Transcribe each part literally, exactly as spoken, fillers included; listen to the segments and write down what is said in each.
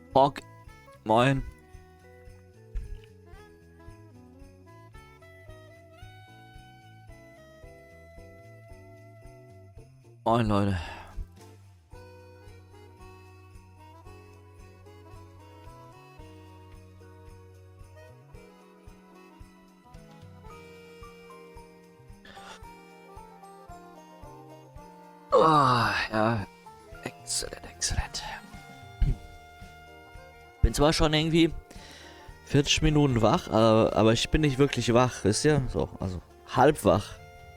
Bock, moin. Moin, Leute. Oh, ja. Exzellent, exzellent. Bin zwar schon irgendwie vierzig Minuten wach, aber, aber ich bin nicht wirklich wach, wisst ihr? So, also halb wach.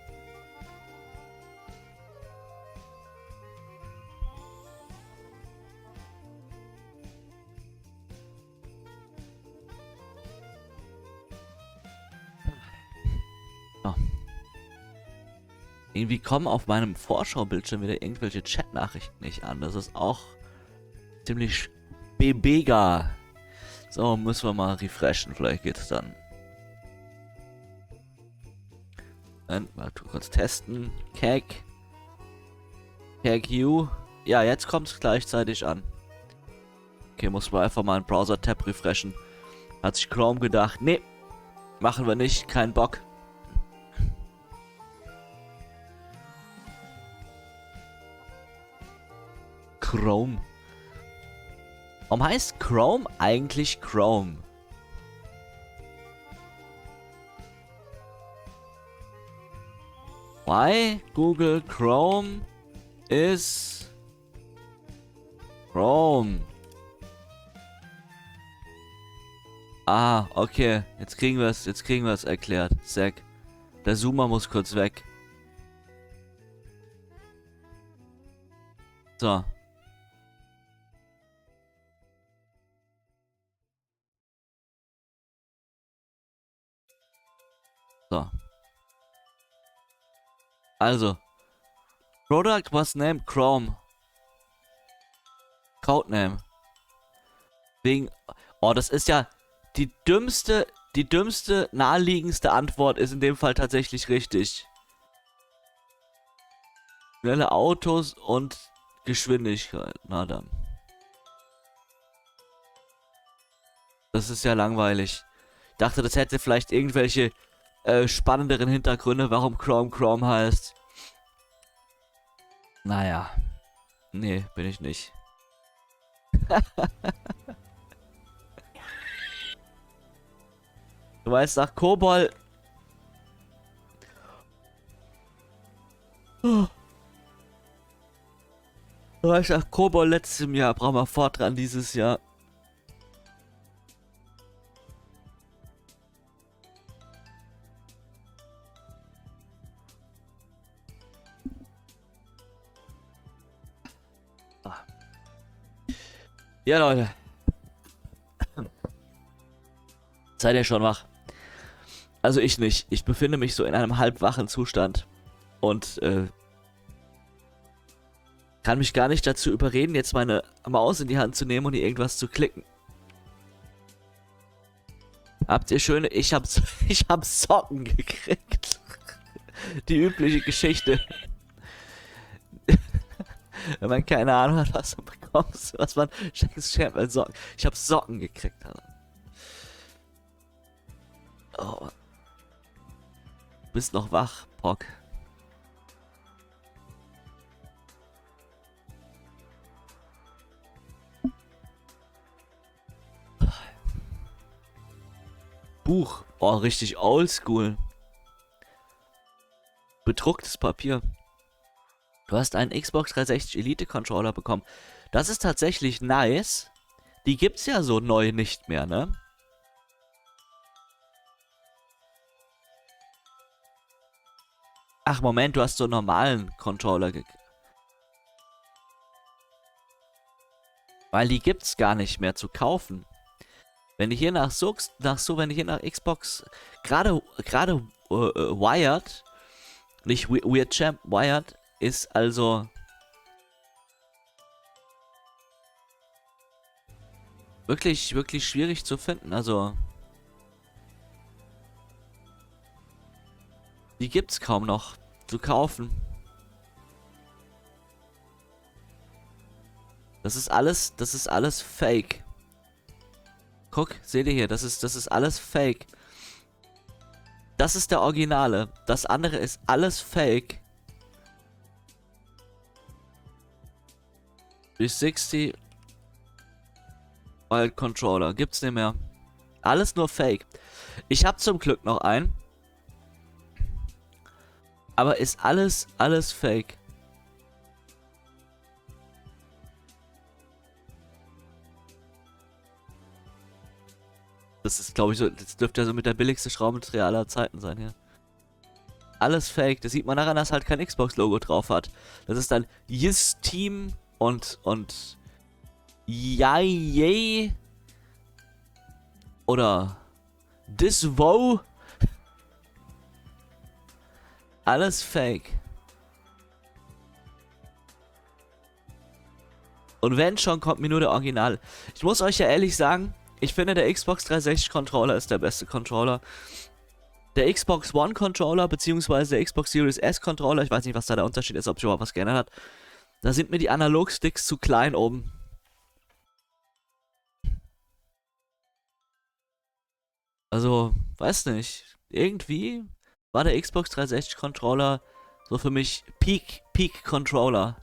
Oh. Irgendwie kommen auf meinem Vorschaubildschirm wieder irgendwelche Chatnachrichten nicht an. Das ist auch ziemlich bebega. So, müssen wir mal refreshen. Vielleicht geht es dann. Und mal kurz testen. Keg. Keg U. Ja, jetzt kommt es gleichzeitig an. Okay, muss man einfach mal einen Browser-Tab refreshen. Hat sich Chrome gedacht, nee, machen wir nicht, kein Bock. Chrome. Warum heißt Chrome eigentlich Chrome? Why Google Chrome is Chrome? Ah, okay. Jetzt kriegen wir es, jetzt kriegen wir es erklärt. Zack. Der Zoomer muss kurz weg. So. So. Also. Product was named Chrome. Codename. Wegen. Oh, das ist ja die dümmste, die dümmste, naheliegendste Antwort ist in dem Fall tatsächlich richtig. Schnelle Autos und Geschwindigkeit. Na dann. Das ist ja langweilig. Ich dachte, das hätte vielleicht irgendwelche äh, spannenderen Hintergründe, warum Chrome Chrome heißt. Naja. Nee, bin ich nicht. Du weißt, nach Kobol... Oh. Du weißt, nach Kobol letztem Jahr brauchen wir Fortran dieses Jahr. Ja, Leute. Seid ihr schon wach? Also ich nicht. Ich befinde mich so in einem halbwachen Zustand. Und äh, kann mich gar nicht dazu überreden, jetzt meine Maus in die Hand zu nehmen und hier irgendwas zu klicken. Habt ihr schöne... Ich hab, ich hab Socken gekriegt. Die übliche Geschichte. Wenn man keine Ahnung hat, was man bekommt, was man schenkt, man Socken. Ich hab Socken gekriegt, Alter. Oh. Du bist noch wach, Pock. Buch. Oh, richtig oldschool. Bedrucktes Papier. Du hast einen Xbox dreihundertsechzig Elite Controller bekommen. Das ist tatsächlich nice. Die gibt's ja so neu nicht mehr, ne? Ach, Moment, du hast so einen normalen Controller gekriegt. Weil die gibt's gar nicht mehr zu kaufen. Wenn du hier nach suchst, nach so, wenn du hier nach Xbox, gerade, gerade uh, uh, Wired, nicht We Weird Champ, Wired, ist also wirklich, wirklich schwierig zu finden. Also die gibt's kaum noch zu kaufen. Das ist alles, das ist alles Fake. Guck, seht ihr hier, das ist, das ist alles Fake. Das ist der Originale. Das andere ist alles Fake. Die sechzig Wild Controller. Gibt's nicht mehr. Alles nur Fake. Ich habe zum Glück noch einen. Aber ist alles, alles Fake. Das ist, glaube ich, so. Das dürfte ja so mit der billigste Schraubendreher aller Zeiten sein, ja. Alles Fake. Das sieht man daran, dass halt kein Xbox-Logo drauf hat. Das ist dann Yes Team und und Yay oder This Wow. Alles Fake. Und wenn schon, kommt mir nur der Original. Ich muss euch ja ehrlich sagen, ich finde der Xbox dreihundertsechzig Controller ist der beste Controller. Der Xbox One Controller, beziehungsweise der Xbox Series S Controller, ich weiß nicht, was da der Unterschied ist, ob sich überhaupt was geändert hat. Da sind mir die Analog-Sticks zu klein oben. Also, weiß nicht. Irgendwie war der Xbox dreihundertsechzig Controller so für mich Peak, Peak Controller.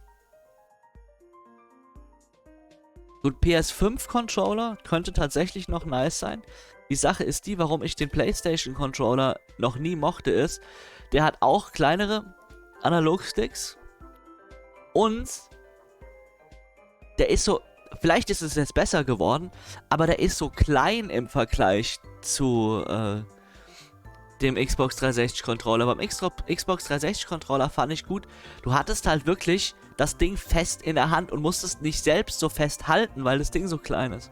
Gut, P S fünf Controller könnte tatsächlich noch nice sein. Die Sache ist die, warum ich den PlayStation Controller noch nie mochte, ist, der hat auch kleinere Analog-Sticks. Und der ist so, vielleicht ist es jetzt besser geworden, aber der ist so klein im Vergleich zu äh, dem Xbox dreihundertsechzig Controller. Beim Xbox dreihundertsechzig Controller fand ich gut, du hattest halt wirklich das Ding fest in der Hand und musstest nicht selbst so fest halten, weil das Ding so klein ist.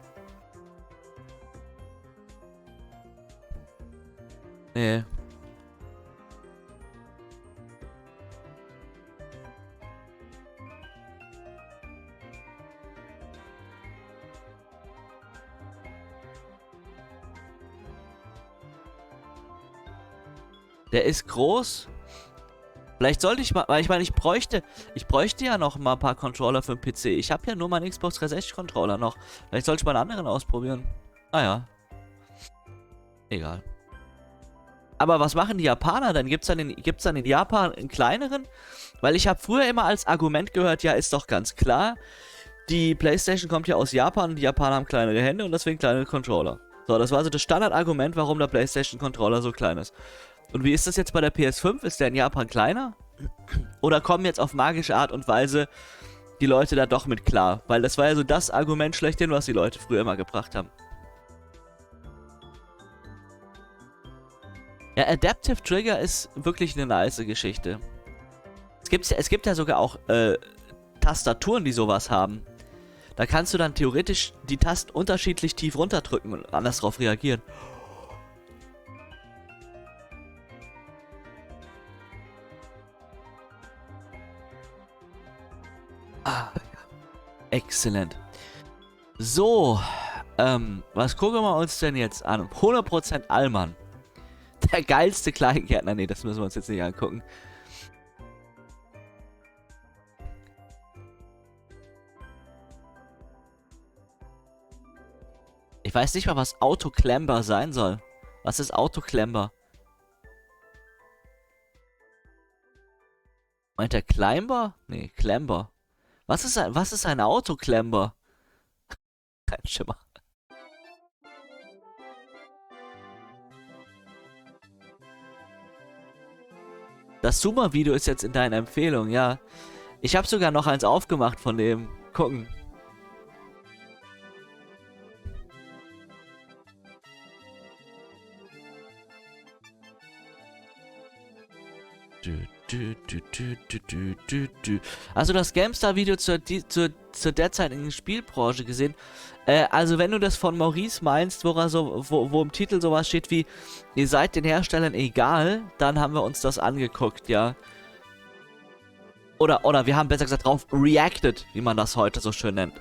Nee. Der ist groß. Vielleicht sollte ich mal, weil ich meine, ich bräuchte, ich bräuchte ja noch mal ein paar Controller für den P C. Ich habe ja nur meinen Xbox dreihundertsechzig Controller noch. Vielleicht sollte ich mal einen anderen ausprobieren. Naja. Egal. Aber was machen die Japaner denn? Gibt's dann in, gibt's dann in Japan einen kleineren? Weil ich habe früher immer als Argument gehört, ja, ist doch ganz klar, die PlayStation kommt ja aus Japan und die Japaner haben kleinere Hände und deswegen kleinere Controller. So, das war also das Standardargument, warum der PlayStation Controller so klein ist. Und wie ist das jetzt bei der P S fünf? Ist der in Japan kleiner? Oder kommen jetzt auf magische Art und Weise die Leute da doch mit klar? Weil das war ja so das Argument schlechthin, was die Leute früher immer gebracht haben. Ja, Adaptive Trigger ist wirklich eine nice Geschichte. Es gibt, es gibt ja sogar auch äh, Tastaturen, die sowas haben. Da kannst du dann theoretisch die Tasten unterschiedlich tief runterdrücken und anders drauf reagieren. Ah, ja. Exzellent. So, ähm, was gucken wir uns denn jetzt an? hundert Prozent Allmann. Der geilste Kleingärtner. Nee, das müssen wir uns jetzt nicht angucken. Ich weiß nicht mal, was Autoclamber sein soll. Was ist Autoclamber? Meint der Climber? Nee, Clamber. Was ist ein, was ist ein Autoclamber? Kein Schimmer. Das Zoomer-Video ist jetzt in deiner Empfehlung, ja. Ich habe sogar noch eins aufgemacht von dem. Gucken. Hast du das GameStar-Video zur, zur, zur derzeitigen Spielbranche gesehen? Äh, also wenn du das von Maurice meinst, wo, er so, wo, wo im Titel sowas steht wie, ihr seid den Herstellern egal, dann haben wir uns das angeguckt, ja. Oder, oder wir haben besser gesagt drauf reacted, wie man das heute so schön nennt.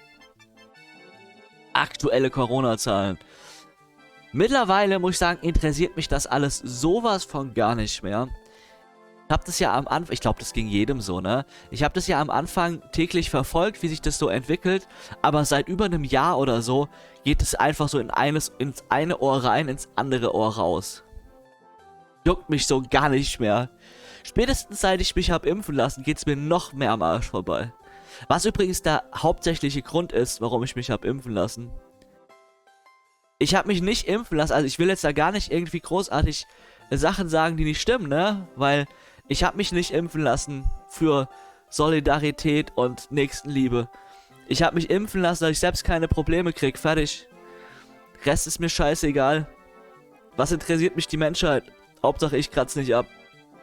Aktuelle Corona-Zahlen. Mittlerweile, muss ich sagen, interessiert mich das alles sowas von gar nicht mehr. Ich habe das ja am Anfang, ich glaube, das ging jedem so, ne? Ich habe das ja am Anfang täglich verfolgt, wie sich das so entwickelt, aber seit über einem Jahr oder so geht es einfach so in eines, ins eine Ohr rein, ins andere Ohr raus. Juckt mich so gar nicht mehr. Spätestens seit ich mich habe impfen lassen, geht es mir noch mehr am Arsch vorbei. Was übrigens der hauptsächliche Grund ist, warum ich mich habe impfen lassen. Ich habe mich nicht impfen lassen, also ich will jetzt da gar nicht irgendwie großartig Sachen sagen, die nicht stimmen, ne? Weil ich habe mich nicht impfen lassen für Solidarität und Nächstenliebe. Ich habe mich impfen lassen, dass ich selbst keine Probleme krieg. Fertig. Rest ist mir scheißegal. Was interessiert mich die Menschheit? Hauptsache ich kratze nicht ab.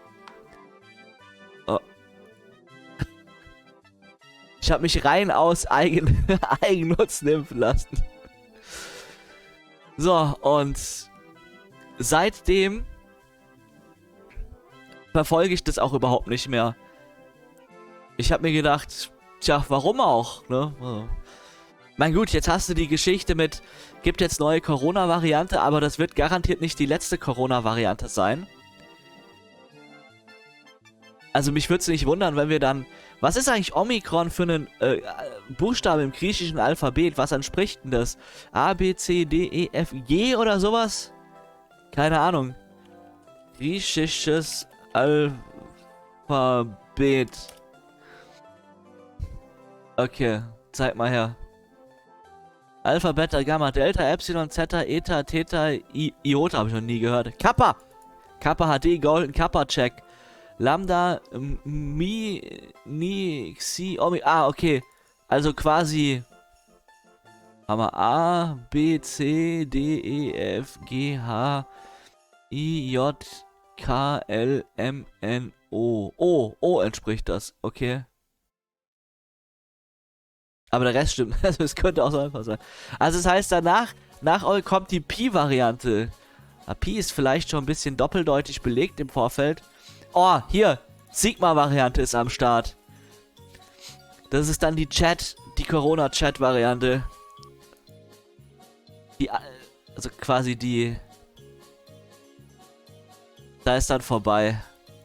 Oh. Ich habe mich rein aus Eigen Eigennutzen impfen lassen. So, und seitdem verfolge ich das auch überhaupt nicht mehr. Ich habe mir gedacht, tja, warum auch, ne? Also, mein gut, jetzt hast du die Geschichte mit, gibt jetzt neue Corona-Variante, aber das wird garantiert nicht die letzte Corona-Variante sein. Also mich würde es nicht wundern, wenn wir dann... Was ist eigentlich Omikron für einen äh, Buchstabe im griechischen Alphabet? Was entspricht denn das? A, B, C, D, E, F, G oder sowas? Keine Ahnung. Griechisches Alphabet. Okay, zeig mal her. Alpha, Beta, Gamma, Delta, Epsilon, Zeta, Eta, Theta, I Iota habe ich noch nie gehört. Kappa! Kappa H D, Golden Kappa Check. Lambda, Mi, Ni, Xi, Omi. Ah, okay. Also quasi. Haben wir A, B, C, D, E, F, G, H, I, J, K, L, M, N, O. O, O entspricht das. Okay. Aber der Rest stimmt. Also es könnte auch so einfach sein. Also das heißt, danach nach euch kommt die Pi-Variante. Pi ist vielleicht schon ein bisschen doppeldeutig belegt im Vorfeld. Oh, hier. Sigma-Variante ist am Start. Das ist dann die Chat, die Corona-Chat-Variante. Die, also quasi die... Da ist dann vorbei.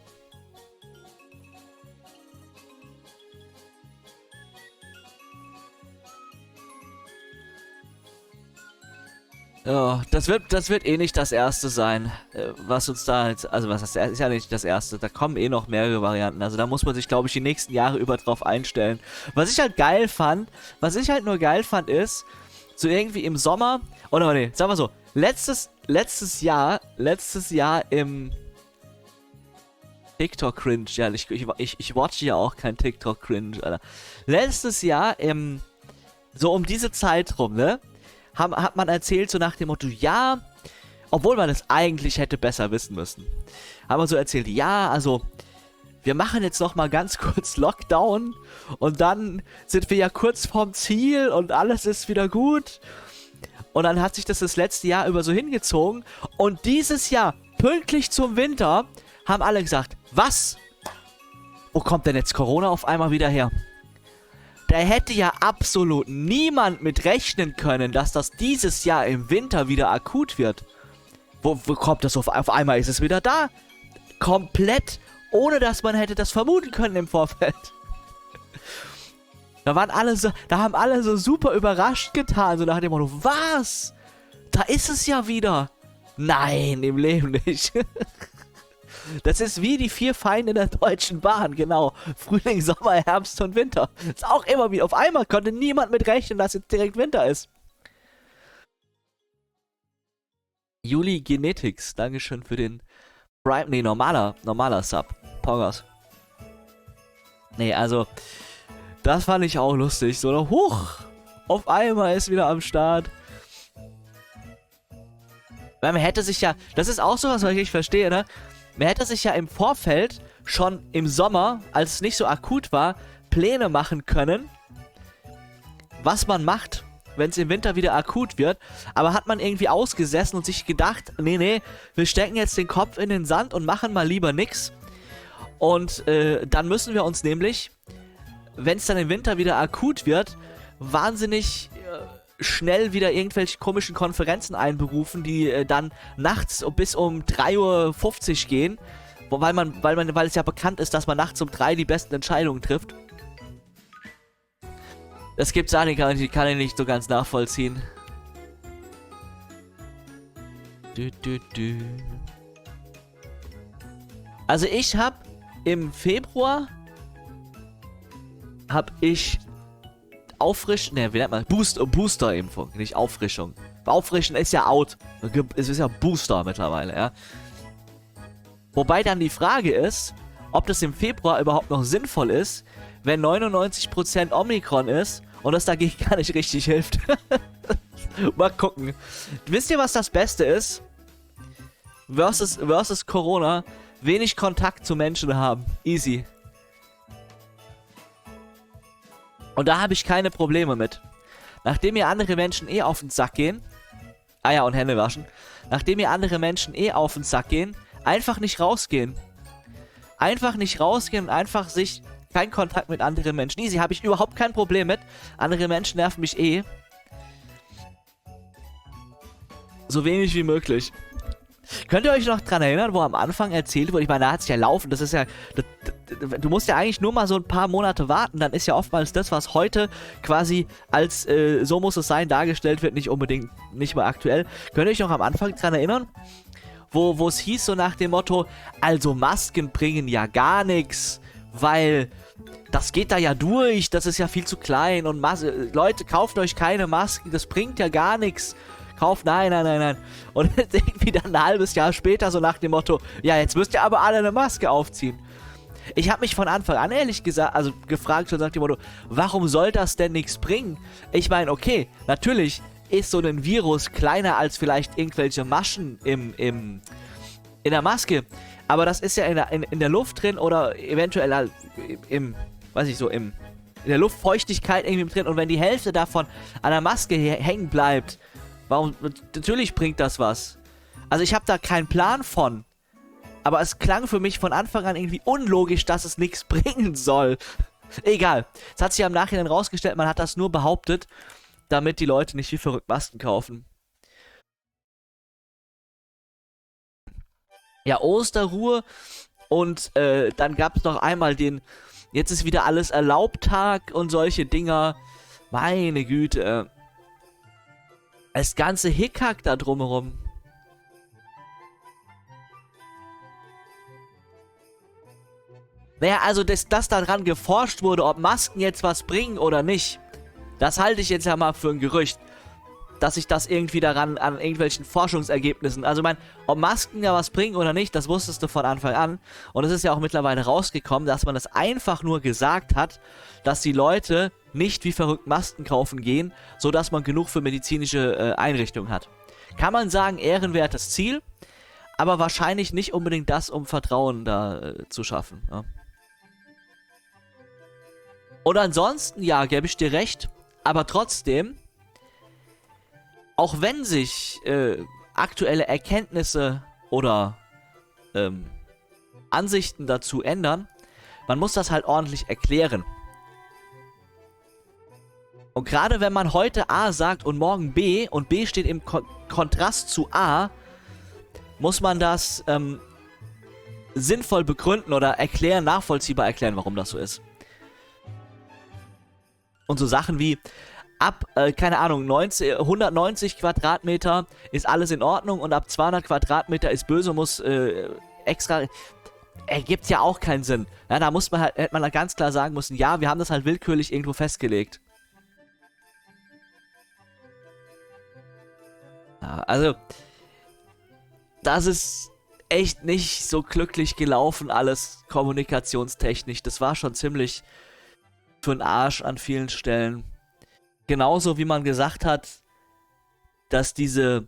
Ja, das wird, das wird eh nicht das erste sein, was uns da jetzt, also was das ist ja nicht das erste, da kommen eh noch mehrere Varianten, also da muss man sich, glaube ich, die nächsten Jahre über drauf einstellen. Was ich halt geil fand, was ich halt nur geil fand ist, so irgendwie im Sommer, oder nee, sagen wir so, letztes, letztes Jahr, letztes Jahr im TikTok-Cringe, ja, ich, ich, ich, ich watche ja auch kein TikTok-Cringe, Alter. Letztes Jahr im, so um diese Zeit rum, ne? Haben, hat man erzählt, so nach dem Motto, ja, obwohl man es eigentlich hätte besser wissen müssen. Haben wir so erzählt, ja, also, wir machen jetzt noch mal ganz kurz Lockdown und dann sind wir ja kurz vorm Ziel und alles ist wieder gut. Und dann hat sich das das letzte Jahr über so hingezogen und dieses Jahr, pünktlich zum Winter, haben alle gesagt, was? Wo kommt denn jetzt Corona auf einmal wieder her? Da hätte ja absolut niemand mit rechnen können, dass das dieses Jahr im Winter wieder akut wird. Wo, wo kommt das auf, auf einmal? Ist es wieder da? Komplett, ohne dass man hätte das vermuten können im Vorfeld. Da waren alle so, da haben alle so super überrascht getan, so nach dem Motto, was? Da ist es ja wieder. Nein, im Leben nicht. Das ist wie die vier Feinde der Deutschen Bahn, genau. Frühling, Sommer, Herbst und Winter. Ist auch immer wieder. Auf einmal konnte niemand mit rechnen, dass jetzt direkt Winter ist. Juli Genetics, Dankeschön für den Prime. Nee, normaler, normaler Sub. Pongers. Nee, also, das fand ich auch lustig. So, huch, auf einmal ist wieder am Start. Weil man hätte sich ja, das ist auch sowas, was ich nicht verstehe, ne? Man hätte sich ja im Vorfeld schon im Sommer, als es nicht so akut war, Pläne machen können, was man macht, wenn es im Winter wieder akut wird. Aber hat man irgendwie ausgesessen und sich gedacht, nee, nee, wir stecken jetzt den Kopf in den Sand und machen mal lieber nix. Und äh, dann müssen wir uns nämlich, wenn es dann im Winter wieder akut wird, wahnsinnig äh, schnell wieder irgendwelche komischen Konferenzen einberufen, die äh, dann nachts bis um drei Uhr fünfzig gehen, weil man, weil man, weil es ja bekannt ist, dass man nachts um drei die besten Entscheidungen trifft. Das gibt's auch nicht, kann ich, kann ich nicht so ganz nachvollziehen. Du, du, du. Also ich habe im Februar habe ich Auffrischung, ne, wie nennt man, Booster, Booster-Impfung, nicht Auffrischung. Auffrischen ist ja out, es ist ja Booster mittlerweile, ja. Wobei dann die Frage ist, ob das im Februar überhaupt noch sinnvoll ist, wenn neunundneunzig Prozent Omikron ist und das dagegen gar nicht richtig hilft. Mal gucken. Wisst ihr, was das Beste ist? Versus, versus Corona, wenig Kontakt zu Menschen haben. Easy. Und da habe ich keine Probleme mit. Nachdem mir andere Menschen eh auf den Sack gehen, Eier und Hände waschen, nachdem mir andere Menschen eh auf den Sack gehen, einfach nicht rausgehen. Einfach nicht rausgehen und einfach sich kein Kontakt mit anderen Menschen. Easy, habe ich überhaupt kein Problem mit. Andere Menschen nerven mich eh. So wenig wie möglich. Könnt ihr euch noch dran erinnern, wo am Anfang erzählt wurde, ich meine, da hat es ja laufen, das ist ja, das, das, du musst ja eigentlich nur mal so ein paar Monate warten, dann ist ja oftmals das, was heute quasi als äh, so muss es sein dargestellt wird, nicht unbedingt, nicht mal aktuell. Könnt ihr euch noch am Anfang dran erinnern, wo wo es hieß so nach dem Motto, also Masken bringen ja gar nichts, weil das geht da ja durch, das ist ja viel zu klein und Mas Leute, kauft euch keine Masken, das bringt ja gar nichts. Kauft, nein, nein, nein, nein. Und irgendwie dann ein halbes Jahr später so nach dem Motto, ja, jetzt müsst ihr aber alle eine Maske aufziehen. Ich habe mich von Anfang an ehrlich gesagt, also gefragt schon nach dem Motto, warum soll das denn nichts bringen? Ich meine, okay, natürlich ist so ein Virus kleiner als vielleicht irgendwelche Maschen im, im, in der Maske. Aber das ist ja in der, in, in der Luft drin oder eventuell halt im, weiß ich so, im, in der Luftfeuchtigkeit irgendwie drin. Und wenn die Hälfte davon an der Maske hängen bleibt, warum? Natürlich bringt das was. Also ich habe da keinen Plan von. Aber es klang für mich von Anfang an irgendwie unlogisch, dass es nichts bringen soll. Egal. Es hat sich ja im Nachhinein rausgestellt, man hat das nur behauptet, damit die Leute nicht wie verrückt Masken kaufen. Ja, Osterruhe. Und äh, dann gab es noch einmal den, jetzt ist wieder alles erlaubt Tag und solche Dinger. Meine Güte. Das ganze Hickhack da drumherum. Naja, also, dass, dass daran geforscht wurde, ob Masken jetzt was bringen oder nicht, das halte ich jetzt ja mal für ein Gerücht. Dass sich das irgendwie daran, an irgendwelchen Forschungsergebnissen, also ich meine, ob Masken ja was bringen oder nicht, das wusstest du von Anfang an. Und es ist ja auch mittlerweile rausgekommen, dass man das einfach nur gesagt hat, dass die Leute nicht wie verrückt Masken kaufen gehen, sodass man genug für medizinische äh, Einrichtungen hat. Kann man sagen, ehrenwertes Ziel, aber wahrscheinlich nicht unbedingt das, um Vertrauen da äh, zu schaffen. Ja. Und ansonsten, ja, gebe ich dir recht, aber trotzdem, auch wenn sich äh, aktuelle Erkenntnisse oder ähm, Ansichten dazu ändern, man muss das halt ordentlich erklären. Und gerade wenn man heute A sagt und morgen B und B steht im Kon Kontrast zu A, muss man das ähm, sinnvoll begründen oder erklären, nachvollziehbar erklären, warum das so ist. Und so Sachen wie, ab, äh, keine Ahnung, neunzig, hundertneunzig Quadratmeter ist alles in Ordnung und ab zweihundert Quadratmeter ist böse, muss äh, extra... Ergibt ja auch keinen Sinn. Ja, da muss man halt, hätte man dann ganz klar sagen müssen, ja, wir haben das halt willkürlich irgendwo festgelegt. Ja, also, das ist echt nicht so glücklich gelaufen, alles kommunikationstechnisch. Das war schon ziemlich für den Arsch an vielen Stellen. Genauso wie man gesagt hat, dass diese...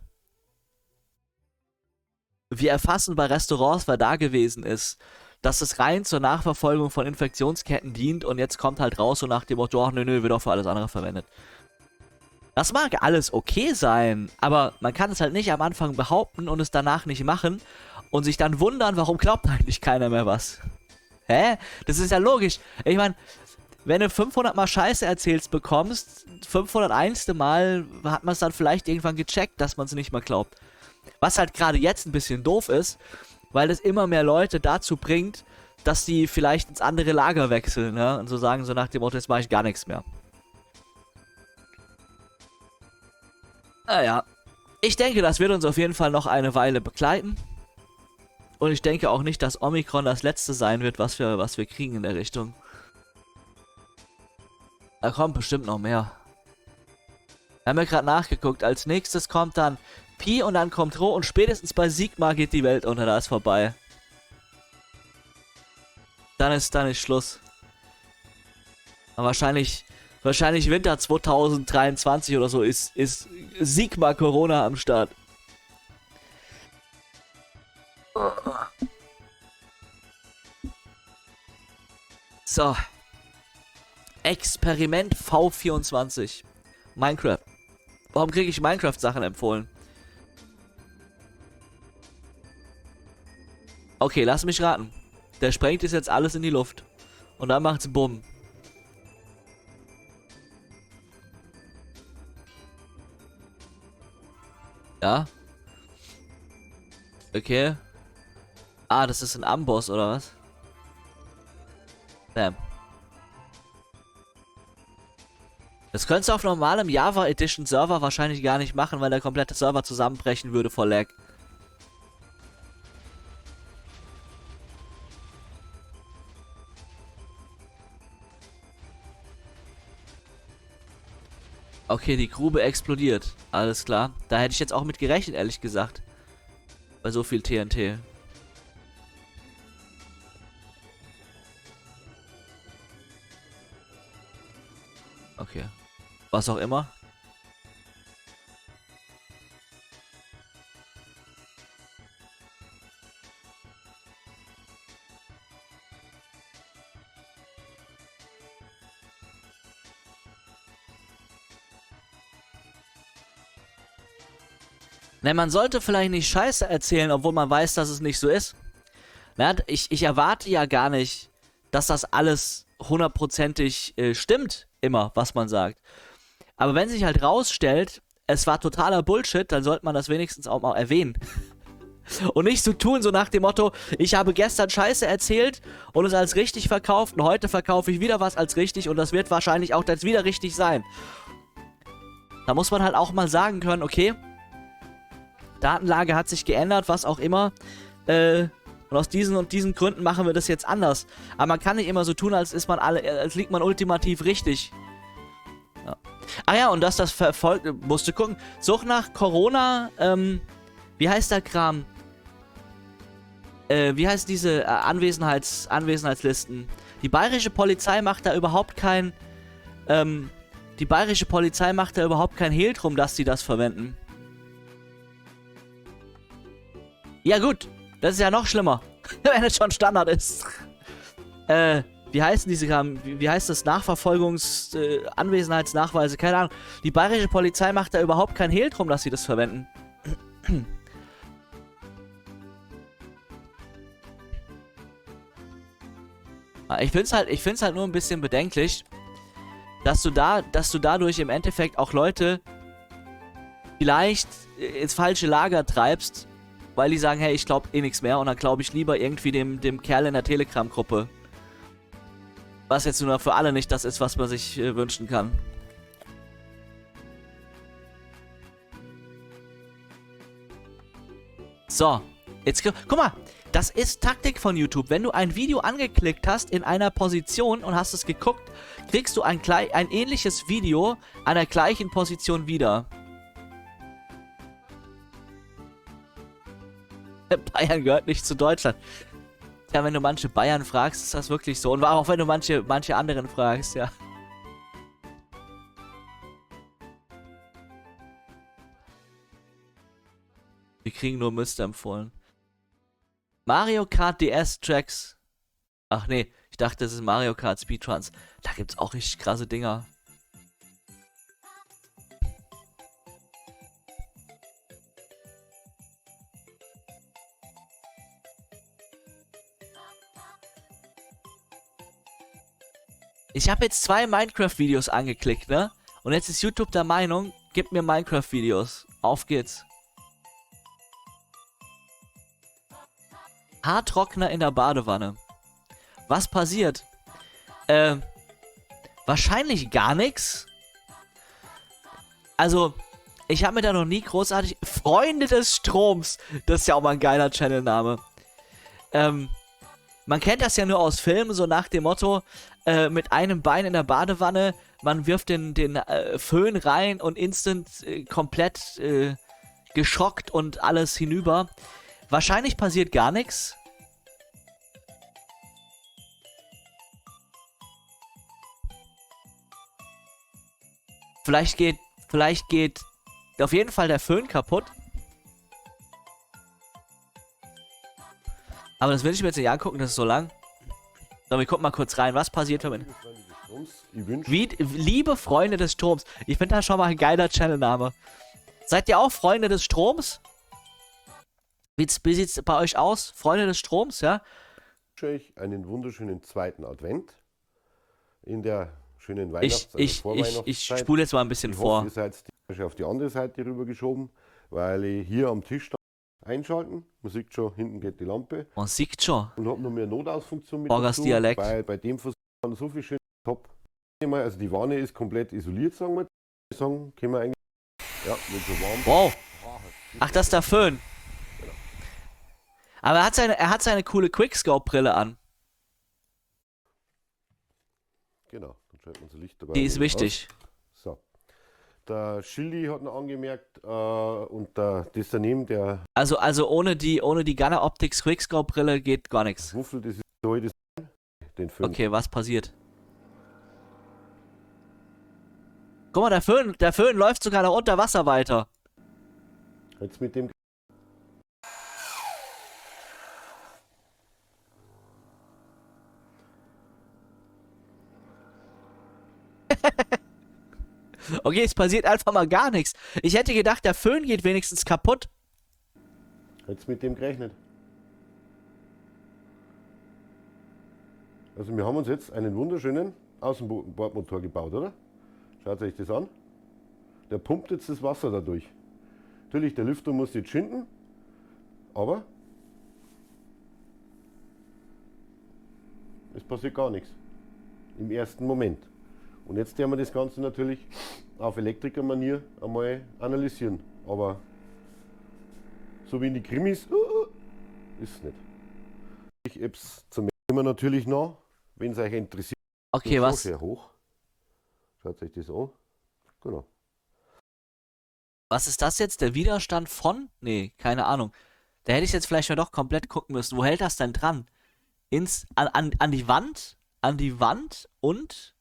Wir erfassen bei Restaurants, wer da gewesen ist, dass es rein zur Nachverfolgung von Infektionsketten dient und jetzt kommt halt raus so nach dem Motto, ach nö, nö, wird auch für alles andere verwendet. Das mag alles okay sein, aber man kann es halt nicht am Anfang behaupten und es danach nicht machen und sich dann wundern, warum glaubt eigentlich keiner mehr was. Hä? Das ist ja logisch. Ich meine, wenn du fünfhundert Mal Scheiße erzählst bekommst, fünfhunderteins. Mal hat man es dann vielleicht irgendwann gecheckt, dass man es nicht mehr glaubt. Was halt gerade jetzt ein bisschen doof ist, weil es immer mehr Leute dazu bringt, dass die vielleicht ins andere Lager wechseln, ne? Und so sagen so nach dem Motto, jetzt mache ich gar nichts mehr. Naja. Ich denke, das wird uns auf jeden Fall noch eine Weile begleiten. Und ich denke auch nicht, dass Omikron das letzte sein wird, was wir, was wir kriegen in der Richtung. Da kommt bestimmt noch mehr. Wir haben ja gerade nachgeguckt. Als nächstes kommt dann Pi und dann kommt Rho und spätestens bei Sigma geht die Welt unter. Da ist vorbei. Dann ist, dann ist Schluss. Aber wahrscheinlich, wahrscheinlich Winter zwanzig dreiundzwanzig oder so ist, ist Sigma Corona am Start. So. Experiment V vierundzwanzig. Minecraft. Warum kriege ich Minecraft-Sachen empfohlen? Okay, lass mich raten. Der sprengt es jetzt alles in die Luft. Und dann macht's Bumm. Ja. Okay. Ah, das ist ein Amboss, oder was? Damn. Das könntest du auf normalem Java Edition Server wahrscheinlich gar nicht machen, weil der komplette Server zusammenbrechen würde vor Lag. Okay, die Grube explodiert. Alles klar. Da hätte ich jetzt auch mit gerechnet, ehrlich gesagt. Bei so viel T N T. Okay. Was auch immer. Ne, man sollte vielleicht nicht Scheiße erzählen, obwohl man weiß, dass es nicht so ist. Na, ich, ich erwarte ja gar nicht, dass das alles hundertprozentig äh, stimmt, immer, was man sagt. Aber wenn sich halt rausstellt, es war totaler Bullshit, dann sollte man das wenigstens auch mal erwähnen. Und nicht so tun, so nach dem Motto, ich habe gestern Scheiße erzählt und es als richtig verkauft und heute verkaufe ich wieder was als richtig und das wird wahrscheinlich auch jetzt wieder richtig sein. Da muss man halt auch mal sagen können, okay, Datenlage hat sich geändert, was auch immer. Äh, und aus diesen und diesen Gründen machen wir das jetzt anders. Aber man kann nicht immer so tun, als ist man alle, als liegt man ultimativ richtig. Ja. Ah ja, und dass das verfolgt, musste gucken. Such nach Corona, ähm, wie heißt der Kram? Äh, wie heißt diese äh, Anwesenheits, Anwesenheitslisten? Die bayerische Polizei macht da überhaupt kein, ähm, die bayerische Polizei macht da überhaupt kein Hehl drum, dass sie das verwenden. Ja gut, das ist ja noch schlimmer, wenn es schon Standard ist. Äh, wie heißen diese Kram? Wie, wie heißt das? Nachverfolgungs-, äh, Anwesenheitsnachweise, keine Ahnung. Die bayerische Polizei macht da überhaupt kein Hehl drum, dass sie das verwenden. Ich find's halt, ich find's halt nur ein bisschen bedenklich, dass du da, dass du dadurch im Endeffekt auch Leute vielleicht ins falsche Lager treibst, weil die sagen, hey, ich glaube eh nichts mehr und dann glaube ich lieber irgendwie dem, dem Kerl in der Telegram-Gruppe. Was jetzt nur für alle nicht das ist, was man sich äh, wünschen kann. So, jetzt guck mal, das ist Taktik von YouTube. Wenn du ein Video angeklickt hast in einer Position und hast es geguckt, kriegst du ein, ein ähnliches Video an der gleichen Position wieder. Bayern gehört nicht zu Deutschland. Ja, wenn du manche Bayern fragst, ist das wirklich so. Und auch wenn du manche, manche anderen fragst, ja. Wir kriegen nur Mist empfohlen. Mario Kart D S Tracks. Ach nee, ich dachte, das ist Mario Kart Speedruns. Da gibt's auch richtig krasse Dinger. Ich habe jetzt zwei Minecraft-Videos angeklickt, ne? Und jetzt ist YouTube der Meinung, gib mir Minecraft-Videos. Auf geht's. Haartrockner in der Badewanne. Was passiert? Äh, wahrscheinlich gar nichts. Also, ich habe mir da noch nie großartig... Freunde des Stroms. Das ist ja auch mal ein geiler Channelname. Ähm, man kennt das ja nur aus Filmen, so nach dem Motto, äh, mit einem Bein in der Badewanne, man wirft den, den äh, Föhn rein und instant äh, komplett äh, geschockt und alles hinüber. Wahrscheinlich passiert gar nichts. Vielleicht geht, vielleicht geht auf jeden Fall der Föhn kaputt. Aber das will ich mir jetzt nicht angucken, das ist so lang. So, wir gucken mal kurz rein, was passiert, wenn man... Wie, liebe Freunde des Stroms. Ich finde das schon mal ein geiler Channelname. Seid ihr auch Freunde des Stroms? Wie, wie sieht es bei euch aus? Freunde des Stroms, ja? Ich wünsche euch einen wunderschönen zweiten Advent. In der schönen Weihnachts- Ich, also ich, ich, ich spule jetzt mal ein bisschen ich vor. hoffe, ihr seid auf die andere Seite rüber geschoben, weil ich hier am Tisch einschalten. Man sieht schon, hinten geht die Lampe. Man sieht schon. Und habe noch mehr Notausfunktion mit Borgers dazu, Dialekt. weil bei dem Versuch man so viel schön top. Also die Wanne ist komplett isoliert, sagen wir. Sagen, können wir eigentlich. Ja, wird so warm. Wow. Ach, das ist der Föhn. Genau. Aber er hat seine, er hat seine coole Quickscope-Brille an. Genau, dann schaltet man so Licht dabei. Die ist wichtig. Aus. So. Der Schildi hat noch angemerkt, äh, und der, das daneben, der Also, also ohne die, ohne die Gunner Optics Quickscope-Brille geht gar nichts. Wuffel, das ist so das den Föhn. Okay, was passiert? Guck mal, der Föhn, der Föhn läuft sogar noch unter Wasser weiter. Jetzt mit dem. Okay, es passiert einfach mal gar nichts. Ich hätte gedacht, der Föhn geht wenigstens kaputt. Jetzt mit dem gerechnet. Also wir haben uns jetzt einen wunderschönen Außenbordmotor gebaut, oder? Schaut euch das an. Der pumpt jetzt das Wasser dadurch. Natürlich, der Lüfter muss jetzt schinden, aber es passiert gar nichts. Im ersten Moment. Und jetzt werden wir das Ganze natürlich auf Elektrikermanier einmal analysieren. Aber so wie in die Krimis, uh, ist es nicht. Ich Apps zum immer natürlich noch, wenn es euch interessiert. Okay, was? Sehr hoch. Schaut euch das an. Genau. Was ist das jetzt? Der Widerstand von? Nee, keine Ahnung. Da hätte ich jetzt vielleicht mal doch komplett gucken müssen. Wo hält das denn dran? Ins, an, an, an die Wand? An die Wand und?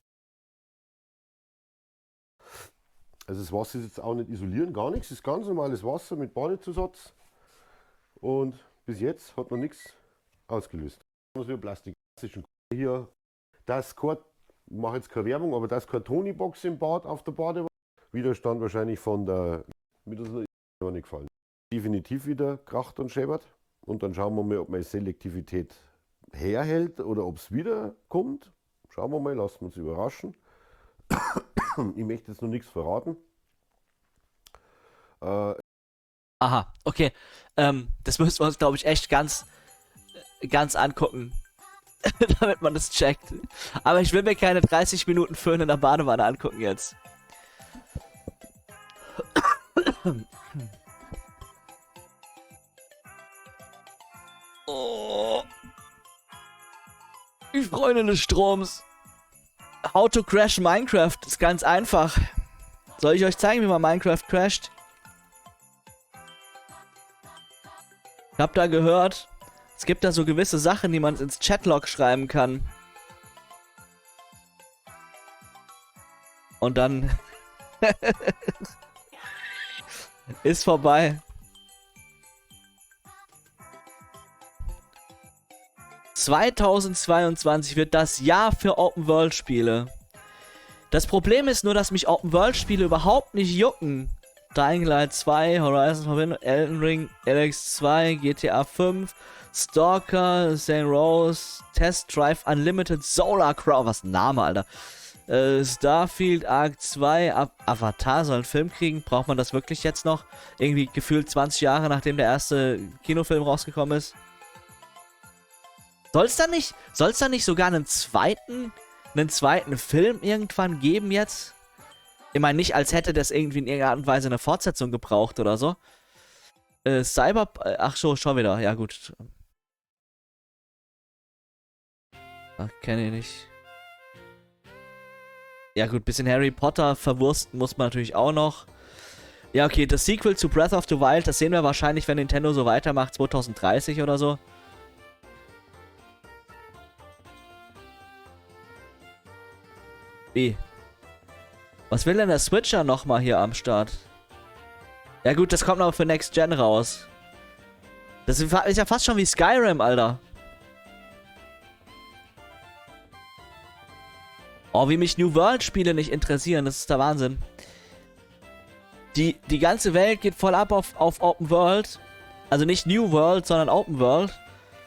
Also das Wasser ist jetzt auch nicht isolieren, gar nichts. Es ist ganz normales Wasser mit Badezusatz. Und bis jetzt hat noch nichts ausgelöst. Das ist Plastik. Hier, das Kord, ich mache jetzt keine Werbung, aber das ist keine Tony-Box im Bad auf der Badewanne. Widerstand wahrscheinlich von der, mir das noch nicht gefallen. Definitiv wieder kracht und schäbert. Und dann schauen wir mal, ob meine Selektivität herhält oder ob es wieder kommt. Schauen wir mal, lassen wir uns überraschen. Ich möchte jetzt noch nichts verraten. Äh, Aha, okay. Ähm, das müssen wir uns, glaube ich, echt ganz, ganz angucken. Damit man das checkt. Aber ich will mir keine dreißig Minuten Föhn in der Badewanne angucken jetzt. Oh. Die Freunde des Stroms. How to crash Minecraft ist ganz einfach. Soll ich euch zeigen, wie man Minecraft crasht? Ich hab da gehört, es gibt da so gewisse Sachen, die man ins Chatlog schreiben kann. Und dann ist vorbei. zweitausendzweiundzwanzig wird das Jahr für Open-World-Spiele. Das Problem ist nur, dass mich Open-World-Spiele überhaupt nicht jucken. Dying Light zwei, Horizon Forbidden, Elden Ring, L X zwei, G T A fünf, Stalker, Saint Rose, Test Drive Unlimited, Solar Crow, was ein Name, Alter. Äh, Starfield, Ark zwei, Av Avatar soll einen Film kriegen. Braucht man das wirklich jetzt noch? Irgendwie gefühlt zwanzig Jahre, nachdem der erste Kinofilm rausgekommen ist. Soll's da nicht, soll's da nicht sogar einen zweiten, einen zweiten Film irgendwann geben jetzt? Ich meine, nicht als hätte das irgendwie in irgendeiner Art und Weise eine Fortsetzung gebraucht oder so. Äh, Cyber... Ach so, schon wieder. Ja, gut. Ach, kenne ich nicht. Ja gut, bisschen Harry Potter verwursten muss man natürlich auch noch. Ja, okay, das Sequel zu Breath of the Wild, das sehen wir wahrscheinlich, wenn Nintendo so weitermacht, zwanzig dreißig oder so. Wie? Was will denn der Switcher nochmal hier am Start? Ja gut, das kommt noch für Next Gen raus. Das ist ja fast schon wie Skyrim, Alter. Oh, wie mich New World Spiele nicht interessieren, das ist der Wahnsinn. Die, die ganze Welt geht voll ab auf, auf Open World. Also nicht New World, sondern Open World.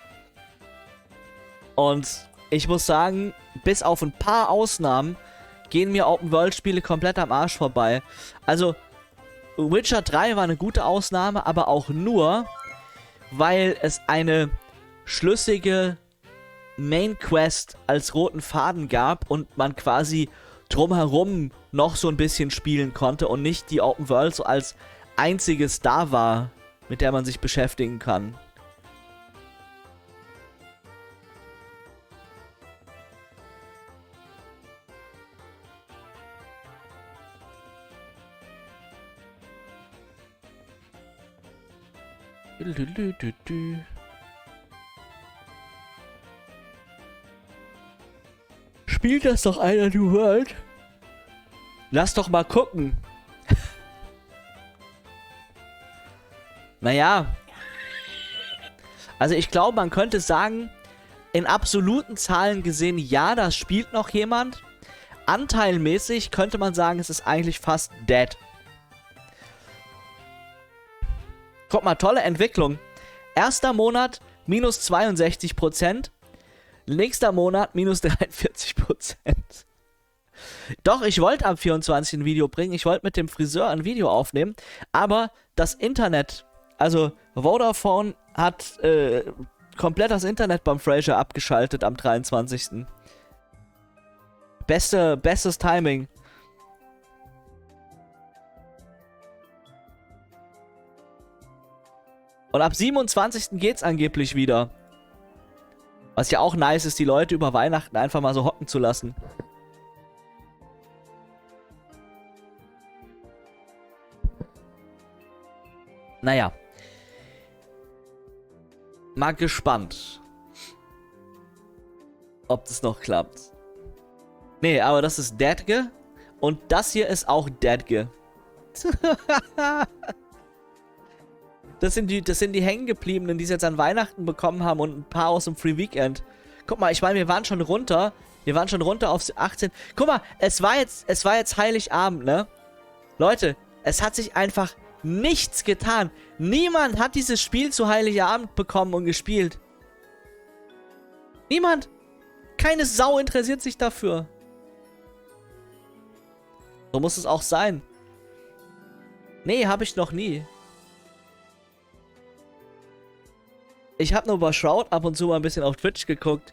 Und ich muss sagen, bis auf ein paar Ausnahmen gehen mir Open World Spiele komplett am Arsch vorbei. Also Witcher drei war eine gute Ausnahme, aber auch nur, weil es eine schlüssige Main Quest als roten Faden gab und man quasi drumherum noch so ein bisschen spielen konnte und nicht die Open World so als einziges da war, mit der man sich beschäftigen kann. Spielt das doch einer New World? Lass doch mal gucken. Naja. Also ich glaube, man könnte sagen, in absoluten Zahlen gesehen, ja, das spielt noch jemand. Anteilmäßig könnte man sagen, es ist eigentlich fast dead. Guck mal, tolle Entwicklung. Erster Monat minus zweiundsechzig Prozent. Nächster Monat minus dreiundvierzig Prozent. Doch, ich wollte am vierundzwanzigsten ein Video bringen. Ich wollte mit dem Friseur ein Video aufnehmen. Aber das Internet, also Vodafone hat äh, komplett das Internet beim Fraser abgeschaltet am dreiundzwanzigsten Beste, bestes Timing. Und ab siebenundzwanzigsten geht's angeblich wieder. Was ja auch nice ist, die Leute über Weihnachten einfach mal so hocken zu lassen. Naja. Mal gespannt. Ob das noch klappt. Nee, aber das ist Deadge. Und das hier ist auch Deadge. Das sind die, das sind die Hängengebliebenen, die es jetzt an Weihnachten bekommen haben und ein paar aus dem Free Weekend. Guck mal, ich meine, wir waren schon runter. Wir waren schon runter auf achtzehn. Guck mal, es war jetzt, es war jetzt Heiligabend, ne? Leute, es hat sich einfach nichts getan. Niemand hat dieses Spiel zu Heiligabend bekommen und gespielt. Niemand. Keine Sau interessiert sich dafür. So muss es auch sein. Nee, habe ich noch nie. Ich habe nur bei Shroud ab und zu mal ein bisschen auf Twitch geguckt.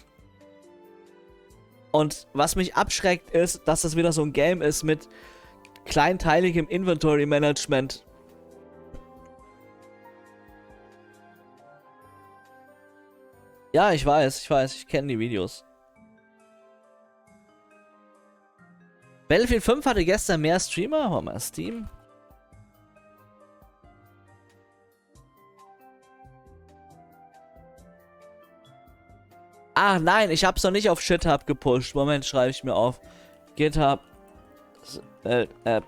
Und was mich abschreckt ist, dass das wieder so ein Game ist mit kleinteiligem Inventory Management. Ja, ich weiß, ich weiß, ich kenne die Videos. Battlefield fünf hatte gestern mehr Streamer. Warte mal, Steam. Ach nein, ich hab's noch nicht auf GitHub gepusht. Moment, schreibe ich mir auf. GitHub App.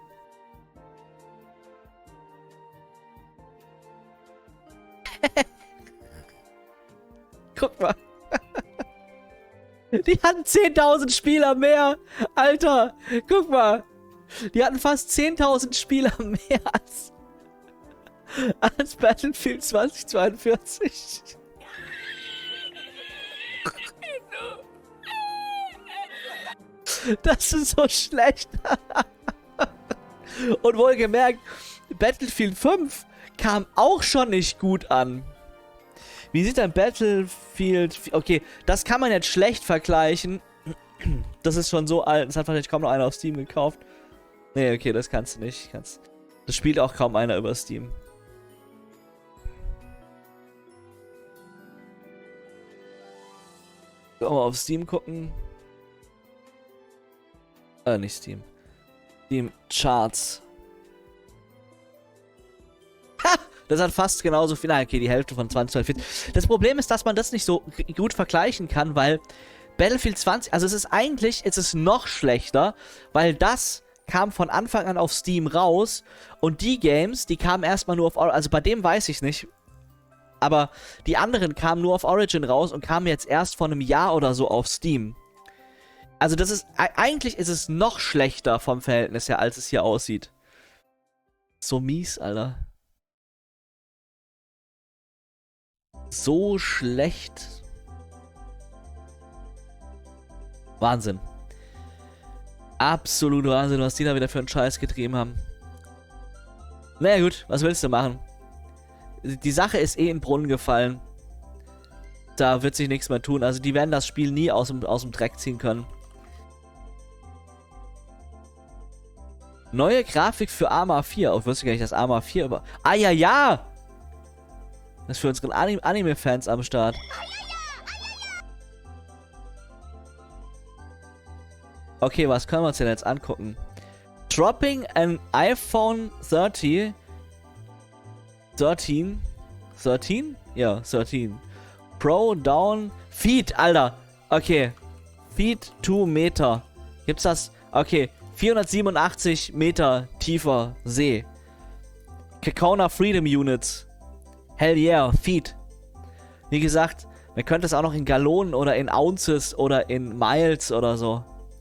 Guck mal. Die hatten zehntausend Spieler mehr. Alter, guck mal. Die hatten fast zehntausend Spieler mehr als, als Battlefield zwanzig zweiundvierzig. Das ist so schlecht. Und wohlgemerkt, Battlefield fünf kam auch schon nicht gut an. Wie sieht ein Battlefield... Okay, das kann man jetzt schlecht vergleichen. Das ist schon so alt, das hat wahrscheinlich kaum noch einer auf Steam gekauft. Nee, okay, das kannst du nicht. Kannst... Das spielt auch kaum einer über Steam. Sollen wir auf Steam gucken? Äh, nicht Steam. Steam Charts. Ha! Das hat fast genauso viel. Nein, okay, die Hälfte von zwanzig zweiundvierzig. Das Problem ist, dass man das nicht so gut vergleichen kann, weil Battlefield zwanzig, also es ist eigentlich, es ist noch schlechter, weil das kam von Anfang an auf Steam raus und die Games, die kamen erstmal nur auf, also bei dem weiß ich nicht, aber die anderen kamen nur auf Origin raus und kamen jetzt erst vor einem Jahr oder so auf Steam. Also das ist, eigentlich ist es noch schlechter vom Verhältnis her, als es hier aussieht. So mies, Alter. So schlecht. Wahnsinn. Absolut Wahnsinn, was die da wieder für einen Scheiß getrieben haben. Naja gut, was willst du machen? Die Sache ist eh in den Brunnen gefallen. Da wird sich nichts mehr tun. Also die werden das Spiel nie aus dem, aus dem Dreck ziehen können. Neue Grafik für Arma vier. Oh, ich wusste gar nicht, dass Arma vier über... Ah ja, ja! Das ist für unsere Anim Anime-Fans am Start. Okay, was können wir uns denn jetzt angucken? Dropping an iPhone thirty. thirteen? thirteen? Ja, thirteen. Pro down. Feet, Alter. Okay. Feet two Meter. Gibt's das? Okay. vierhundertsiebenundachtzig Meter tiefer See. Kakona Freedom Units. Hell yeah. Feet. Wie gesagt, man könnte es auch noch in Gallonen oder in Ounces oder in Miles oder so.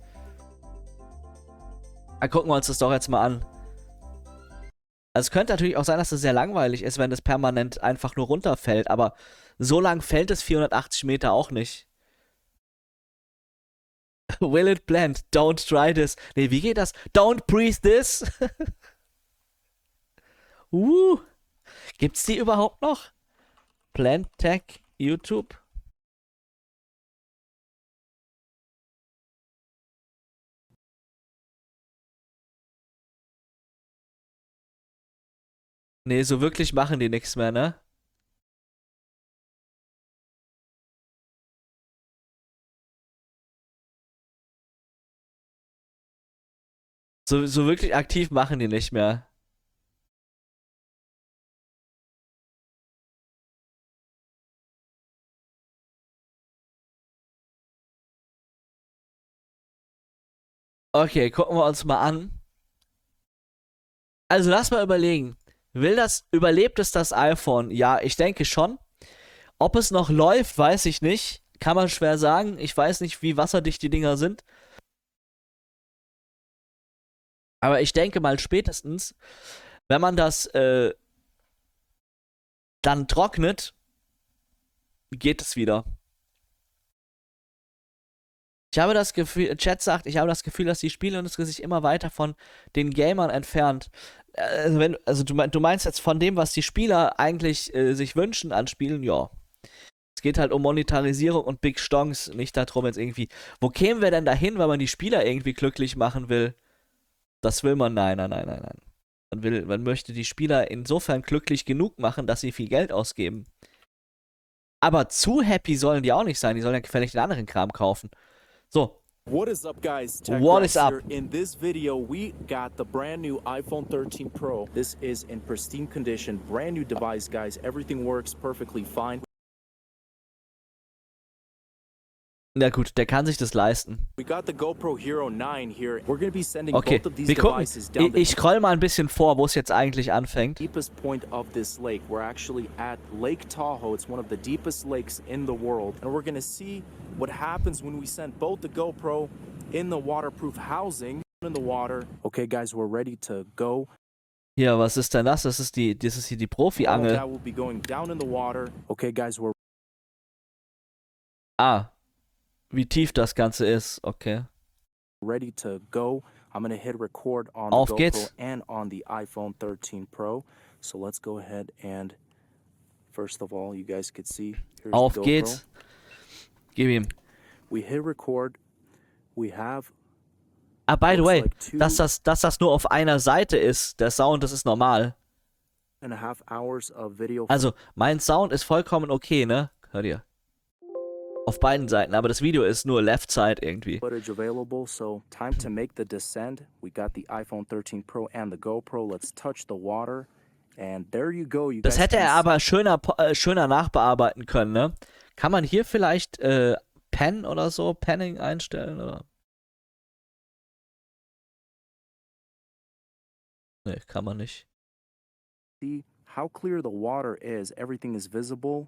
Dann gucken wir uns das doch jetzt mal an. Also es könnte natürlich auch sein, dass es sehr langweilig ist, wenn das permanent einfach nur runterfällt, aber so lang fällt es vierhundertachtzig Meter auch nicht. Will it blend? Don't try this. Nee, wie geht das? Don't breathe this. uh. Gibt's die überhaupt noch? Plant Tech YouTube? Nee, so wirklich machen die nichts mehr, ne? So, so wirklich aktiv machen die nicht mehr. Okay, gucken wir uns mal an. Also lass mal überlegen. Will das, überlebt es das iPhone? Ja, ich denke schon. Ob es noch läuft, weiß ich nicht. Kann man schwer sagen. Ich weiß nicht, wie wasserdicht die Dinger sind. Aber ich denke mal spätestens, wenn man das äh, dann trocknet, geht es wieder. Ich habe das Gefühl, Chat sagt, ich habe das Gefühl, dass die Spieleindustrie sich immer weiter von den Gamern entfernt. Also, wenn, also du, du meinst jetzt von dem, was die Spieler eigentlich äh, sich wünschen an Spielen, ja. Es geht halt um Monetarisierung und Big Stonks, nicht darum jetzt irgendwie, wo kämen wir denn dahin, wenn man die Spieler irgendwie glücklich machen will? Das will man, nein, nein, nein, nein, nein. Man will, man möchte die Spieler insofern glücklich genug machen, dass sie viel Geld ausgeben. Aber zu happy sollen die auch nicht sein, die sollen ja gefällig den anderen Kram kaufen. So. What is up, guys? Tech What is up? Here. In this video, we got the brand new iPhone thirteen Pro. This is in pristine condition, brand new device, guys. Everything works perfectly fine. Na gut, der kann sich das leisten. We got the GoPro Hero nine here. We're going to be sending Okay, both of these wir gucken. devices down Ich, the ich scroll mal ein bisschen vor, wo es jetzt eigentlich anfängt. deepest point of this lake. We're actually at Lake Tahoe. It's one of the deepest lakes in the world. And we're going to see what happens when we send both the GoPro in the waterproof housing in the water. Okay, guys, we're ready to go. Hier, was ist denn das? Das ist die, das ist hier die Profi-Angel. That will be going down in the water. Okay, guys, we're Ah, wie tief das Ganze ist. Okay. ready to go. I'm going to hit record on Auf the GoPro geht's. and on the iPhone thirteen Pro. So let's go ahead and First of all, you guys could see. Here's Auf the GoPro. geht's. Gib ihm. We hit record. We have. Ah, by the looks way, like two dass das, dass das nur auf einer Seite ist, der Sound, das ist normal. and a half hours of video Also, mein Sound ist vollkommen okay, ne? Hört ihr? Auf beiden Seiten, aber das Video ist nur Left Side irgendwie. footage available. So time to make the descent. We got the iPhone thirteen Pro and the GoPro. Let's touch the water. And there you go. You Das guys hätte can er see- aber schöner, po- äh, schöner nachbearbeiten können, ne? Kann man hier vielleicht äh, Pen oder so, Panning einstellen, oder? Ne, kann man nicht. see how clear the water is. Everything is visible.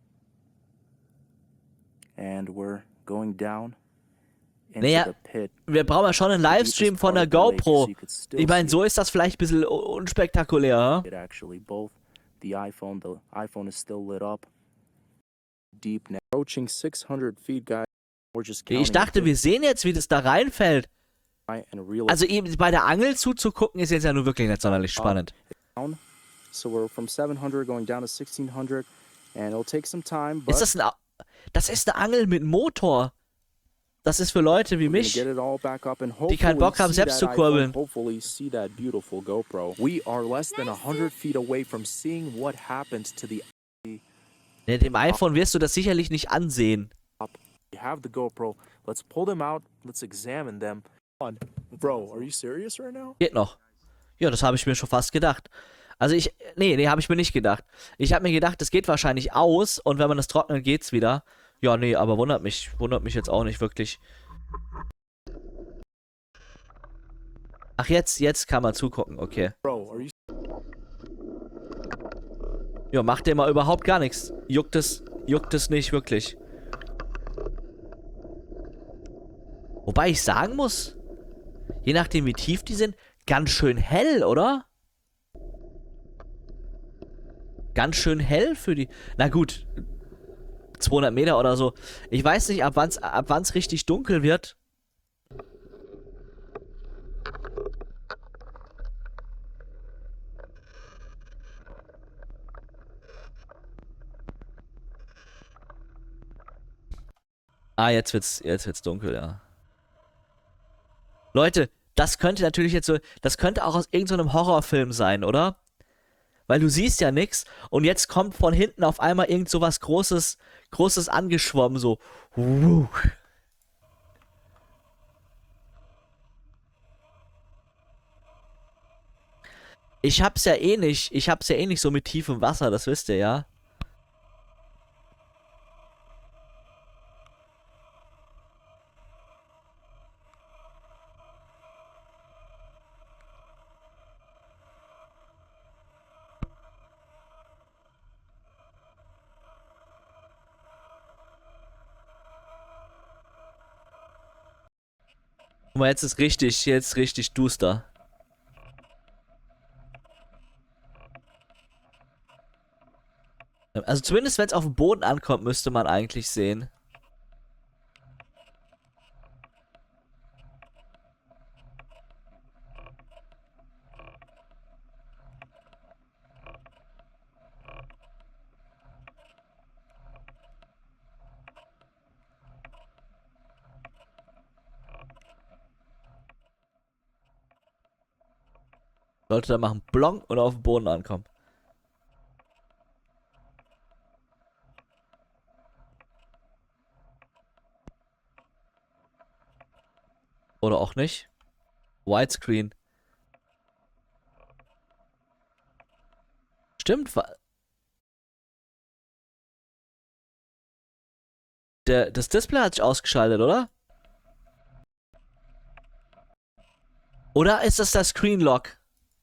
And we're going down into Naja, the pit. Wir brauchen ja schon einen the Livestream deepest von der part of the lake, so GoPro. you could still Ich meine, see so ist das vielleicht ein bisschen u- unspektakulär, it actually. Both the iPhone, the iPhone is still lit up. Deep now. Approaching six hundred feet, guys. We're just ja? counting Ich dachte, it wir sehen jetzt, wie das da reinfällt. and real Also eben bei der Angel zuzugucken, ist jetzt ja nur wirklich nicht sonderlich spannend. down. So we're from seven hundred going down to sixteen hundred, and it'll take some time, but Ist das ein... Au- Das ist eine Angel mit Motor. Das ist für Leute wie we're gonna mich. get it all back up and die keinen hopefully Bock haben, see selbst that zu kurbeln. iPhone, hopefully see that beautiful GoPro. We are less than one hundred feet away from seeing what happened to the Ne, dem iPhone wirst du das sicherlich nicht ansehen. We have the GoPro. Let's pull them out. Let's examine them. On. Bro, are you serious right now? Geht noch. Ja, das habe ich mir schon fast gedacht. Also ich... Nee, nee, habe ich mir nicht gedacht. Ich habe mir gedacht, das geht wahrscheinlich aus und wenn man das trocknet, geht's wieder. Ja, nee, aber wundert mich. Wundert mich jetzt auch nicht wirklich. Ach, jetzt, jetzt kann man zugucken, okay. Bro, are you Ja, macht der mal überhaupt gar nichts. Juckt es, juckt es nicht wirklich. Wobei ich sagen muss, je nachdem wie tief die sind, ganz schön hell, oder? Ganz schön hell für die... Na gut, zweihundert Meter oder so. Ich weiß nicht, ab wann's, ab wann's richtig dunkel wird. Ah, jetzt wird's, jetzt wird's dunkel, ja. Leute, das könnte natürlich jetzt so, das könnte auch aus irgendeinem Horrorfilm sein, oder? Weil du siehst ja nix und jetzt kommt von hinten auf einmal irgend so was Großes, Großes angeschwommen, so. Wuh. Ich hab's ja eh nicht, ich hab's ja eh nicht so mit tiefem Wasser, das wisst ihr ja. Guck mal, jetzt ist richtig, jetzt richtig duster. Also zumindest wenn es auf dem Boden ankommt, müsste man eigentlich sehen. Sollte da machen Blong und auf den Boden ankommen. Oder auch nicht. Widescreen. Stimmt. wa- Der, das Display hat sich ausgeschaltet, oder? Oder ist das der Screen Lock?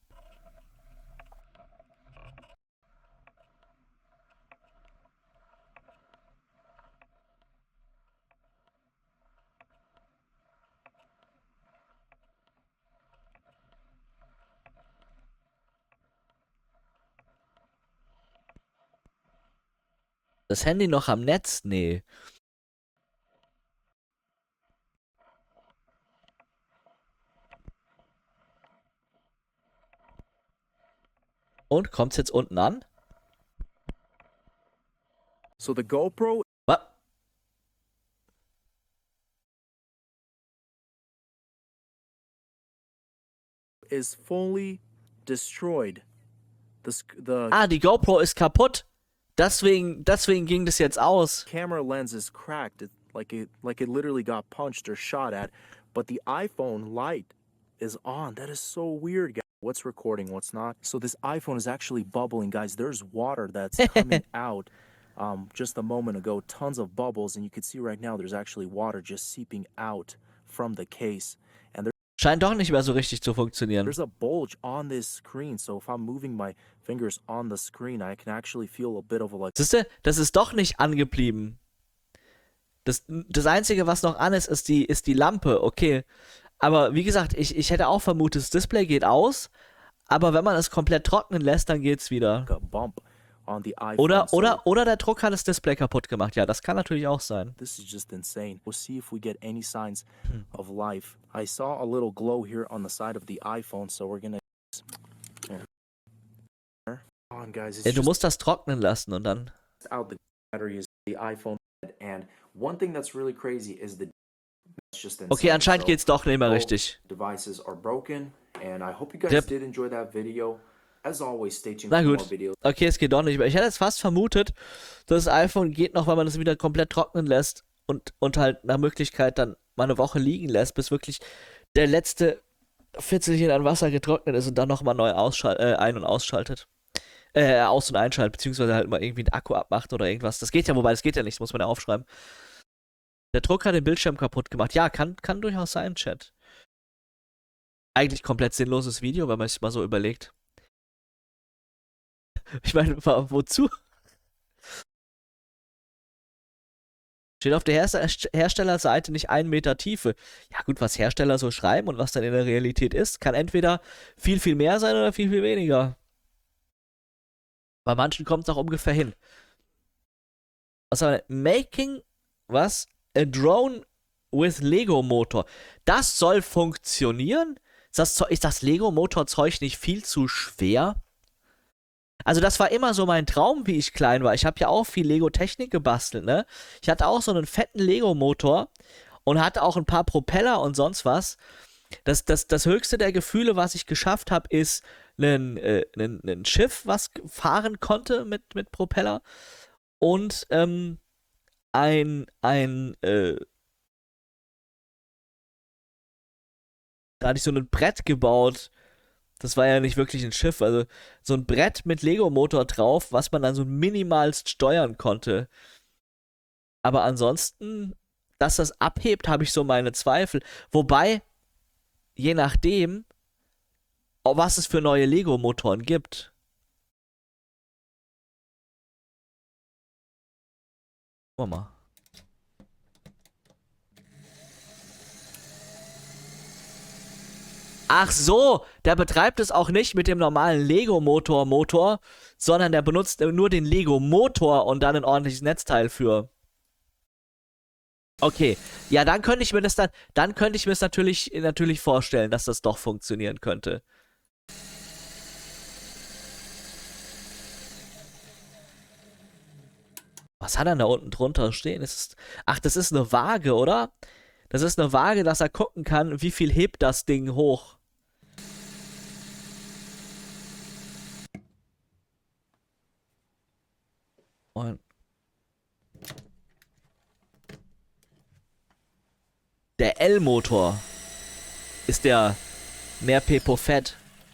Das Handy noch am Netz? Nee. Und kommt's jetzt unten an? So the GoPro Was? is fully destroyed. The, sc- the Ah, die GoPro ist kaputt. Deswegen, deswegen ging das jetzt aus. camera lens is cracked, it, like it like it literally got punched or shot at, but the iPhone light is on. That is so weird, guys. What's recording, what's not? So this iPhone is actually bubbling, guys. There's water that's coming out. Um, just a moment ago, tons of bubbles, and you can see right now there's actually water just seeping out from the case. And there, Scheint doch nicht mehr so richtig zu funktionieren. there's a bulge on this screen. So if I'm moving my fingers on the screen, I can actually feel a bit of a like. Siehste, das ist doch nicht angeblieben. Das, das Einzige, was noch an ist, ist die, ist die Lampe, okay. Aber wie gesagt, ich, ich hätte auch vermutet, das Display geht aus, aber wenn man es komplett trocknen lässt, dann geht's wieder. a bump on the iPhone. Oder, so oder, oder der Druck hat das Display kaputt gemacht. Ja, das kann natürlich auch sein. this is just insane. We'll see if we get any signs of life. I saw a little glow here on the side of the iPhone, so we're gonna. Here. Come on, guys. It's Ja, du just musst das trocknen lassen und dann. out the battery is the iPhone, and one thing that's really crazy is the. It's just insane. Okay, anscheinend So geht's doch nicht mehr both richtig. Devices are broken, and I hope you guys Yep. did enjoy that video. As always, stay tuned Na for more gut. videos. Okay, es geht doch nicht mehr. Ich hätte jetzt fast vermutet, das iPhone geht noch, weil man es wieder komplett trocknen lässt und, und halt nach Möglichkeit dann mal eine Woche liegen lässt, bis wirklich der letzte Fitzelchen an Wasser getrocknet ist und dann nochmal neu ausschal- äh, ein- und ausschaltet. Äh, aus- und einschaltet, beziehungsweise halt mal irgendwie den Akku abmacht oder irgendwas. Das geht ja, wobei das geht ja nicht, das muss man ja aufschreiben. Der Druck hat den Bildschirm kaputt gemacht. Ja, kann, kann durchaus sein, Chat. Eigentlich komplett sinnloses Video, wenn man sich mal so überlegt. Ich meine, wo- wozu? Steht auf der Herst- Herstellerseite nicht ein Meter Tiefe. Ja gut, was Hersteller so schreiben und was dann in der Realität ist, kann entweder viel, viel mehr sein oder viel, viel weniger. Bei manchen kommt es auch ungefähr hin. Was haben wir denn? Making, was? A drone with Lego-Motor. Das soll funktionieren? Ist das, Zeug- ist das Lego-Motor-Zeug nicht viel zu schwer? Also das war immer so mein Traum, wie ich klein war. Ich habe ja auch viel Lego-Technik gebastelt, ne? Ich hatte auch so einen fetten Lego-Motor und hatte auch ein paar Propeller und sonst was. Das, das, das höchste der Gefühle, was ich geschafft habe, ist ein, äh, ein, ein Schiff, was fahren konnte mit, mit Propeller und ähm, ein, ein, äh, da hatte ich so ein Brett gebaut. Das war ja nicht wirklich ein Schiff, also so ein Brett mit Lego-Motor drauf, was man dann so minimalst steuern konnte. Aber ansonsten, dass das abhebt, habe ich so meine Zweifel. Wobei, je nachdem, oh, was es für neue Lego-Motoren gibt. Guck mal. Ach so, der betreibt es auch nicht mit dem normalen Lego-Motor-Motor, sondern der benutzt nur den Lego-Motor und dann ein ordentliches Netzteil für. Okay, ja, dann könnte ich mir das dann, dann könnte ich mir es natürlich, natürlich vorstellen, dass das doch funktionieren könnte. Was hat er da unten drunter stehen? Ist es, ach, das ist eine Waage, oder? Das ist eine Waage, dass er gucken kann, wie viel hebt das Ding hoch. Und der L-Motor ist der mehr Pepo Fett.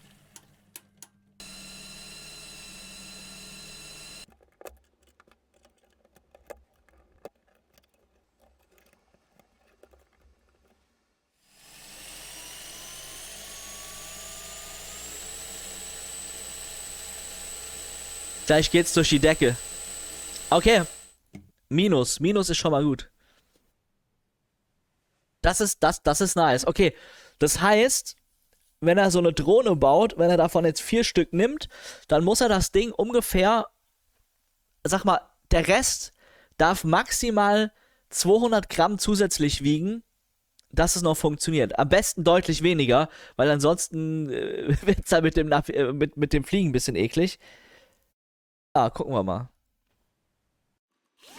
Gleich geht's durch die Decke. Okay. Minus. Minus ist schon mal gut. Das ist, das, das ist nice. Okay. Das heißt, wenn er so eine Drohne baut, wenn er davon jetzt vier Stück nimmt, dann muss er das Ding ungefähr, sag mal, der Rest darf maximal zweihundert Gramm zusätzlich wiegen, dass es noch funktioniert. Am besten deutlich weniger, weil ansonsten äh, wird es halt mit dem, Nav äh, mit, mit dem Fliegen ein bisschen eklig. Ah, gucken wir mal.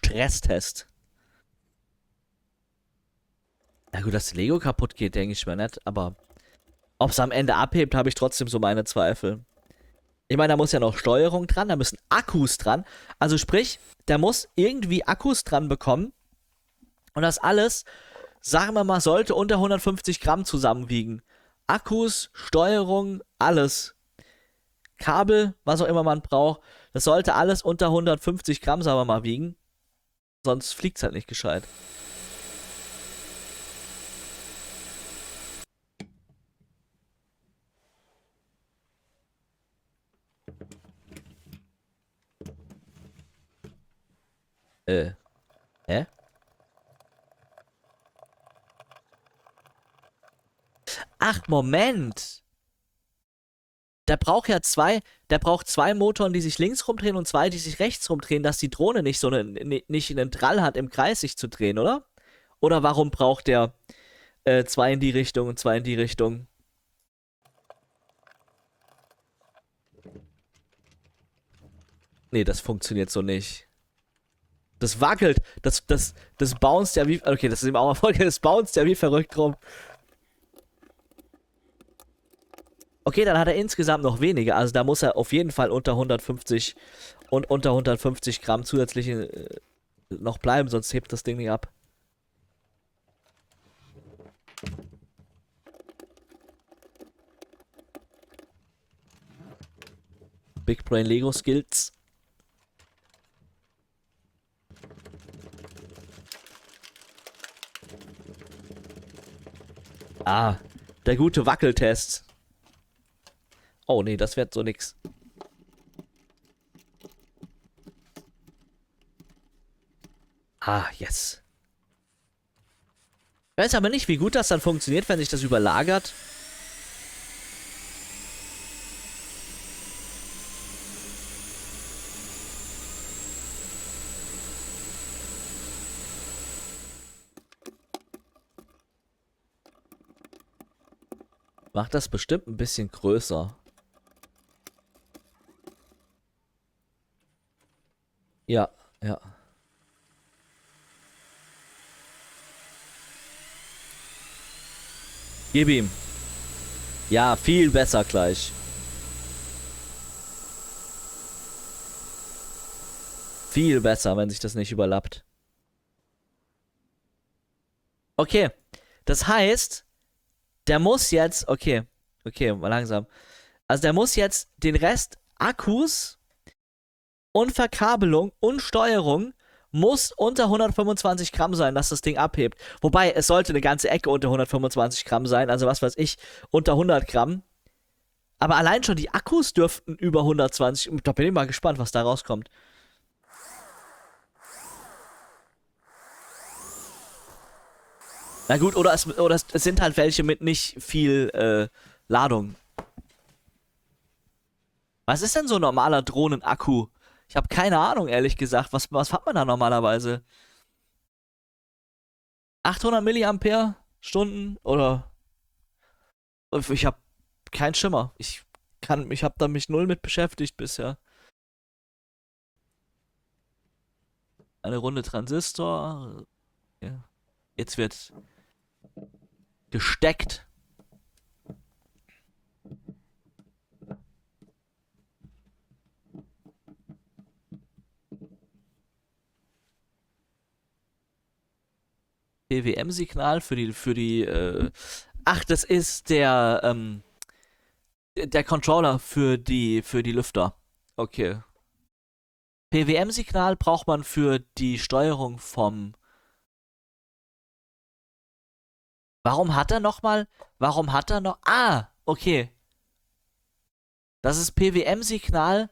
Stresstest. Na gut, dass Lego kaputt geht, denke ich mir nicht, aber ob es am Ende abhebt, habe ich trotzdem so meine Zweifel. Ich meine, da muss ja noch Steuerung dran, da müssen Akkus dran. Also sprich, der muss irgendwie Akkus dran bekommen. Und das alles, sagen wir mal, sollte unter hundertfünfzig Gramm zusammenwiegen. Akkus, Steuerung, alles. Kabel, was auch immer man braucht. Das sollte alles unter hundertfünfzig Gramm, sagen wir mal, wiegen. Sonst fliegt es halt nicht gescheit. Äh. Hä? Ach, Moment. Der braucht ja zwei, der braucht zwei Motoren, die sich links rumdrehen und zwei, die sich rechts rumdrehen, dass die Drohne nicht so eine, nicht einen Drall hat, im Kreis sich zu drehen, oder? Oder warum braucht der äh, zwei in die Richtung und zwei in die Richtung? Nee, das funktioniert so nicht. Das wackelt, das, das, das bounced ja wie, okay, das ist eben auch mal Folge, das bounced ja wie verrückt rum. Okay, dann hat er insgesamt noch weniger, also da muss er auf jeden Fall unter hundertfünfzig und unter hundertfünfzig Gramm zusätzlich äh, noch bleiben, sonst hebt das Ding nicht ab. Big Brain Lego Skills. Ah, der gute Wackeltest. Oh nee, das wird so nix. Ah, yes. Ich weiß aber nicht, wie gut das dann funktioniert, wenn sich das überlagert. Macht das bestimmt ein bisschen größer. Ja, ja. Gib ihm. Ja, viel besser gleich. Viel besser, wenn sich das nicht überlappt. Okay. Das heißt, der muss jetzt... Okay. Okay, mal langsam. Also der muss jetzt den Rest Akkus und Verkabelung und Steuerung muss unter hundertfünfundzwanzig Gramm sein, dass das Ding abhebt. Wobei, es sollte eine ganze Ecke unter hundertfünfundzwanzig Gramm sein, also was weiß ich, unter hundert Gramm. Aber allein schon die Akkus dürften über hundertzwanzig, da bin ich mal gespannt, was da rauskommt. Na gut, oder es, oder es sind halt welche mit nicht viel äh, Ladung. Was ist denn so ein normaler Drohnenakku? Ich habe keine Ahnung, ehrlich gesagt. Was, was hat man da normalerweise? achthundert Milliampere Stunden oder? Ich habe keinen Schimmer. Ich kann, ich habe da mich null mit beschäftigt bisher. Eine Runde Transistor. Ja. Jetzt wird gesteckt. P W M-Signal für die, für die, äh ach, das ist der, ähm, der Controller für die, für die Lüfter. Okay. P W M-Signal braucht man für die Steuerung vom... Warum hat er nochmal, warum hat er noch, ah, okay. Das ist P W M-Signal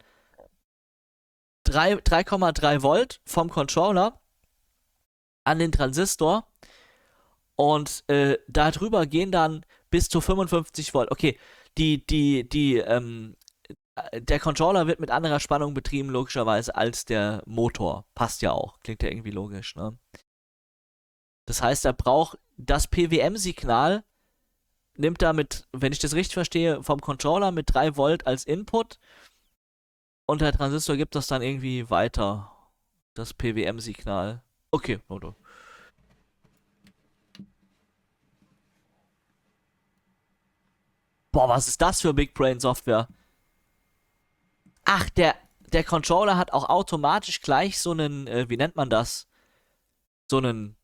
drei Komma drei Volt vom Controller an den Transistor. Und äh, darüber gehen dann bis zu fünfundfünfzig Volt. Okay, die, die, die, ähm, der Controller wird mit anderer Spannung betrieben, logischerweise, als der Motor. Passt ja auch. Klingt ja irgendwie logisch, ne? Das heißt, er braucht das P W M-Signal, nimmt er mit, wenn ich das richtig verstehe, vom Controller mit drei Volt als Input und der Transistor gibt das dann irgendwie weiter. das P W M-Signal. Okay, oder? Boah, was ist das für Big Brain Software? Ach, der, der Controller hat auch automatisch gleich so einen, äh, wie nennt man das? So einen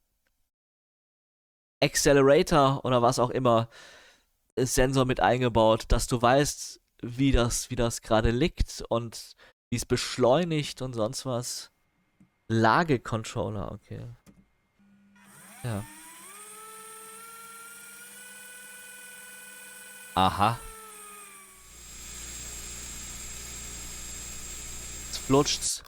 Accelerator oder was auch immer äh, Sensor mit eingebaut, dass du weißt, wie das, wie das gerade liegt und wie es beschleunigt und sonst was. Lagecontroller, okay. Ja. Aha. Jetzt flutscht's.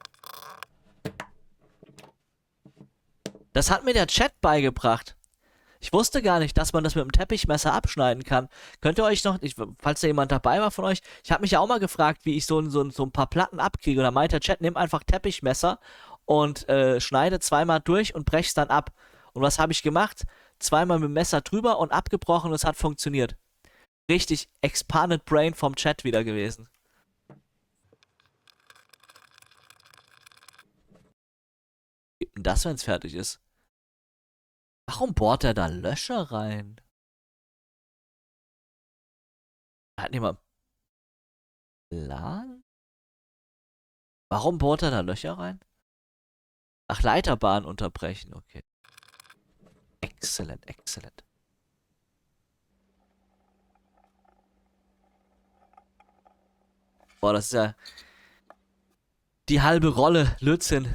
Das hat mir der Chat beigebracht. Ich wusste gar nicht, dass man das mit dem Teppichmesser abschneiden kann. Könnt ihr euch noch, ich, falls da jemand dabei war von euch, ich habe mich ja auch mal gefragt, wie ich so, so, so ein paar Platten abkriege. Und da meint der Chat, nimm einfach Teppichmesser und äh, schneide zweimal durch und brech's dann ab. Und was habe ich gemacht? Zweimal mit dem Messer drüber und abgebrochen und es hat funktioniert. Richtig expanded brain vom Chat wieder gewesen. Was gibt denn das, wenn es fertig ist? Warum bohrt er da Löcher rein? Hat niemand Plan? Warum bohrt er da Löcher rein? Ach, Leiterbahn unterbrechen, okay. Exzellent, exzellent. Boah, das ist ja die halbe Rolle, Lötzinn.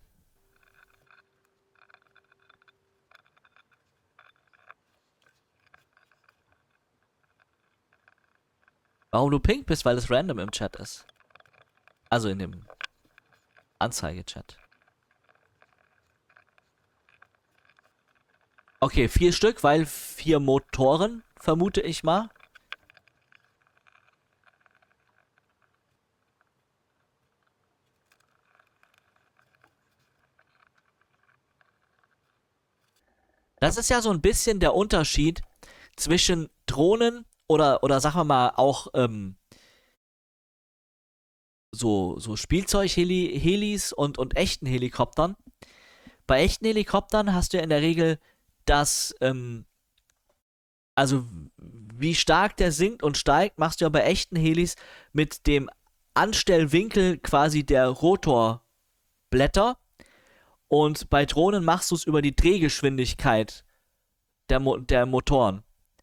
Warum du pink bist, weil es random im Chat ist. Also in dem Anzeige-Chat. Okay, vier Stück, weil vier Motoren, vermute ich mal. Das ist ja so ein bisschen der Unterschied zwischen Drohnen oder, oder sagen wir mal auch ähm, so, so Spielzeug-Helis und, und echten Helikoptern. Bei echten Helikoptern hast du ja in der Regel das, ähm, also wie stark der sinkt und steigt, machst du ja bei echten Helis mit dem Anstellwinkel quasi der Rotorblätter. Und bei Drohnen machst du es über die Drehgeschwindigkeit der, Mo der Motoren.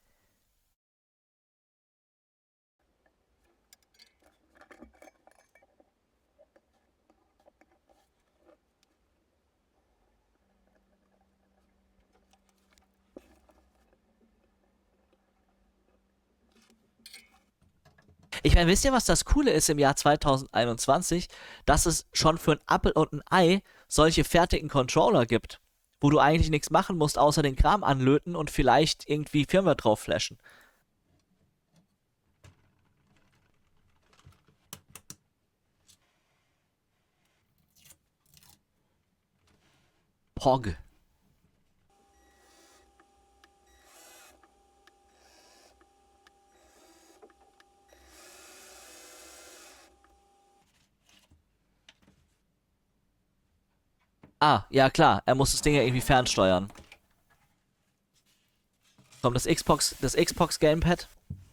Ich meine, wisst ihr, was das Coole ist im Jahr zweitausendeinundzwanzig? Dass es schon für ein Apfel und ein Ei solche fertigen Controller gibt, wo du eigentlich nichts machen musst, außer den Kram anlöten und vielleicht irgendwie Firmware drauf flashen. Pog. Ah, ja klar, er muss das Ding ja irgendwie fernsteuern. Kommt das Xbox, das Xbox Gamepad?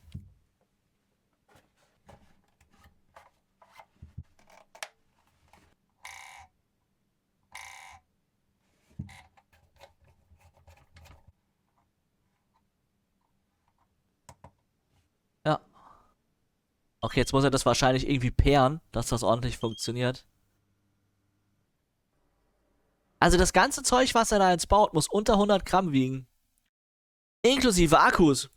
Ja. Okay, jetzt muss er das wahrscheinlich irgendwie pairen, dass das ordentlich funktioniert. Also das ganze Zeug, was er da jetzt baut, muss unter hundert Gramm wiegen. Inklusive Akkus.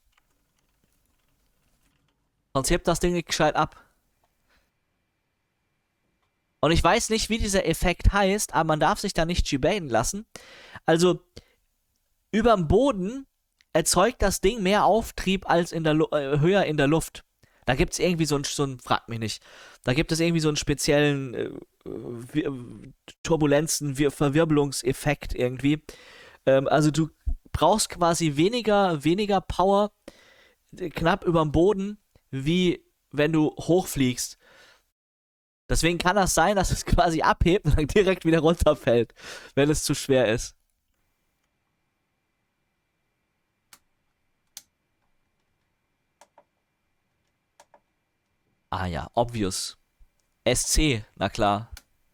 Sonst hebt das Ding nicht gescheit ab. Und ich weiß nicht, wie dieser Effekt heißt, aber man darf sich da nicht chibaten lassen. Also, überm Boden erzeugt das Ding mehr Auftrieb als in der Lu äh, höher in der Luft. Da gibt es irgendwie so ein, so ein, frag mich nicht, da gibt es irgendwie so einen speziellen äh, Wir Turbulenzen, Wir Verwirbelungseffekt irgendwie. Ähm, also du brauchst quasi weniger, weniger Power äh, knapp überm Boden, wie wenn du hochfliegst. Deswegen kann das sein, dass es quasi abhebt und dann direkt wieder runterfällt, wenn es zu schwer ist. Ah ja, obvious. S C, na klar.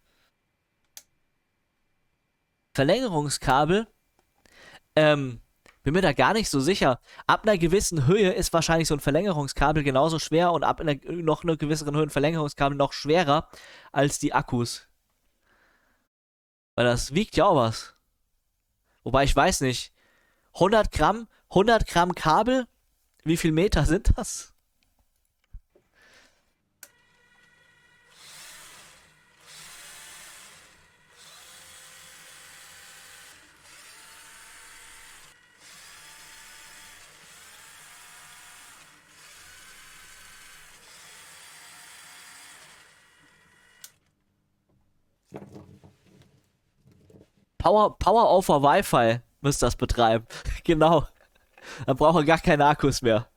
Verlängerungskabel. Ähm, bin mir da gar nicht so sicher. Ab einer gewissen Höhe ist wahrscheinlich so ein Verlängerungskabel genauso schwer und ab einer noch einer gewisseren Höhe ein Verlängerungskabel noch schwerer als die Akkus. Weil das wiegt ja auch was. Wobei ich weiß nicht. hundert Gramm, hundert Gramm Kabel? Wie viel Meter sind das? Power, Power over Wi-Fi müsst das betreiben. Genau. Dann braucht er gar keine Akkus mehr.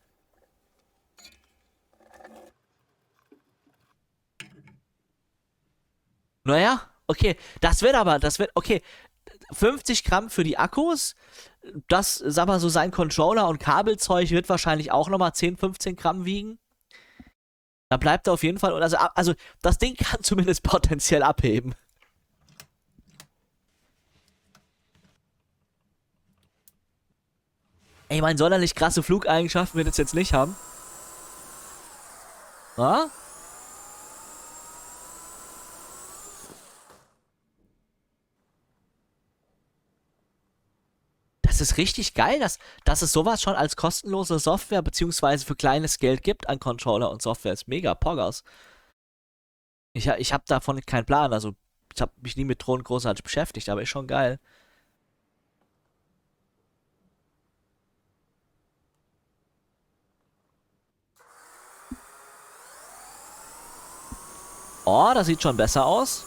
Naja, okay. Das wird aber, das wird, okay. fünfzig Gramm für die Akkus. Das, sag mal so, sein Controller und Kabelzeug wird wahrscheinlich auch nochmal zehn, fünfzehn Gramm wiegen. Da bleibt er auf jeden Fall, also, also das Ding kann zumindest potenziell abheben. Ey, mein sonderlich krasse Flugeigenschaften wird es jetzt nicht haben. Na? Das ist richtig geil, dass, dass es sowas schon als kostenlose Software beziehungsweise für kleines Geld gibt an Controller und Software. Ist mega Poggers. Ich, ich habe davon keinen Plan, also ich habe mich nie mit Drohnen großartig beschäftigt, aber ist schon geil. Oh, das sieht schon besser aus.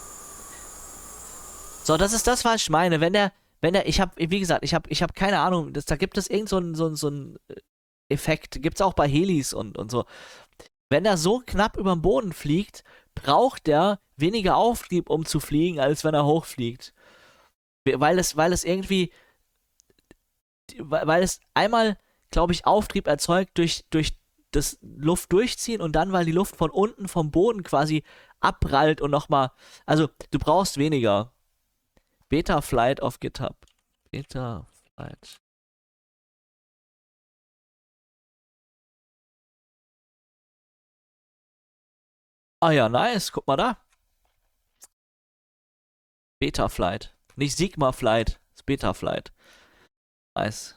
So, das ist das, was ich meine. Wenn der, wenn der, ich habe, wie gesagt, ich habe, ich habe keine Ahnung, das, da gibt es irgend so einen, so einen, so einen Effekt, gibt's auch bei Helis und, und so. Wenn er so knapp über dem Boden fliegt, braucht der weniger Auftrieb, um zu fliegen, als wenn er hochfliegt. Weil es, weil es irgendwie, weil es einmal, glaube ich, Auftrieb erzeugt durch, durch das Luft durchziehen und dann, weil die Luft von unten vom Boden quasi abprallt und nochmal, also du brauchst weniger. Betaflight auf GitHub. Betaflight. Ah ja, nice. Guck mal da. Betaflight. Nicht Sigma-Flight. Das ist Betaflight. Nice.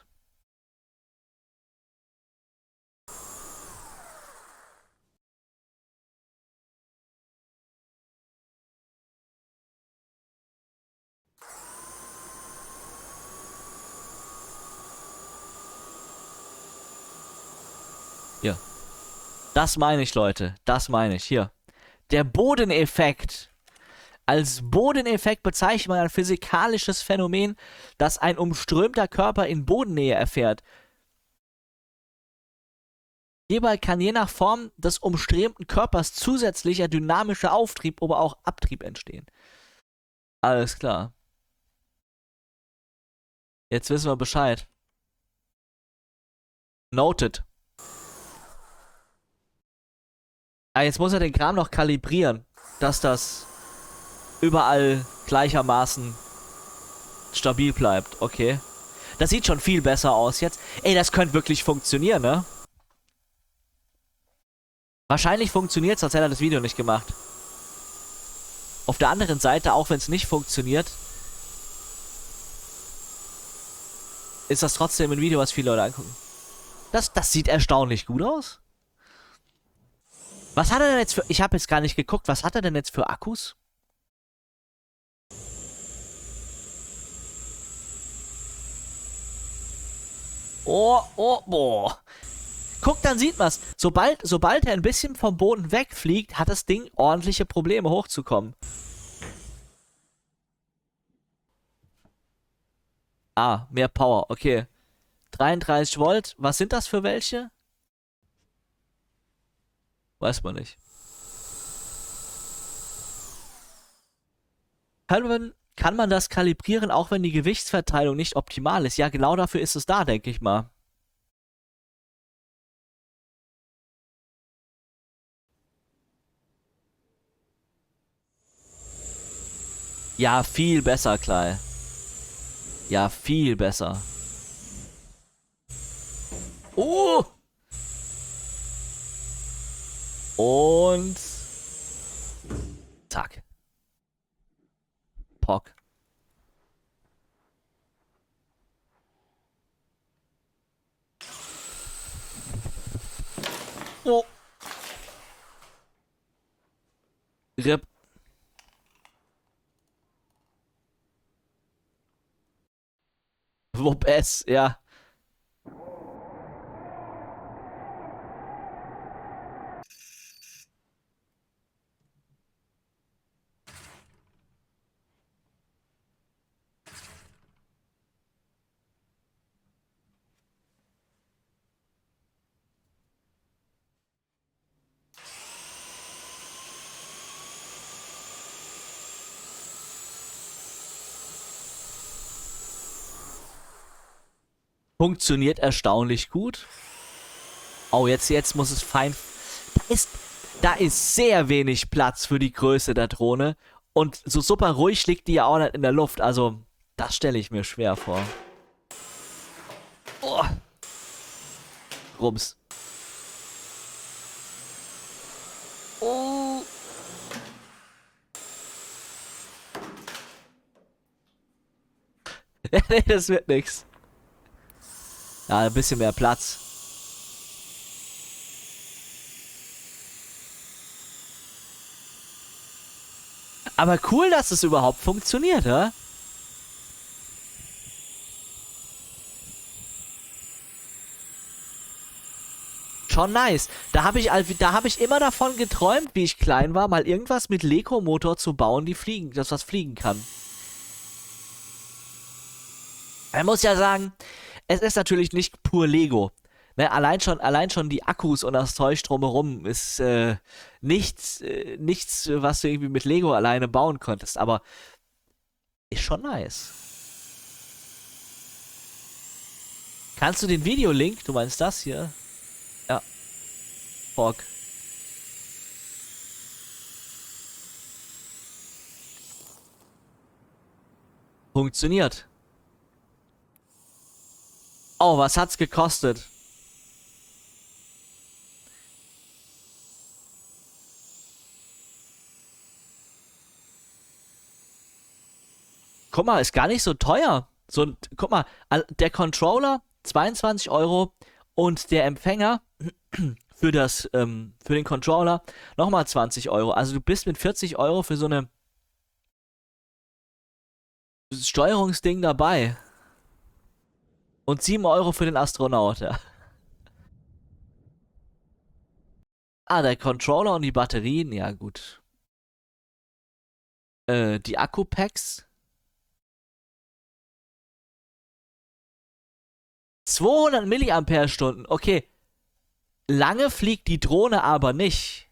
Hier. Das meine ich, Leute. Das meine ich. Hier. Der Bodeneffekt. Als Bodeneffekt bezeichnet man ein physikalisches Phänomen, das ein umströmter Körper in Bodennähe erfährt. Hierbei kann je nach Form des umströmten Körpers zusätzlicher dynamischer Auftrieb oder auch Abtrieb entstehen. Alles klar. Jetzt wissen wir Bescheid. Noted. Ah, jetzt muss er den Kram noch kalibrieren, dass das überall gleichermaßen stabil bleibt. Okay. Das sieht schon viel besser aus jetzt. Ey, das könnte wirklich funktionieren, ne? Wahrscheinlich funktioniert es, sonst hätte er das Video nicht gemacht. Auf der anderen Seite, auch wenn es nicht funktioniert, ist das trotzdem ein Video, was viele Leute angucken. Das, das sieht erstaunlich gut aus. Was hat er denn jetzt für... Ich habe jetzt gar nicht geguckt. Was hat er denn jetzt für Akkus? Oh, oh, boah. Guck, dann sieht man's. Sobald, sobald er ein bisschen vom Boden wegfliegt, hat das Ding ordentliche Probleme hochzukommen. Ah, mehr Power. Okay. dreiunddreißig Volt. Was sind das für welche? Weiß man nicht. Kann man, kann man das kalibrieren, auch wenn die Gewichtsverteilung nicht optimal ist? Ja, genau dafür ist es da, denke ich mal. Ja, viel besser, Klei. Ja, viel besser. Oh! Und... Zack. Pock. Oh. Rip. Wupp es, ja. Funktioniert erstaunlich gut. Oh, jetzt, jetzt muss es fein... Da ist, da ist sehr wenig Platz für die Größe der Drohne. Und so super ruhig liegt die ja auch nicht in der Luft. Also, das stelle ich mir schwer vor. Oh. Rums. Oh. Nee, das wird nix. Ja, ein bisschen mehr Platz. Aber cool, dass es überhaupt funktioniert, ja? Schon nice. Da habe ich, da hab ich immer davon geträumt, wie ich klein war, mal irgendwas mit Lego-Motor zu bauen, die fliegen, das was fliegen kann. Man muss ja sagen, es ist natürlich nicht pur Lego. Ne, allein schon, allein schon die Akkus und das Zeug drumherum ist äh, nichts, äh, nichts, was du irgendwie mit Lego alleine bauen konntest. Aber ist schon nice. Kannst du den Videolink, du meinst das hier? Ja. Bock. Funktioniert. Oh, was hat's gekostet? Guck mal, ist gar nicht so teuer. So, ein- guck mal, al- der Controller zweiundzwanzig Euro und der Empfänger für das, ähm, für den Controller nochmal zwanzig Euro. Also du bist mit vierzig Euro für so eine Steuerungsding dabei. Und sieben Euro für den Astronaut, ja. Ah, der Controller und die Batterien, ja gut. Äh, die Akku-Packs. zweihundert Milliampere-Stunden, okay. Lange fliegt die Drohne aber nicht.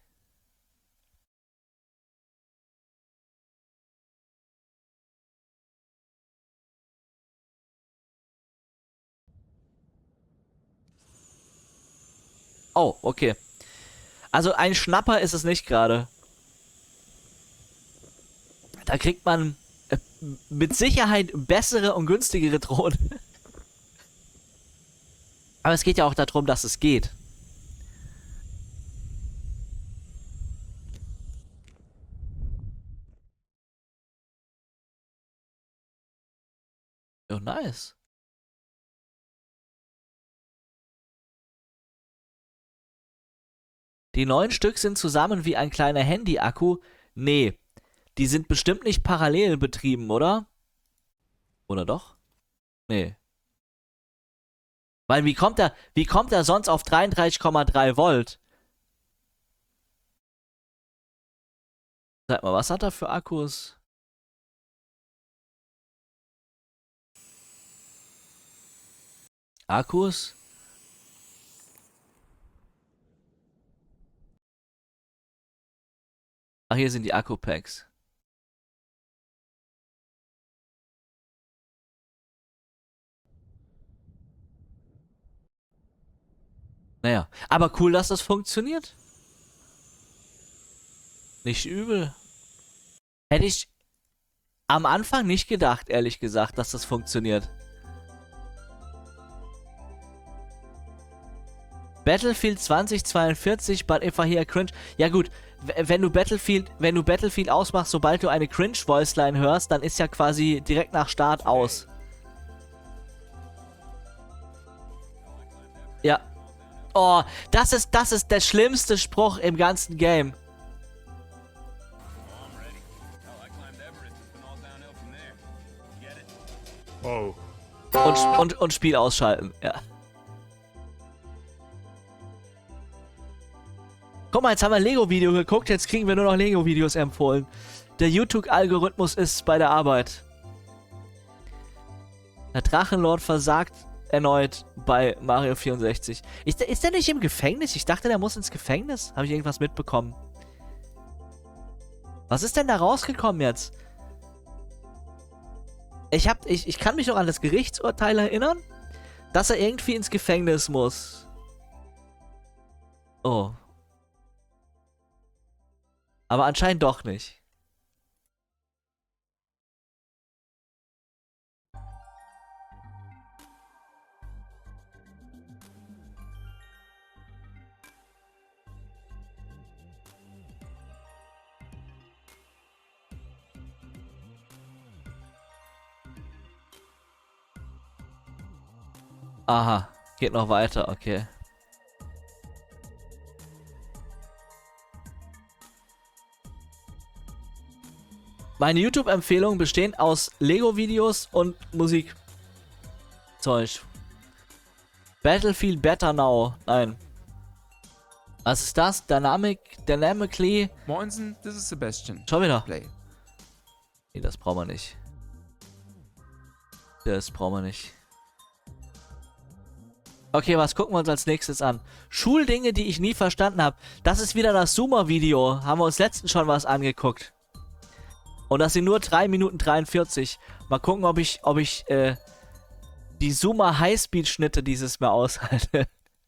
Oh, okay. Also ein Schnapper ist es nicht gerade. Da kriegt man äh, mit Sicherheit bessere und günstigere Drohnen. Aber es geht ja auch darum, dass es geht. Oh, nice. Die neun Stück sind zusammen wie ein kleiner Handy-Akku. Nee, die sind bestimmt nicht parallel betrieben, oder? Oder doch? Nee. Weil wie kommt er, wie kommt er sonst auf dreiunddreißig Komma drei Volt? Sag mal, was hat er für Akkus? Akkus? Ach, hier sind die Akku-Packs. Naja, aber cool, dass das funktioniert. Nicht übel. Hätte ich am Anfang nicht gedacht, ehrlich gesagt, dass das funktioniert. Battlefield zwanzig zweiundvierzig, but if I hear cringe. Ja gut, wenn du Battlefield, wenn du Battlefield ausmachst, sobald du eine Cringe-Voiceline hörst, dann ist ja quasi direkt nach Start aus. Ja. Oh, das ist, das ist der schlimmste Spruch im ganzen Game. Oh. Und, und, und Spiel ausschalten, ja. Guck mal, jetzt haben wir ein Lego-Video geguckt, jetzt kriegen wir nur noch Lego-Videos empfohlen. Der YouTube-Algorithmus ist bei der Arbeit. Der Drachenlord versagt erneut bei Mario vierundsechzig. Ist der, ist der nicht im Gefängnis? Ich dachte, der muss ins Gefängnis. Habe ich irgendwas mitbekommen? Was ist denn da rausgekommen jetzt? Ich, hab, ich, ich kann mich noch an das Gerichtsurteil erinnern, dass er irgendwie ins Gefängnis muss. Oh. Aber anscheinend doch nicht. Aha, geht noch weiter, okay. Meine YouTube-Empfehlungen bestehen aus Lego-Videos und Musik. Zeug. Battlefield Better Now. Nein. Was ist das? Dynamic, Dynamically. Moinsen, this is Sebastian. Schon wieder. Play. Nee, das brauchen wir nicht. Das brauchen wir nicht. Okay, was gucken wir uns als nächstes an? Schuldinge, die ich nie verstanden habe. Das ist wieder das Zoomer-Video. Haben wir uns letztens schon was angeguckt. Und das sind nur drei Minuten dreiundvierzig. Mal gucken, ob ich, ob ich, äh, die Zoomer Highspeed-Schnitte dieses Mal aushalte.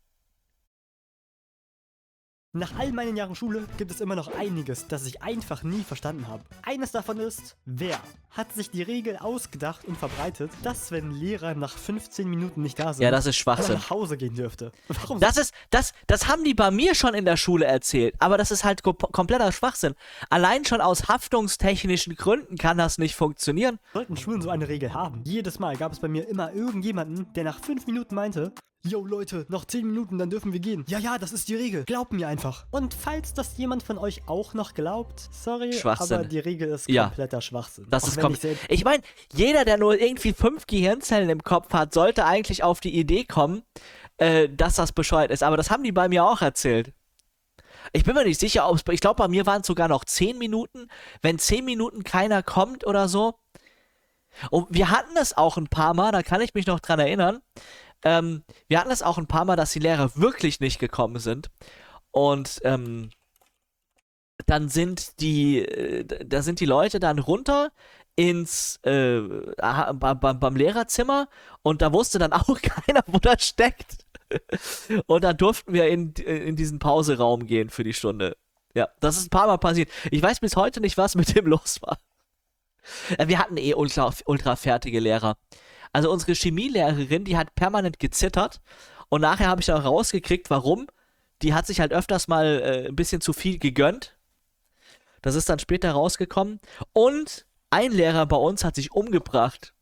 Nach all meinen Jahren Schule gibt es immer noch einiges, das ich einfach nie verstanden habe. Eines davon ist, wer hat sich die Regel ausgedacht und verbreitet, dass wenn Lehrer nach fünfzehn Minuten nicht da sind, Ja, das ist man Schwachsinn. nach Hause gehen dürfte? Warum Das ist, das, das haben die bei mir schon in der Schule erzählt. Aber das ist halt kom kompletter Schwachsinn. Allein schon aus haftungstechnischen Gründen kann das nicht funktionieren. sollten Schulen so eine Regel haben? Jedes Mal gab es bei mir immer irgendjemanden, der nach fünf Minuten meinte, yo Leute, noch zehn Minuten, dann dürfen wir gehen. Ja, ja, das ist die Regel. Glaubt mir einfach. Und falls das jemand von euch auch noch glaubt, sorry, Schwachsinn. aber die Regel ist Ja. kompletter Schwachsinn. Das Auch ist wenn kom ich selbst Ich meine, jeder, der nur irgendwie fünf Gehirnzellen im Kopf hat, sollte eigentlich auf die Idee kommen, äh, dass das bescheuert ist. Aber das haben die bei mir auch erzählt. Ich bin mir nicht sicher, ob es. Ich glaube, bei mir waren es sogar noch zehn Minuten. Wenn zehn Minuten keiner kommt oder so. Und wir hatten es auch ein paar Mal, da kann ich mich noch dran erinnern. Ähm, wir hatten es auch ein paar Mal, dass die Lehrer wirklich nicht gekommen sind. Und ähm, dann sind die, äh, da sind die Leute dann runter ins äh, aha, beim, beim, beim Lehrerzimmer und da wusste dann auch keiner, wo das steckt. Und dann durften wir in, in diesen Pauseraum gehen für die Stunde. Ja, das ist ein paar Mal passiert. Ich weiß bis heute nicht, was mit dem los war. Äh, Wir hatten eh ultra, ultra fertige Lehrer. Also unsere Chemielehrerin, die hat permanent gezittert und nachher habe ich dann rausgekriegt, warum. Die hat sich halt öfters mal äh, ein bisschen zu viel gegönnt. Das ist dann später rausgekommen. Und ein Lehrer bei uns hat sich umgebracht.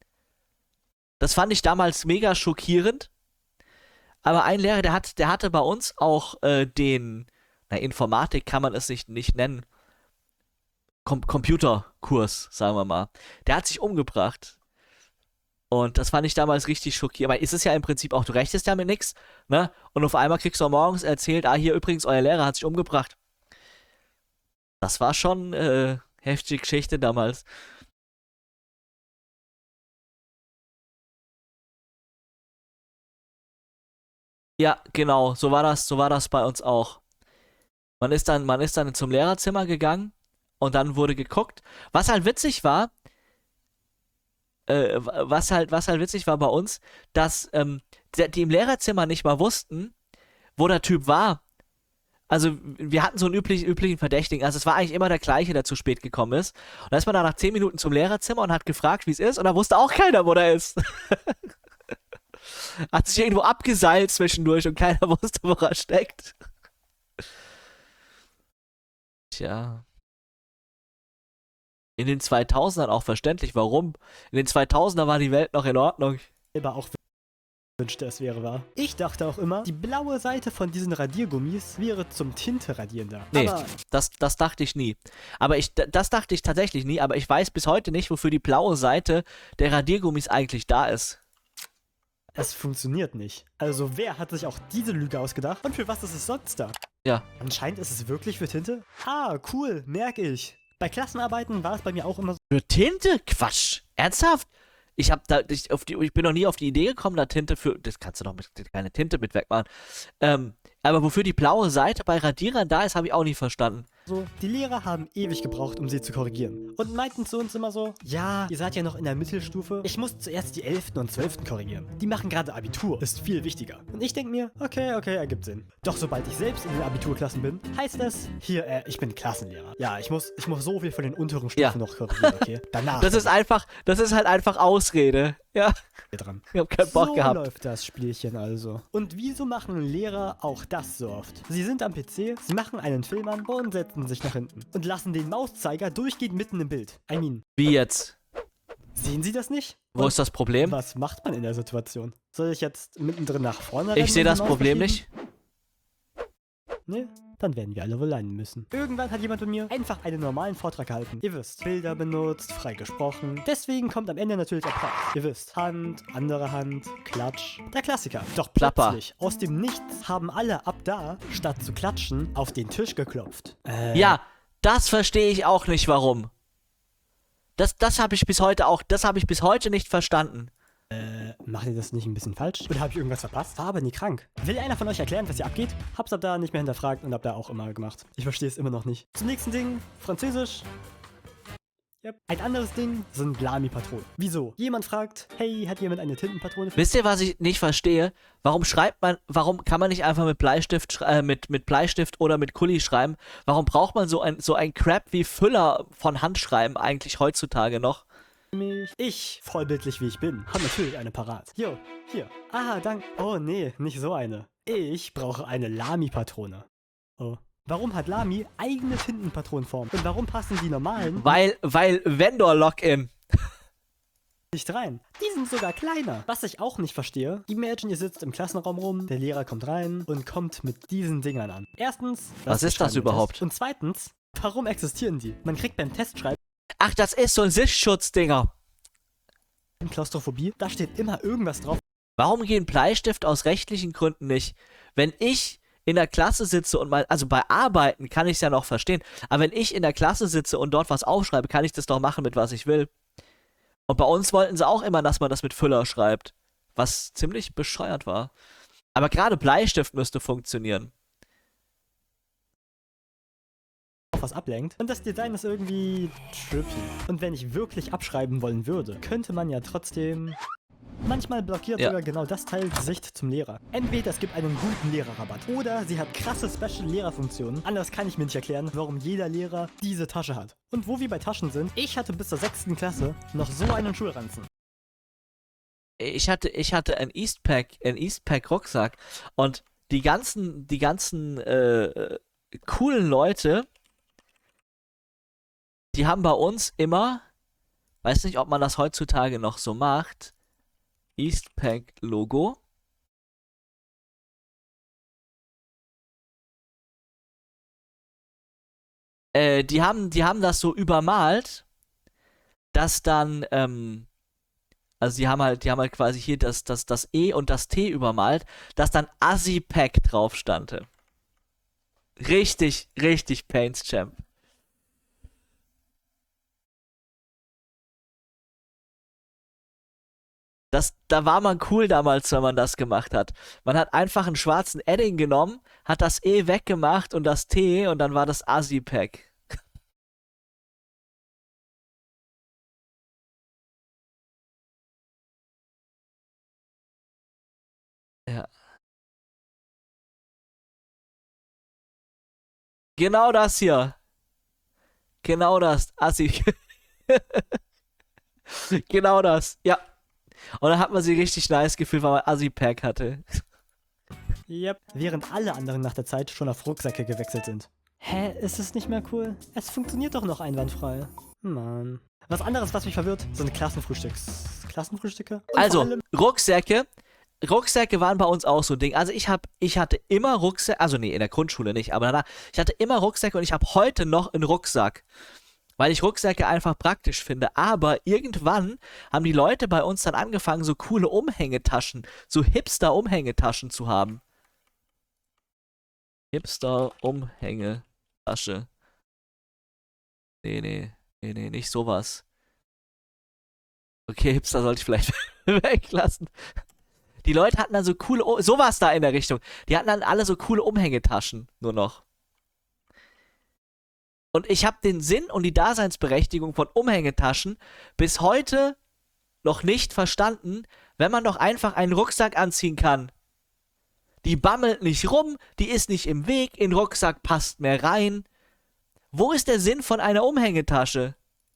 Das fand ich damals mega schockierend. Aber ein Lehrer, der hat, der hatte bei uns auch äh, den, na, Informatik kann man es nicht, nicht nennen. Com Computerkurs, sagen wir mal. Der hat sich umgebracht. Und das fand ich damals richtig schockierend. Weil es ist ja im Prinzip auch, du rechnest ja mit nichts, ne? Und auf einmal kriegst du morgens erzählt, ah, hier übrigens, euer Lehrer hat sich umgebracht. Das war schon äh, heftige Geschichte damals. Ja, genau, so war das, so war das bei uns auch. Man ist dann, man ist dann zum Lehrerzimmer gegangen und dann wurde geguckt. Was halt witzig war, äh, was halt, was halt witzig war bei uns, dass ähm, die, die im Lehrerzimmer nicht mal wussten, wo der Typ war. Also, wir hatten so einen üblichen, üblichen Verdächtigen. Also, es war eigentlich immer der gleiche, der zu spät gekommen ist. Und da ist man dann nach zehn Minuten zum Lehrerzimmer und hat gefragt, wie es ist. Und da wusste auch keiner, wo der ist. Hat sich irgendwo abgeseilt zwischendurch und keiner wusste, wo er steckt. Tja. In den zweitausendern auch verständlich. Warum? In den zweitausender war die Welt noch in Ordnung. selber auch wünschte, es wäre wahr. Ich dachte auch immer, die blaue Seite von diesen Radiergummis wäre zum Tinte radieren da. Nee, Aber das, das dachte ich nie. Aber ich, d- das dachte ich tatsächlich nie, aber ich weiß bis heute nicht, wofür die blaue Seite der Radiergummis eigentlich da ist. es funktioniert nicht. Also wer hat sich auch diese Lüge ausgedacht? Und für was ist es sonst da? Ja. Anscheinend ist es wirklich für Tinte? Ah, cool, merke ich. Bei Klassenarbeiten war es bei mir auch immer so. Für Tinte? Quatsch. Ernsthaft? Ich hab da, ich, auf die, ich bin noch nie auf die Idee gekommen, da Tinte für, das kannst du doch mit, keine Tinte mit wegmachen. Ähm, aber wofür die blaue Seite bei Radierern da ist, habe ich auch nie verstanden. So, die Lehrer haben ewig gebraucht, um sie zu korrigieren. Und meinten zu uns immer so, ja, ihr seid ja noch in der Mittelstufe. Ich muss zuerst die elften und zwölften korrigieren. Die machen gerade Abitur. Ist viel wichtiger. Und ich denke mir, okay, okay, ergibt Sinn. Doch sobald ich selbst in den Abiturklassen bin, heißt es, hier, äh, ich bin Klassenlehrer. Ja, ich muss, ich muss so viel von den unteren Stufen Ja. noch korrigieren, okay? Danach. Das ist einfach, das ist halt einfach Ausrede. Ja, dran. ich hab keinen Bock so gehabt. läuft das Spielchen also. Und wieso machen Lehrer auch das so oft? Sie sind am P C, sie machen einen Film an und setzen sich nach hinten. Und lassen den Mauszeiger durchgehend mitten im Bild. I mean, Wie jetzt? sehen Sie das nicht? Wo Und ist das Problem? was macht man in der Situation? Soll ich jetzt mittendrin nach vorne Ich sehe und die das Maus Problem verschieben? nicht. Ne? Dann werden wir alle wohl leiden müssen. Irgendwann hat jemand bei mir einfach einen normalen Vortrag gehalten. Ihr wisst, Bilder benutzt, frei gesprochen. Deswegen kommt am Ende natürlich Applaus. Ihr wisst, Hand, andere Hand, Klatsch. Der Klassiker. Doch Plapper. plötzlich, aus dem Nichts, haben alle ab da, statt zu klatschen, auf den Tisch geklopft. Äh, Ja, das verstehe ich auch nicht, warum. Das, das habe ich bis heute auch, das habe ich bis heute nicht verstanden. Macht ihr das nicht ein bisschen falsch? Oder habe ich irgendwas verpasst? War aber nie krank. Will einer von euch erklären, was hier abgeht? Hab's ab da nicht mehr hinterfragt und ab da auch immer gemacht. Ich verstehe es immer noch nicht. Zum nächsten Ding, Französisch. Yep. Ein anderes Ding sind Lamy-Patronen. Wieso? Jemand fragt, hey, hat jemand eine Tintenpatrone für... Wisst ihr, was ich nicht verstehe? Warum schreibt man, warum kann man nicht einfach mit Bleistift, schrei- äh, mit, mit Bleistift oder mit Kuli schreiben? Warum braucht man so ein, so ein Crap wie Füller von Handschreiben eigentlich heutzutage noch? mich? Ich, vollbildlich wie ich bin, habe natürlich eine parat. Jo, hier. Ah, dank... Oh, nee, nicht so eine. Ich brauche eine Lamy-Patrone. Oh. Warum hat Lamy eigene Tintenpatronenform? Und warum passen die normalen Weil, weil Vendor-Login. nicht rein? Die sind sogar kleiner. Was ich auch nicht verstehe, imagine ihr sitzt im Klassenraum rum, der Lehrer kommt rein und kommt mit diesen Dingern an. Erstens, Was ist das beschreiben wir überhaupt? Test. Und zweitens, warum existieren die? Man kriegt beim Testschreiben Ach, das ist so ein Sichtschutz-Dinger. Klaustrophobie, da steht immer irgendwas drauf. Warum gehen Bleistift aus rechtlichen Gründen nicht? Wenn ich in der Klasse sitze und mal, also bei Arbeiten kann ich es ja noch verstehen, aber wenn ich in der Klasse sitze und dort was aufschreibe, kann ich das doch machen, mit was ich will. Und bei uns wollten sie auch immer, dass man das mit Füller schreibt, was ziemlich bescheuert war. Aber gerade Bleistift müsste funktionieren. was ablenkt. Und das Design ist irgendwie trippy. Und wenn ich wirklich abschreiben wollen würde, könnte man ja trotzdem... Manchmal blockiert Ja. sogar genau das Teil die Sicht zum Lehrer. Entweder es gibt einen guten Lehrerrabatt oder sie hat krasse Special-Lehrerfunktionen. Anders kann ich mir nicht erklären, warum jeder Lehrer diese Tasche hat. Und wo wir bei Taschen sind, ich hatte bis zur sechsten Klasse noch so einen Schulranzen. Ich hatte, ich hatte ein Eastpack, ein Eastpack-Rucksack und die ganzen, die ganzen äh, äh, coolen Leute, die haben bei uns immer, weiß nicht, ob man das heutzutage noch so macht, Eastpack-Logo. Äh, die haben, die haben das so übermalt, dass dann, ähm, also die haben halt, die haben halt quasi hier das, das, das E und das T übermalt, dass dann Assi-Pack drauf stand. Richtig, richtig Paints Champ. Das, da war man cool damals, wenn man das gemacht hat. Man hat einfach einen schwarzen Edding genommen, hat das E weggemacht und das T und dann war das Assi-Pack. Ja. Genau das hier. Genau das. Assi. Genau das. Ja. Und dann hat man sich richtig nice gefühlt, weil man Assi-Pack hatte. Yep. Während alle anderen nach der Zeit schon auf Rucksäcke gewechselt sind. Hä, ist es nicht mehr cool? Es funktioniert doch noch einwandfrei. Mann. Was anderes, was mich verwirrt, sind Klassenfrühstücks... Klassenfrühstücke? Und vor Also, allem- Rucksäcke. Rucksäcke waren bei uns auch so ein Ding. Also ich hab, ich hatte immer Rucksäcke, also nee, in der Grundschule nicht, aber danach, ich hatte immer Rucksäcke und ich habe heute noch einen Rucksack. Weil ich Rucksäcke einfach praktisch finde. Aber irgendwann haben die Leute bei uns dann angefangen, so coole Umhängetaschen, so Hipster-Umhängetaschen zu haben. Hipster-Umhängetasche. Nee, nee, nee, nee, nicht sowas. Okay, Hipster sollte ich vielleicht weglassen. Die Leute hatten dann so coole, um sowas da in der Richtung. Die hatten dann alle so coole Umhängetaschen, nur noch. Und ich habe den Sinn und die Daseinsberechtigung von Umhängetaschen bis heute noch nicht verstanden, wenn man doch einfach einen Rucksack anziehen kann. Die bammelt nicht rum, die ist nicht im Weg, in den Rucksack passt mehr rein. Wo ist der Sinn von einer Umhängetasche?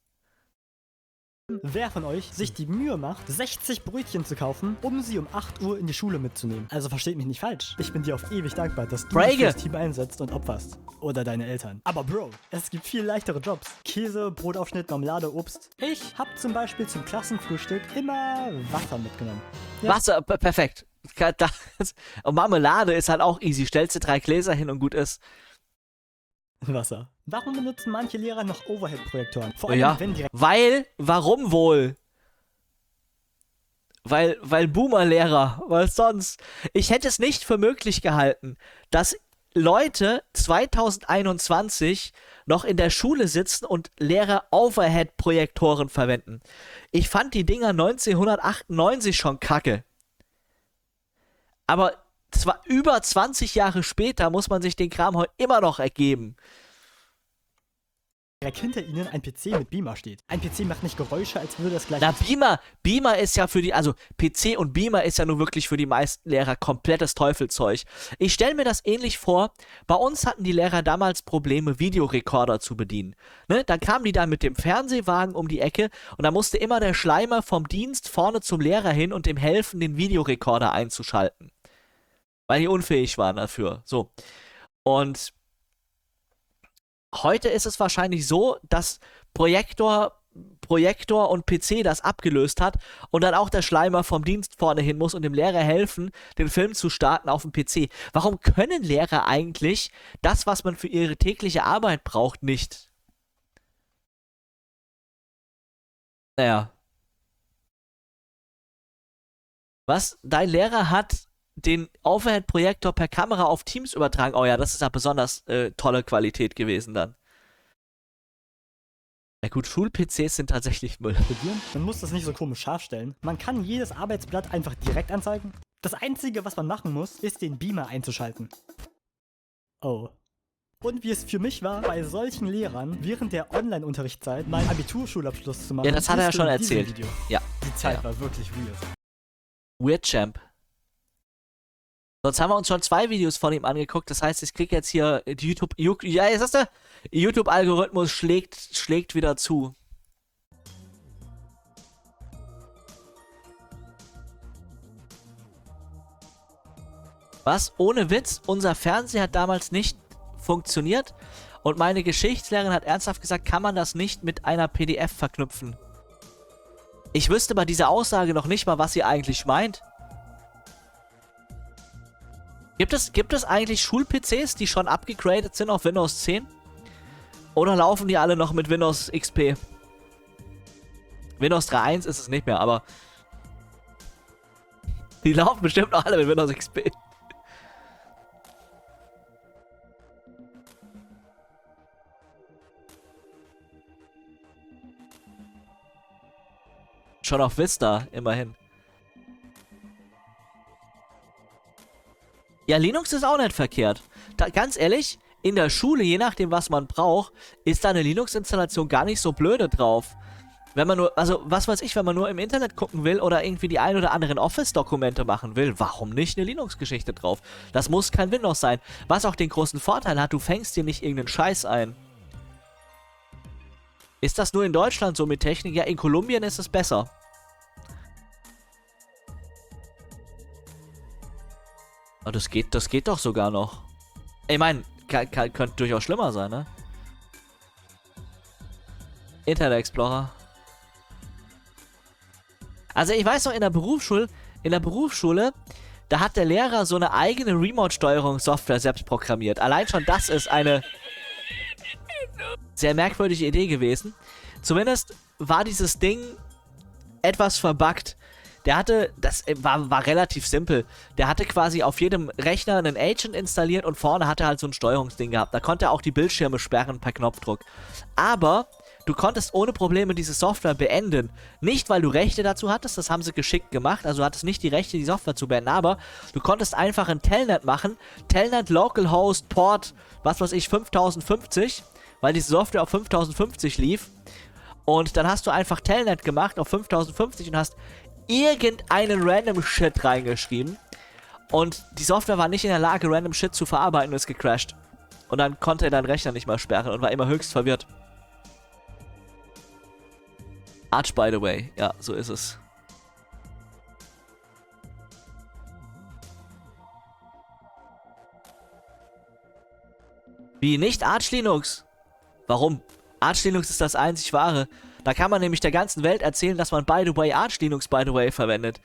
Wer von euch sich die Mühe macht, sechzig Brötchen zu kaufen, um sie um acht Uhr in die Schule mitzunehmen? Also versteht mich nicht falsch. Ich bin dir auf ewig dankbar, dass du dich Brage. fürs Team einsetzt und opferst. Oder deine Eltern. Aber Bro, es gibt viel leichtere Jobs. Käse, Brotaufschnitt, Marmelade, Obst. Ich hab zum Beispiel zum Klassenfrühstück immer Wasser mitgenommen. Ja. Wasser, p- perfekt. Das- Und Marmelade ist halt auch easy. Stellst du drei Gläser hin und gut ist. Wasser. Warum benutzen manche Lehrer noch Overhead-Projektoren? Vor allem, Ja, wenn direkt weil, warum wohl? Weil, weil Boomer-Lehrer, weil sonst. Ich hätte es nicht für möglich gehalten, dass Leute zwanzig einundzwanzig noch in der Schule sitzen und Lehrer Overhead-Projektoren verwenden. Ich fand die Dinger neunzehnhundertachtundneunzig schon kacke. Aber zwar über zwanzig Jahre später muss man sich den Kram heute immer noch ergeben. direkt hinter ihnen ein P C mit Beamer steht. Ein P C macht nicht Geräusche, als würde das gleich... Na, Beamer, Beamer ist ja für die, also P C und Beamer ist ja nun wirklich für die meisten Lehrer komplettes Teufelzeug. Ich stelle mir das ähnlich vor, bei uns hatten die Lehrer damals Probleme, Videorekorder zu bedienen. Ne? Dann kamen die da mit dem Fernsehwagen um die Ecke und da musste immer der Schleimer vom Dienst vorne zum Lehrer hin und dem helfen, den Videorekorder einzuschalten. Weil die unfähig waren dafür. So. Und heute ist es wahrscheinlich so, dass Projektor, Projektor und P C das abgelöst hat und dann auch der Schleimer vom Dienst vorne hin muss und dem Lehrer helfen, den Film zu starten auf dem P C. Warum können Lehrer eigentlich das, was man für ihre tägliche Arbeit braucht, nicht? Naja. Was? Dein Lehrer hat den Overhead-Projektor per Kamera auf Teams übertragen. Oh ja, das ist ja besonders äh, tolle Qualität gewesen dann. Ja gut, Schul-P Cs sind tatsächlich Müll. studieren. Man muss das nicht so komisch scharf stellen. Man kann jedes Arbeitsblatt einfach direkt anzeigen. Das Einzige, was man machen muss, ist den Beamer einzuschalten. Oh. Und wie es für mich war, bei solchen Lehrern während der Online-Unterrichtszeit meinen Abiturschulabschluss zu machen. Ja, das hat er ja siehst du schon in diesem erzählt. Video. Ja. Die Zeit Ja, ja. war wirklich weird. Weird Champ. Sonst haben wir uns schon zwei Videos von ihm angeguckt. Das heißt, ich krieg jetzt hier die YouTube... Ja, jetzt hast du... YouTube-Algorithmus schlägt, schlägt wieder zu. Was? Ohne Witz, unser Fernseher hat damals nicht funktioniert und meine Geschichtslehrerin hat ernsthaft gesagt, kann man das nicht mit einer P D F verknüpfen? Ich wüsste bei dieser Aussage noch nicht mal, was sie eigentlich meint. Gibt es, gibt es eigentlich Schul-P Cs, die schon abgegradet sind auf Windows zehn? Oder laufen die alle noch mit Windows X P? Windows drei Punkt eins ist es nicht mehr, aber die laufen bestimmt noch alle mit Windows X P. Schon auf Vista, immerhin. Ja, Linux ist auch nicht verkehrt. Da, ganz ehrlich, in der Schule, je nachdem, was man braucht, ist da eine Linux-Installation gar nicht so blöde drauf. Wenn man nur, also was weiß ich, wenn man nur im Internet gucken will oder irgendwie die ein oder anderen Office-Dokumente machen will, warum nicht eine Linux-Geschichte drauf? Das muss kein Windows sein. Was auch den großen Vorteil hat, du fängst dir nicht irgendeinen Scheiß ein. Ist das nur in Deutschland so mit Technik? Ja, in Kolumbien ist es besser. Aber das geht, das geht doch sogar noch. Ich meine, könnte durchaus schlimmer sein, ne? Internet Explorer. Also ich weiß noch, in der Berufsschule, in der Berufsschule, da hat der Lehrer so eine eigene Remote-Steuerungssoftware selbst programmiert. Allein schon das ist eine sehr merkwürdige Idee gewesen. Zumindest war dieses Ding etwas verbuggt. Der hatte, das war, war relativ simpel. Der hatte quasi auf jedem Rechner einen Agent installiert und vorne hatte er halt so ein Steuerungsding gehabt. Da konnte er auch die Bildschirme sperren per Knopfdruck. Aber du konntest ohne Probleme diese Software beenden. Nicht, weil du Rechte dazu hattest, das haben sie geschickt gemacht. Also du hattest nicht die Rechte, die Software zu beenden. Aber du konntest einfach ein Telnet machen. Telnet Localhost Port, was weiß ich, fünftausendfünfzig. Weil diese Software auf fünftausendfünfzig lief. Und dann hast du einfach Telnet gemacht auf fünftausendfünfzig und hast irgendeinen random Shit reingeschrieben. Und die Software war nicht in der Lage, random Shit zu verarbeiten und ist gecrashed. Und dann konnte er deinen Rechner nicht mehr sperren und war immer höchst verwirrt. Arch, by the way. Ja, so ist es. Wie, nicht Arch Linux? Warum? Arch Linux ist das einzig wahre. Da kann man nämlich der ganzen Welt erzählen, dass man by the way Arch Linux by the way verwendet.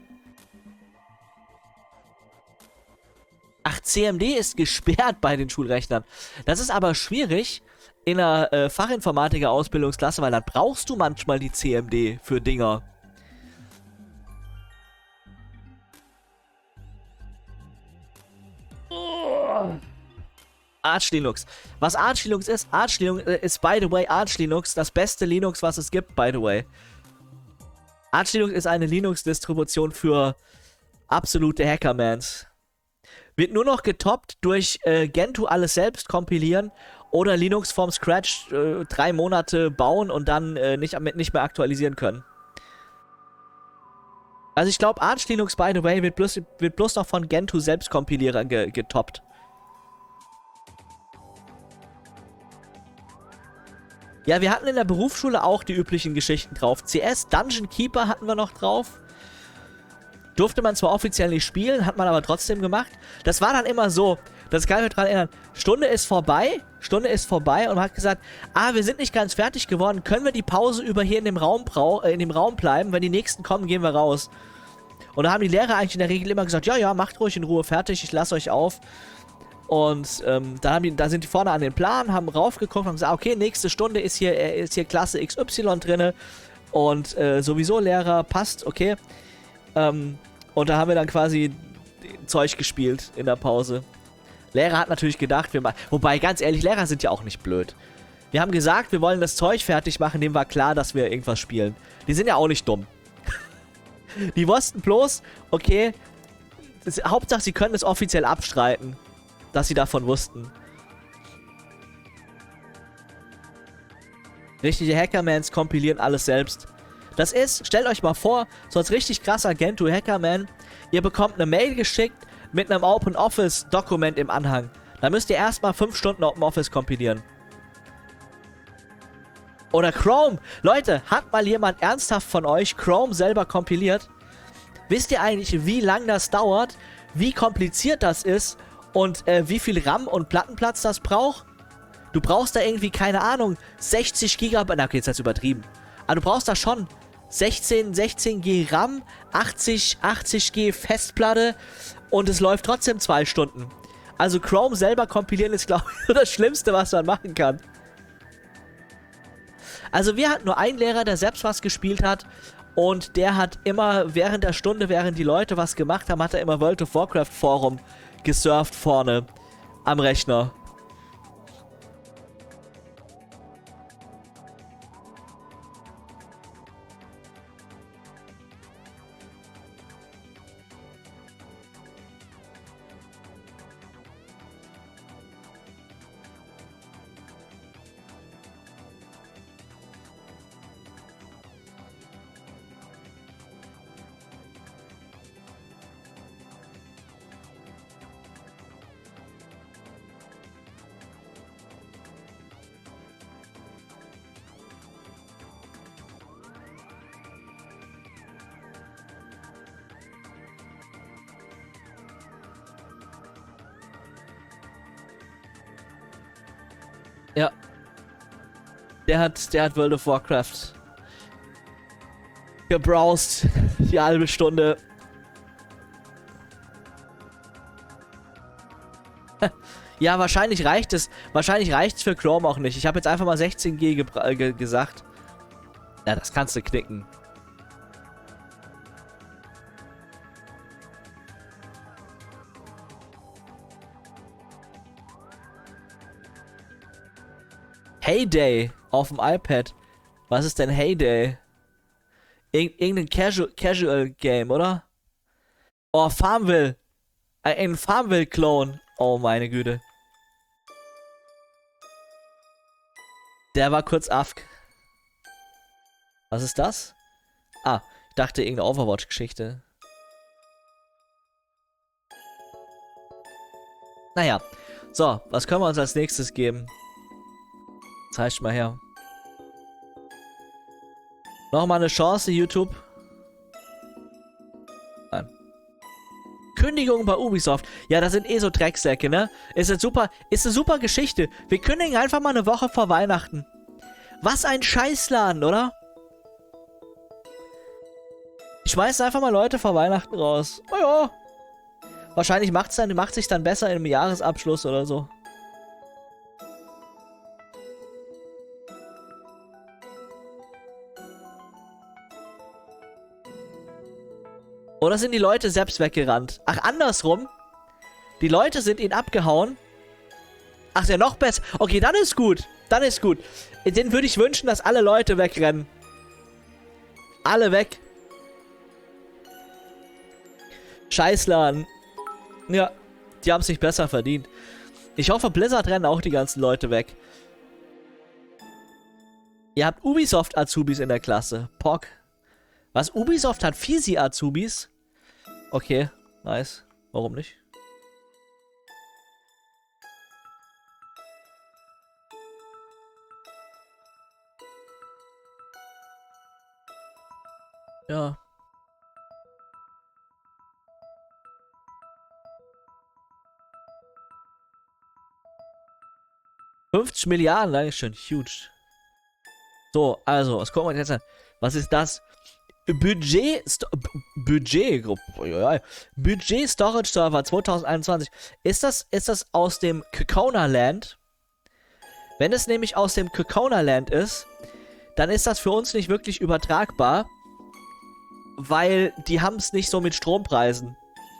Ach, C M D ist gesperrt bei den Schulrechnern. Das ist aber schwierig in einer äh, Fachinformatiker-Ausbildungsklasse, weil dann brauchst du manchmal die C M D für Dinger. Arch Linux. Was Arch Linux ist, Arch Linux äh, ist by the way Arch Linux das beste Linux, was es gibt, by the way. Arch Linux ist eine Linux-Distribution für absolute Hackermans. Wird nur noch getoppt durch äh, Gentoo alles selbst kompilieren oder Linux vom Scratch äh, drei Monate bauen und dann äh, nicht, nicht mehr aktualisieren können. Also ich glaube, Arch Linux, by the way, wird bloß, wird bloß noch von Gentoo Selbstkompilierern ge getoppt. Ja, wir hatten in der Berufsschule auch die üblichen Geschichten drauf. C S, Dungeon Keeper hatten wir noch drauf. Durfte man zwar offiziell nicht spielen, hat man aber trotzdem gemacht. Das war dann immer so, das kann ich mich daran erinnern, Stunde ist vorbei, Stunde ist vorbei und man hat gesagt, ah, wir sind nicht ganz fertig geworden, können wir die Pause über hier in dem Raum, brau äh, in dem Raum bleiben, wenn die nächsten kommen, gehen wir raus. Und da haben die Lehrer eigentlich in der Regel immer gesagt, ja, ja, macht ruhig in Ruhe fertig, ich lasse euch auf. Und ähm, dann haben die, da sind die vorne an den Plan, haben raufgeguckt und haben gesagt, okay, nächste Stunde ist hier, äh, ist hier Klasse X Y drinne und äh, sowieso Lehrer, passt, okay. Ähm, und da haben wir dann quasi Zeug gespielt in der Pause. Lehrer hat natürlich gedacht, wir machen, wobei, ganz ehrlich, Lehrer sind ja auch nicht blöd. Wir haben gesagt, wir wollen das Zeug fertig machen, dem war klar, dass wir irgendwas spielen. Die sind ja auch nicht dumm. Die wussten bloß, okay, das, Hauptsache sie können es offiziell abstreiten, dass sie davon wussten. Richtige Hackermans kompilieren alles selbst. Das ist, stellt euch mal vor, so als richtig krasser Gentoo Hackerman, ihr bekommt eine Mail geschickt mit einem OpenOffice-Dokument im Anhang. Da müsst ihr erstmal fünf Stunden OpenOffice kompilieren. Oder Chrome. Leute, hat mal jemand ernsthaft von euch Chrome selber kompiliert? Wisst ihr eigentlich, wie lang das dauert, wie kompliziert das ist und äh, wie viel RAM und Plattenplatz das braucht? Du brauchst da irgendwie, keine Ahnung, sechzig Gigabyte, na okay, jetzt hat's übertrieben. Aber du brauchst da schon sechzehn, sechzehn G RAM, achtzig, achtzig G Festplatte und es läuft trotzdem zwei Stunden. Also Chrome selber kompilieren ist, glaube ich, das Schlimmste, was man machen kann. Also wir hatten nur einen Lehrer, der selbst was gespielt hat und der hat immer während der Stunde, während die Leute was gemacht haben, hat er immer World of Warcraft Forum gesurft vorne am Rechner. Der hat, der hat World of Warcraft gebrowst. Die halbe Stunde. Ja, wahrscheinlich reicht es. Wahrscheinlich reicht es für Chrome auch nicht. Ich habe jetzt einfach mal sechzehn G ge gesagt. Ja, das kannst du knicken. Heyday auf dem iPad. Was ist denn Heyday? Ir irgendein Casual, Casual Game, oder? Oh, Farmville. Ein Farmville-Clone. Oh, meine Güte. Der war kurz afk. Was ist das? Ah, ich dachte irgendeine Overwatch-Geschichte. Naja. So, was können wir uns als nächstes geben? Zeig mal her. Nochmal eine Chance, YouTube. Nein. Kündigung bei Ubisoft. Ja, das sind eh so Drecksäcke, ne? Ist eine super, ist eine super Geschichte. Wir kündigen einfach mal eine Woche vor Weihnachten. Was ein Scheißladen, oder? Ich schmeiß einfach mal Leute vor Weihnachten raus. Oh ja. Wahrscheinlich macht's dann, macht sich dann besser im Jahresabschluss oder so. Oder sind die Leute selbst weggerannt? Ach, andersrum. Die Leute sind ihn abgehauen. Ach, ja, noch besser. Okay, dann ist gut. Dann ist gut. Den würde ich wünschen, dass alle Leute wegrennen. Alle weg. Scheißladen. Ja, die haben es sich besser verdient. Ich hoffe, Blizzard rennen auch die ganzen Leute weg. Ihr habt Ubisoft-Azubis in der Klasse. Pock. Was? Ubisoft hat Fisi-Azubis? Okay, nice. Warum nicht? Ja. fünfzig Milliarden, Dankeschön. Huge. So, also, was gucken wir jetzt an? Was ist das? Budget, Sto Budget, Budget Storage Server zwanzig einundzwanzig. Ist das, ist das aus dem Kokona Land? Wenn es nämlich aus dem Kokona Land ist, dann ist das für uns nicht wirklich übertragbar, weil die haben es nicht so mit Strompreisen.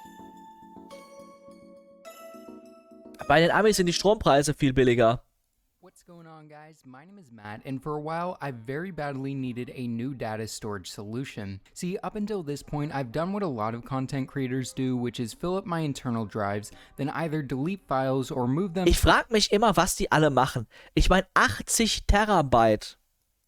Bei den Amis sind die Strompreise viel billiger. What's going on, guys? My name is Matt, and for a while, I very badly needed a new data storage solution. See, up until this point, I've done what a lot of content creators do, which is fill up my internal drives, then either delete files or move them. Ich frage mich immer, was die alle machen. Ich meine, achtzig Terabyte.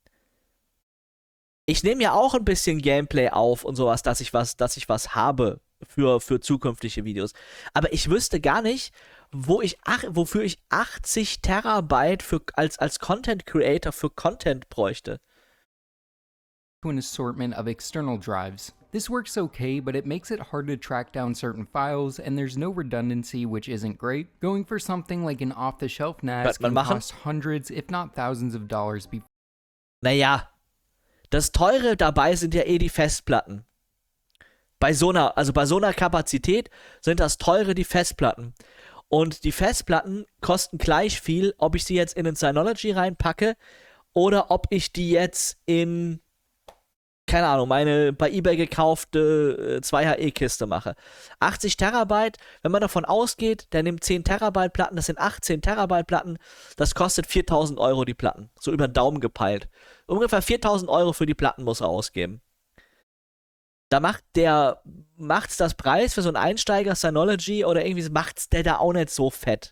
Ich nehme ja auch ein bisschen Gameplay auf und sowas, dass ich was, dass ich was habe für, für zukünftige Videos. Aber ich wüsste gar nicht, wo ich ach, wofür ich achtzig Terabyte für, als, als Content Creator für Content bräuchte. To an assortment of external drives. This works okay, but it makes it hard to track down certain files, and there's no redundancy, which isn't great. Going for something like an off-the-shelf N A S can cost hundreds, if not thousands of dollars before. Naja, das Teure dabei sind ja eh die Festplatten. Bei so einer, also bei so einer Kapazität sind das Teure die Festplatten. Und die Festplatten kosten gleich viel, ob ich sie jetzt in ein Synology reinpacke oder ob ich die jetzt in, keine Ahnung, meine bei eBay gekaufte äh, zwei H E-Kiste mache. achtzig Terabyte, wenn man davon ausgeht, der nimmt zehn Terabyte Platten, das sind achtzehn Terabyte Platten, das kostet viertausend Euro die Platten. So über den Daumen gepeilt. Ungefähr viertausend Euro für die Platten muss er ausgeben. Da macht der, macht's das Preis für so einen Einsteiger Synology oder irgendwie macht's der da auch nicht so fett.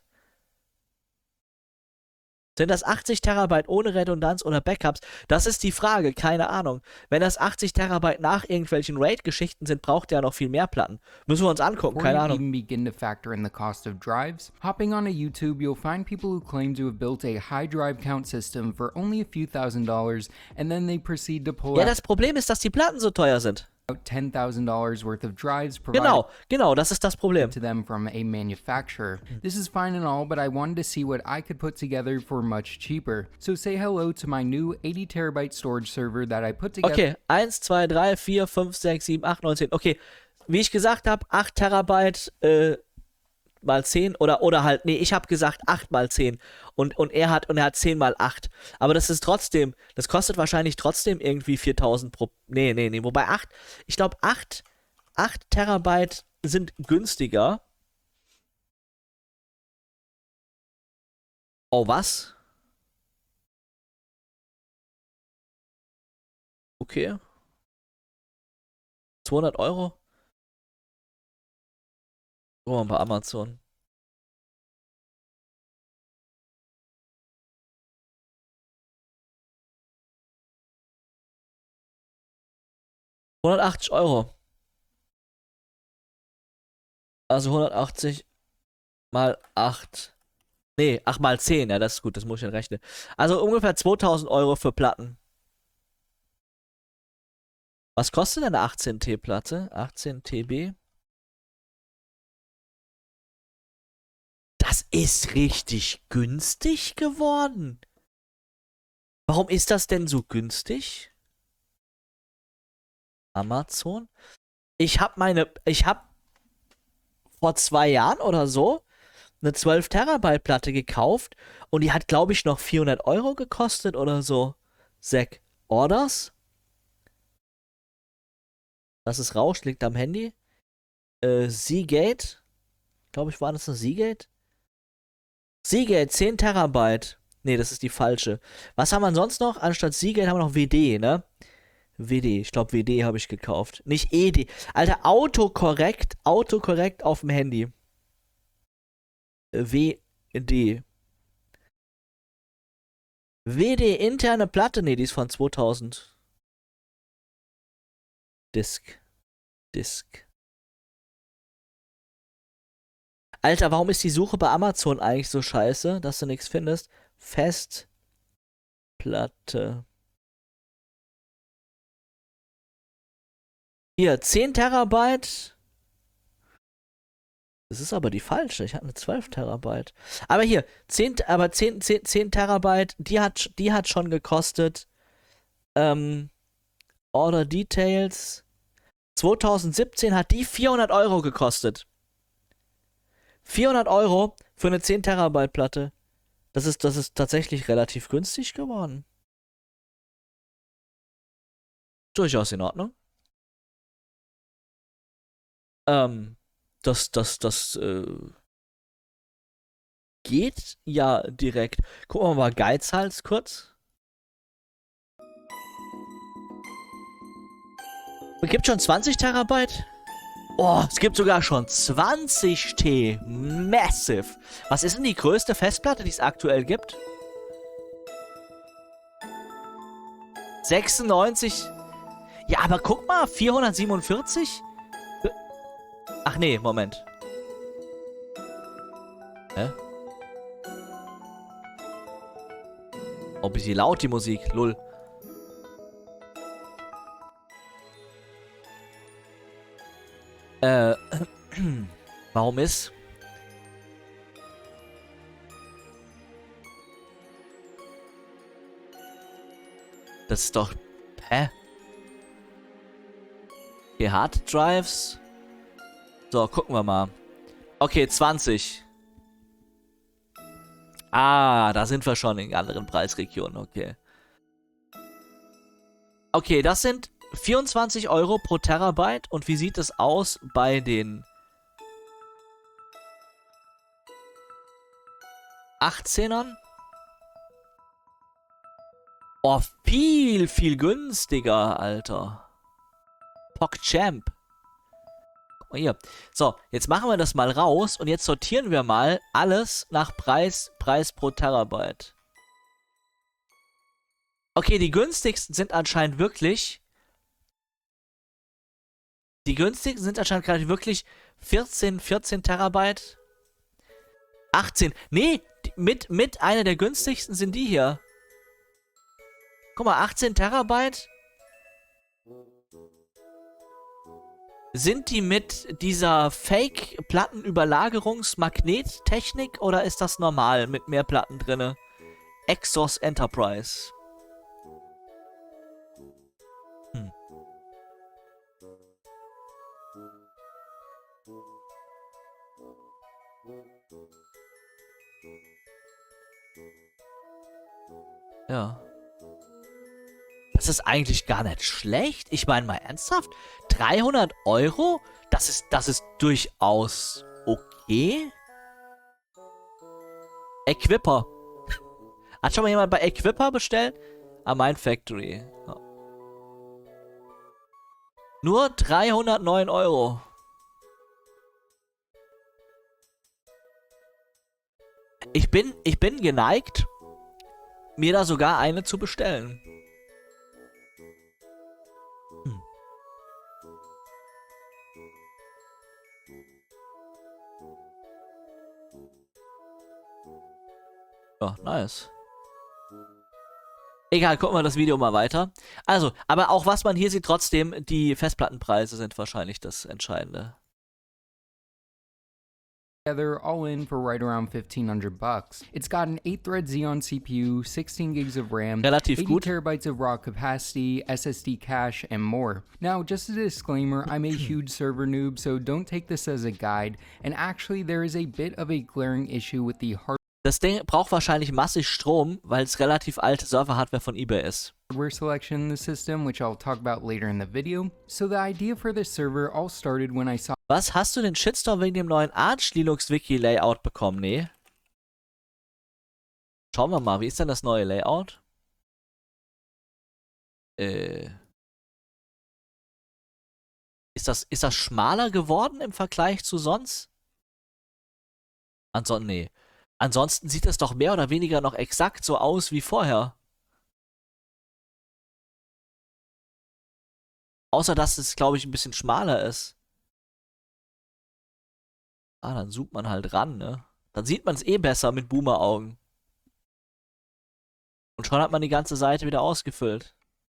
Sind das achtzig Terabyte ohne Redundanz oder Backups? Das ist die Frage, keine Ahnung. Wenn das achtzig Terabyte nach irgendwelchen RAID-Geschichten sind, braucht der noch viel mehr Platten. Müssen wir uns angucken, keine Ahnung. Before you even begin to factor in the cost of drives, hopping onto YouTube, you'll find people who claim to have built a high drive count system for only a few thousand dollars, and then they proceed to pull Ja, out. das Problem ist, dass die Platten so teuer sind. about ten thousand dollars worth of drives provided Genau, genau, das ist das Problem. to them from a manufacturer. This is fine and all, but I wanted to see what I could put together for much cheaper. So say hello to my new eighty terabyte storage server that I put together. Okay, eins, zwei, drei, vier, fünf, sechs, sieben, acht, neun, zehn. Okay, wie ich gesagt habe, acht Terabyte äh, mal zehn oder oder halt, nee, ich habe gesagt acht mal zehn und, und er hat und er hat zehn mal acht. Aber das ist trotzdem, das kostet wahrscheinlich trotzdem irgendwie viertausend pro, nee, nee, nee, wobei acht, ich glaube acht, acht Terabyte sind günstiger. Oh, was? Okay. zweihundert Euro? Oh, bei Amazon. hundertachtzig Euro. Also hundertachtzig mal acht. Nee, acht mal zehn. Ja, das ist gut, das muss ich dann rechnen. Also ungefähr zweitausend Euro für Platten. Was kostet eine achtzehn T Platte? achtzehn T B? Das ist richtig günstig geworden. Warum ist das denn so günstig? Amazon? Ich habe meine, ich habe vor zwei Jahren oder so eine zwölf Terabyte Platte gekauft und die hat, glaube ich, noch vierhundert Euro gekostet oder so. Zack, Orders? Das ist Rausch, liegt am Handy. Äh, Seagate? Glaube ich, war das eine Seagate? Seagate, zehn Terabyte. Nee, das ist die falsche. Was haben wir sonst noch? Anstatt Seagate haben wir noch W D, ne? W D, ich glaube W D habe ich gekauft. Nicht E D. Alter, Autokorrekt, Autokorrekt auf dem Handy. W D. W D interne Platte, nee, die ist von zweitausend. Disk. Disk. Alter, warum ist die Suche bei Amazon eigentlich so scheiße, dass du nichts findest? Festplatte. Hier, zehn Terabyte. Das ist aber die falsche. Ich hatte eine zwölf Terabyte. Aber hier, zehn, aber zehn, zehn, zehn Terabyte, die hat, die hat schon gekostet. Ähm, Order Details. zweitausendsiebzehn hat die vierhundert Euro gekostet. vierhundert Euro für eine zehn Terabyte Platte. Das ist, das ist tatsächlich relativ günstig geworden. Durchaus in Ordnung. Ähm, das, das, das, äh, geht ja direkt. Gucken wir mal Geizhals kurz. Es gibt schon zwanzig Terabyte? Oh, es gibt sogar schon zwanzig T. Massive. Was ist denn die größte Festplatte, die es aktuell gibt? sechsundneunzig. Ja, aber guck mal, vierhundertsiebenundvierzig? Ach nee, Moment. Hä? Oh, bisschen laut die Musik, lull. Äh, warum ist? Das ist doch... Hä? Okay, Hard Drives. So, gucken wir mal. Okay, zwanzig. Ah, da sind wir schon in anderen Preisregionen, okay. Okay, das sind vierundzwanzig Euro pro Terabyte. Und wie sieht es aus bei den achtzehnern? Oh, viel, viel günstiger, Alter. PogChamp. Guck mal hier. So, jetzt machen wir das mal raus und jetzt sortieren wir mal alles nach Preis, Preis pro Terabyte. Okay, die günstigsten sind anscheinend wirklich... Die günstigsten sind anscheinend gerade wirklich vierzehn, vierzehn Terabyte. achtzehn. Nee, die, mit, mit einer der günstigsten sind die hier. Guck mal, achtzehn Terabyte. Sind die mit dieser Fake-Plattenüberlagerungsmagnettechnik oder ist das normal mit mehr Platten drinne? Exos Enterprise. Hm. Ja. Das ist eigentlich gar nicht schlecht. Ich meine mal ernsthaft, dreihundert Euro? Das ist, das ist durchaus okay. Equipper. Hat schon mal jemand bei Equipper bestellt? Ah, mein Factory. Ja. Nur dreihundertneun Euro. Ich bin, ich bin geneigt, mir da sogar eine zu bestellen. Hm. Ja, nice. Egal, gucken wir das Video mal weiter. Also, aber auch was man hier sieht, trotzdem, die Festplattenpreise sind wahrscheinlich das Entscheidende. Together, all in for right around fifteen hundred bucks. It's got an eight thread Xeon C P U, sixteen gigs of RAM, Relativ eighty gut. terabytes of raw capacity, S S D cache, and more. Now, just a disclaimer, I'm a huge server noob, so don't take this as a guide, and actually there is a bit of a glaring issue with the hardware Das Ding braucht wahrscheinlich massig Strom, weil es relativ alte Server-Hardware von eBay ist. selection in the system, which I'll talk about later in the video. So the idea for this server all started when I saw Was, hast du den Shitstorm wegen dem neuen Arch Linux Wiki Layout bekommen? Nee. Schauen wir mal, wie ist denn das neue Layout? Äh. Ist das, ist das schmaler geworden im Vergleich zu sonst? Ansonsten, nee. Ansonsten sieht es doch mehr oder weniger noch exakt so aus wie vorher. Außer, dass es, glaube ich, ein bisschen schmaler ist. Ah, dann zoomt man halt ran, ne? Dann sieht man es eh besser mit Boomer-Augen. Und schon hat man die ganze Seite wieder ausgefüllt.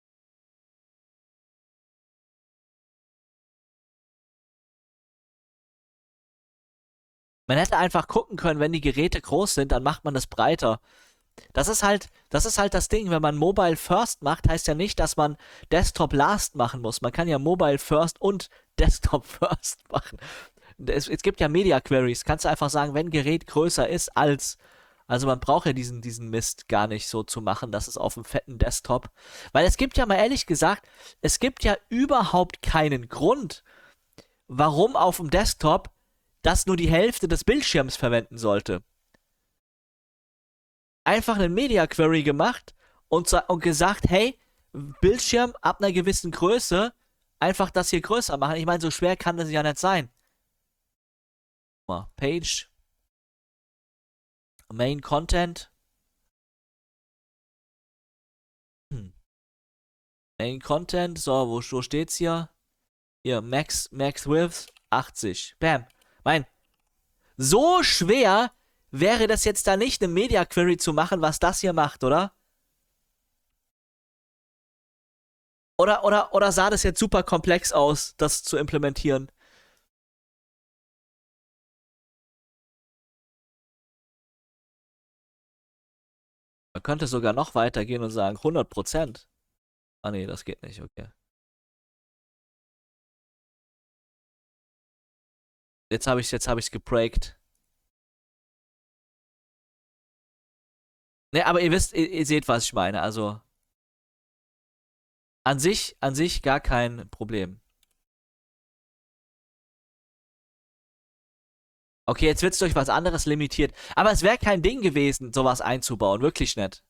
Man hätte einfach gucken können, wenn die Geräte groß sind, dann macht man das breiter. Das ist halt, das ist halt das Ding, wenn man Mobile First macht, heißt ja nicht, dass man Desktop Last machen muss. Man kann ja Mobile First und Desktop First machen. Es, es gibt ja Media Queries. Kannst du einfach sagen, wenn ein Gerät größer ist als... Also man braucht ja diesen, diesen Mist gar nicht so zu machen, dass es auf einem fetten Desktop... Weil es gibt ja mal ehrlich gesagt, es gibt ja überhaupt keinen Grund, warum auf dem Desktop das nur die Hälfte des Bildschirms verwenden sollte. Einfach eine Media Query gemacht und, und gesagt, hey, Bildschirm ab einer gewissen Größe, einfach das hier größer machen. Ich meine, so schwer kann das ja nicht sein. Mal, Page. Main Content. Hm. Main Content, so, wo, wo steht's hier? Hier, Max, Max Width, achtzig. Bam. Mein, so schwer wäre das jetzt da nicht, eine Media Query zu machen, was das hier macht, oder? Oder, oder, oder sah das jetzt super komplex aus, das zu implementieren? Man könnte sogar noch weitergehen und sagen, hundert Prozent. Ah nee, das geht nicht, okay. Jetzt habe ich jetzt habe ich es gebreakt. Ne, aber ihr wisst, ihr, ihr seht, was ich meine. Also an sich, an sich gar kein Problem. Okay, jetzt wird es durch was anderes limitiert. Aber es wäre kein Ding gewesen, sowas einzubauen. Wirklich nicht.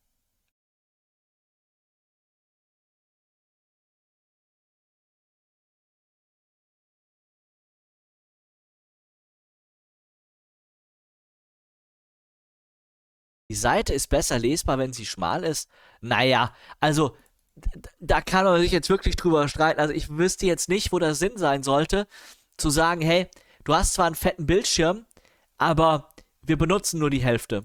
Die Seite ist besser lesbar, wenn sie schmal ist. Naja, also, da kann man sich jetzt wirklich drüber streiten. Also, ich wüsste jetzt nicht, wo der Sinn sein sollte, zu sagen, hey, du hast zwar einen fetten Bildschirm, aber wir benutzen nur die Hälfte.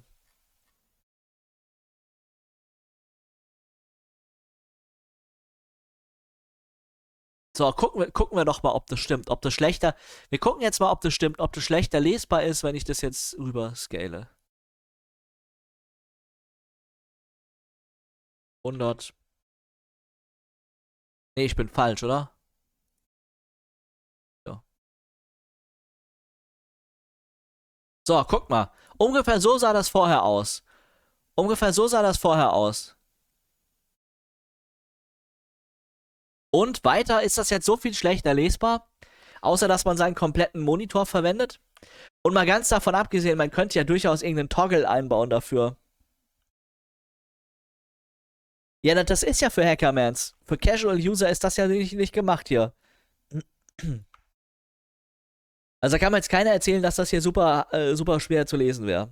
So, gucken wir, gucken wir doch mal, ob das stimmt. Ob das schlechter. Wir gucken jetzt mal, ob das stimmt, ob das schlechter lesbar ist, wenn ich das jetzt rüber scale. hundert. Nee, ich bin falsch, oder? So. So, guck mal. Ungefähr so sah das vorher aus. Ungefähr so sah das vorher aus. Und weiter ist das jetzt so viel schlechter lesbar, außer dass man seinen kompletten Monitor verwendet. Und mal ganz davon abgesehen, man könnte ja durchaus irgendeinen Toggle einbauen dafür. Ja, das ist ja für Hackermans. Für Casual User ist das ja nicht, nicht gemacht hier. Also da kann man jetzt keiner erzählen, dass das hier super, äh, super schwer zu lesen wäre.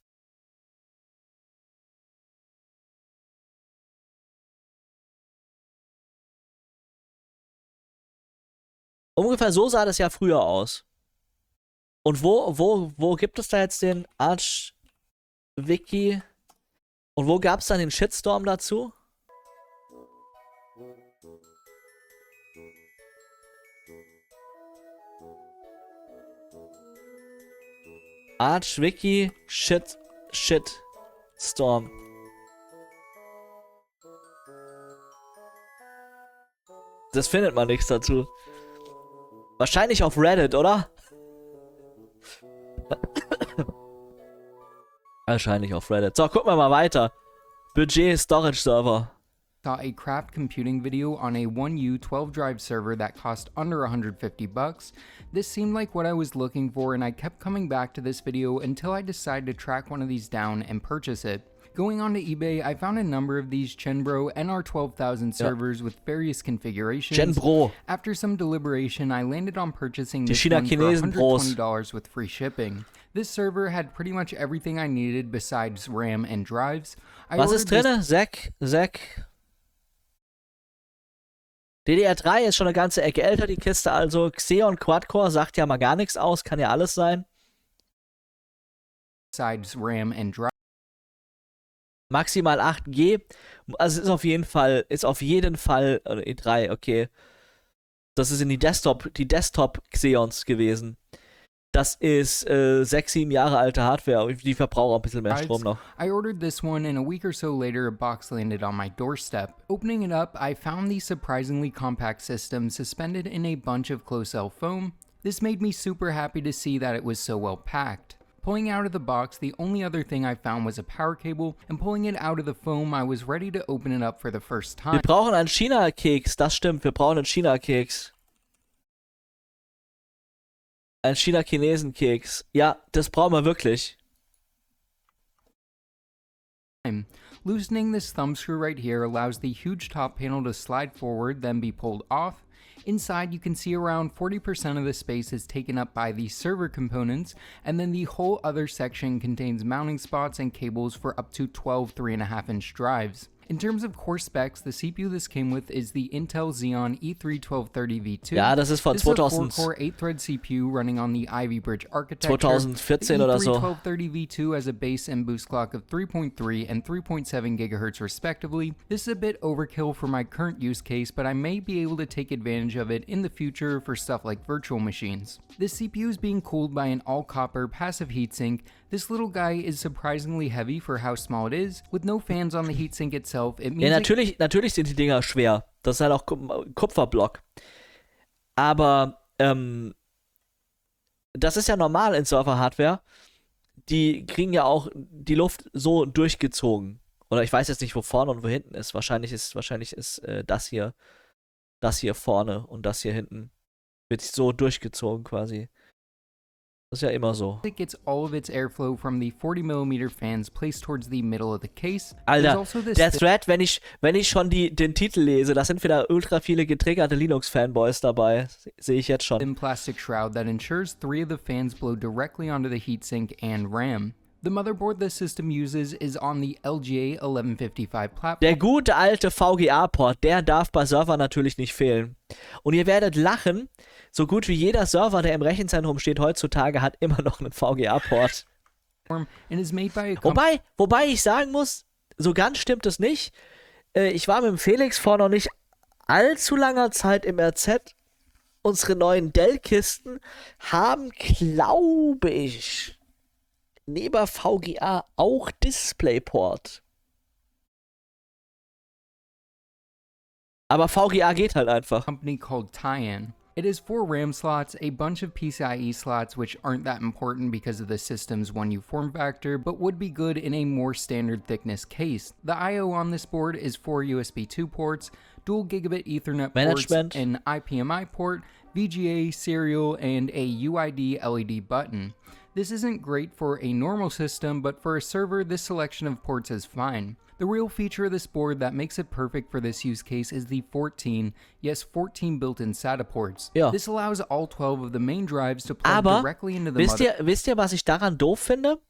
Ungefähr so sah das ja früher aus. Und wo, wo, wo gibt es da jetzt den Arch-Wiki? Und wo gab es dann den Shitstorm dazu? Arch-Wiki Shit Shitstorm. Das findet man nichts dazu. Wahrscheinlich auf Reddit, oder? Wahrscheinlich auf Reddit. So, gucken wir mal weiter. Budget Storage Server. Saw a craft computing video on a one U twelve drive server that cost under one hundred fifty bucks. This seemed like what I was looking for, and I kept coming back to this video until I decided to track one of these down and purchase it. Going on to eBay, I found a number of these Chenbro N R twelve thousand servers with various configurations. Chenbro. After some deliberation, I landed on purchasing Die this one for one hundred twenty dollars China-Chinesen-Bros. with free shipping. This server had pretty much everything I needed besides RAM and drives. I Was ist ordered this- drinne? Zack, Zack. D D R drei ist schon eine ganze Ecke älter, die Kiste, also Xeon Quad-Core sagt ja mal gar nichts aus, kann ja alles sein. besides RAM and drives. Maximal acht G, also ist auf jeden Fall, ist auf jeden Fall, äh, E drei, okay. Das ist in die Desktop, die Desktop Xeons gewesen. Das ist äh, sechs, sieben Jahre alte Hardware, die verbraucht auch ein bisschen mehr Strom noch. I ordered this one, and a week or so later, a box landed on my doorstep. Opening it up, I found the surprisingly compact system suspended in a bunch of close-cell foam. This made me super happy to see that it was so well packed. Pulling out of the box, the only other thing I found was a power cable, and pulling it out of the foam, I was ready to open it up for the first Wir time. brauchen einen China-Keks, das stimmt, wir brauchen einen China-Keks. Ein China-Chinesen-Keks. Ja, das brauchen wir wirklich. Loosening this thumb screw right here allows the huge top panel to slide forward, then be pulled off. Inside, you can see around forty percent of the space is taken up by the server components, and then the whole other section contains mounting spots and cables for up to twelve three point five inch drives. In terms of core specs, the C P U this came with is the Intel Xeon E three twelve thirty V two. Ja, das ist von This is a zweitausend four core eight thread C P U running on the Ivy Bridge architecture. zweitausendvierzehn the oder E three so. twelve thirty V two has a base and boost clock of three point three and three point seven gigahertz respectively. This is a bit overkill for my current use case, but I may be able to take advantage of it in the future for stuff like virtual machines. This C P U is being cooled by an all-copper passive heatsink. This little guy is surprisingly heavy for how small it is. With no fans on the heatsink itself, it means Ja, it natürlich, natürlich sind die Dinger schwer. Das ist halt auch Ku- Kupferblock. Aber, ähm, das ist ja normal in Server-Hardware. Die kriegen ja auch die Luft so durchgezogen. Oder ich weiß jetzt nicht, wo vorne und wo hinten ist. Wahrscheinlich ist, wahrscheinlich ist äh, das hier, das hier vorne und das hier hinten. Wird so durchgezogen quasi. Das ist ja immer so. It gets all of its airflow from the forty millimeter fans placed towards the middle of the case. There's Alter, also this der thi- Thread, wenn ich, wenn ich schon die, den Titel lese, da sind wieder ultra viele getriggerte Linux-Fanboys dabei. Se- Sehe ich jetzt schon. thin plastic shroud that ensures three of the fans blow directly onto the heatsink and RAM. The motherboard the system uses is on the L G A eleven fifty-five platform. Der gute alte V G A-Port, der darf bei Servern natürlich nicht fehlen. Und ihr werdet lachen, so gut wie jeder Server, der im Rechenzentrum steht heutzutage, hat immer noch einen V G A-Port. and is made by a company Wobei, wobei ich sagen muss, so ganz stimmt es nicht. Äh, ich war mit dem Felix vor noch nicht allzu langer Zeit im R Z. Unsere neuen Dell-Kisten haben, glaube ich, neben V G A auch DisplayPort. Aber V G A geht halt einfach. Company called Tyan. It has four RAM slots, a bunch of PCIe slots which aren't that important because of the system's one U form factor, but would be good in a more standard thickness case. The I O on this board is four U S B two ports, dual gigabit Ethernet Management. ports, an I P M I port, V G A, serial, and a U I D L E D button. This isn't great for a normal system, but for a server, this selection of ports is fine. The real feature of this board that makes it perfect for this use case is the fourteen, yes fourteen built-in SATA ports. Ja. This allows all twelve of the main drives to plug Aber, directly into the wisst mother- ihr, wisst ihr, was ich daran doof finde?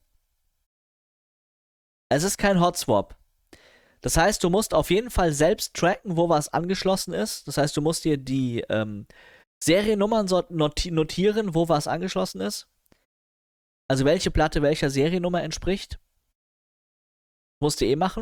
Es ist kein Hotswap. Das heißt, du musst auf jeden Fall selbst tracken, wo was angeschlossen ist. Das heißt, du musst dir die ähm, Seriennummern so noti- notieren, wo was angeschlossen ist. Also welche Platte welcher Seriennummer entspricht. Musst du eh machen.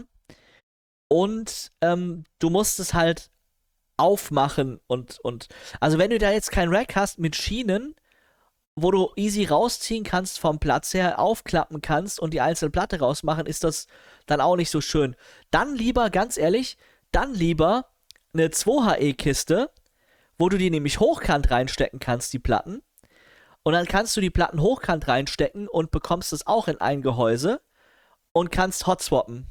Und ähm, du musst es halt aufmachen und, und also wenn du da jetzt kein Rack hast mit Schienen, wo du easy rausziehen kannst vom Platz her, aufklappen kannst und die einzelne Platte rausmachen, ist das dann auch nicht so schön. Dann lieber, ganz ehrlich, dann lieber eine zwei H E-Kiste, wo du die nämlich hochkant reinstecken kannst, die Platten. Und dann kannst du die Platten hochkant reinstecken und bekommst es auch in ein Gehäuse und kannst hotswappen.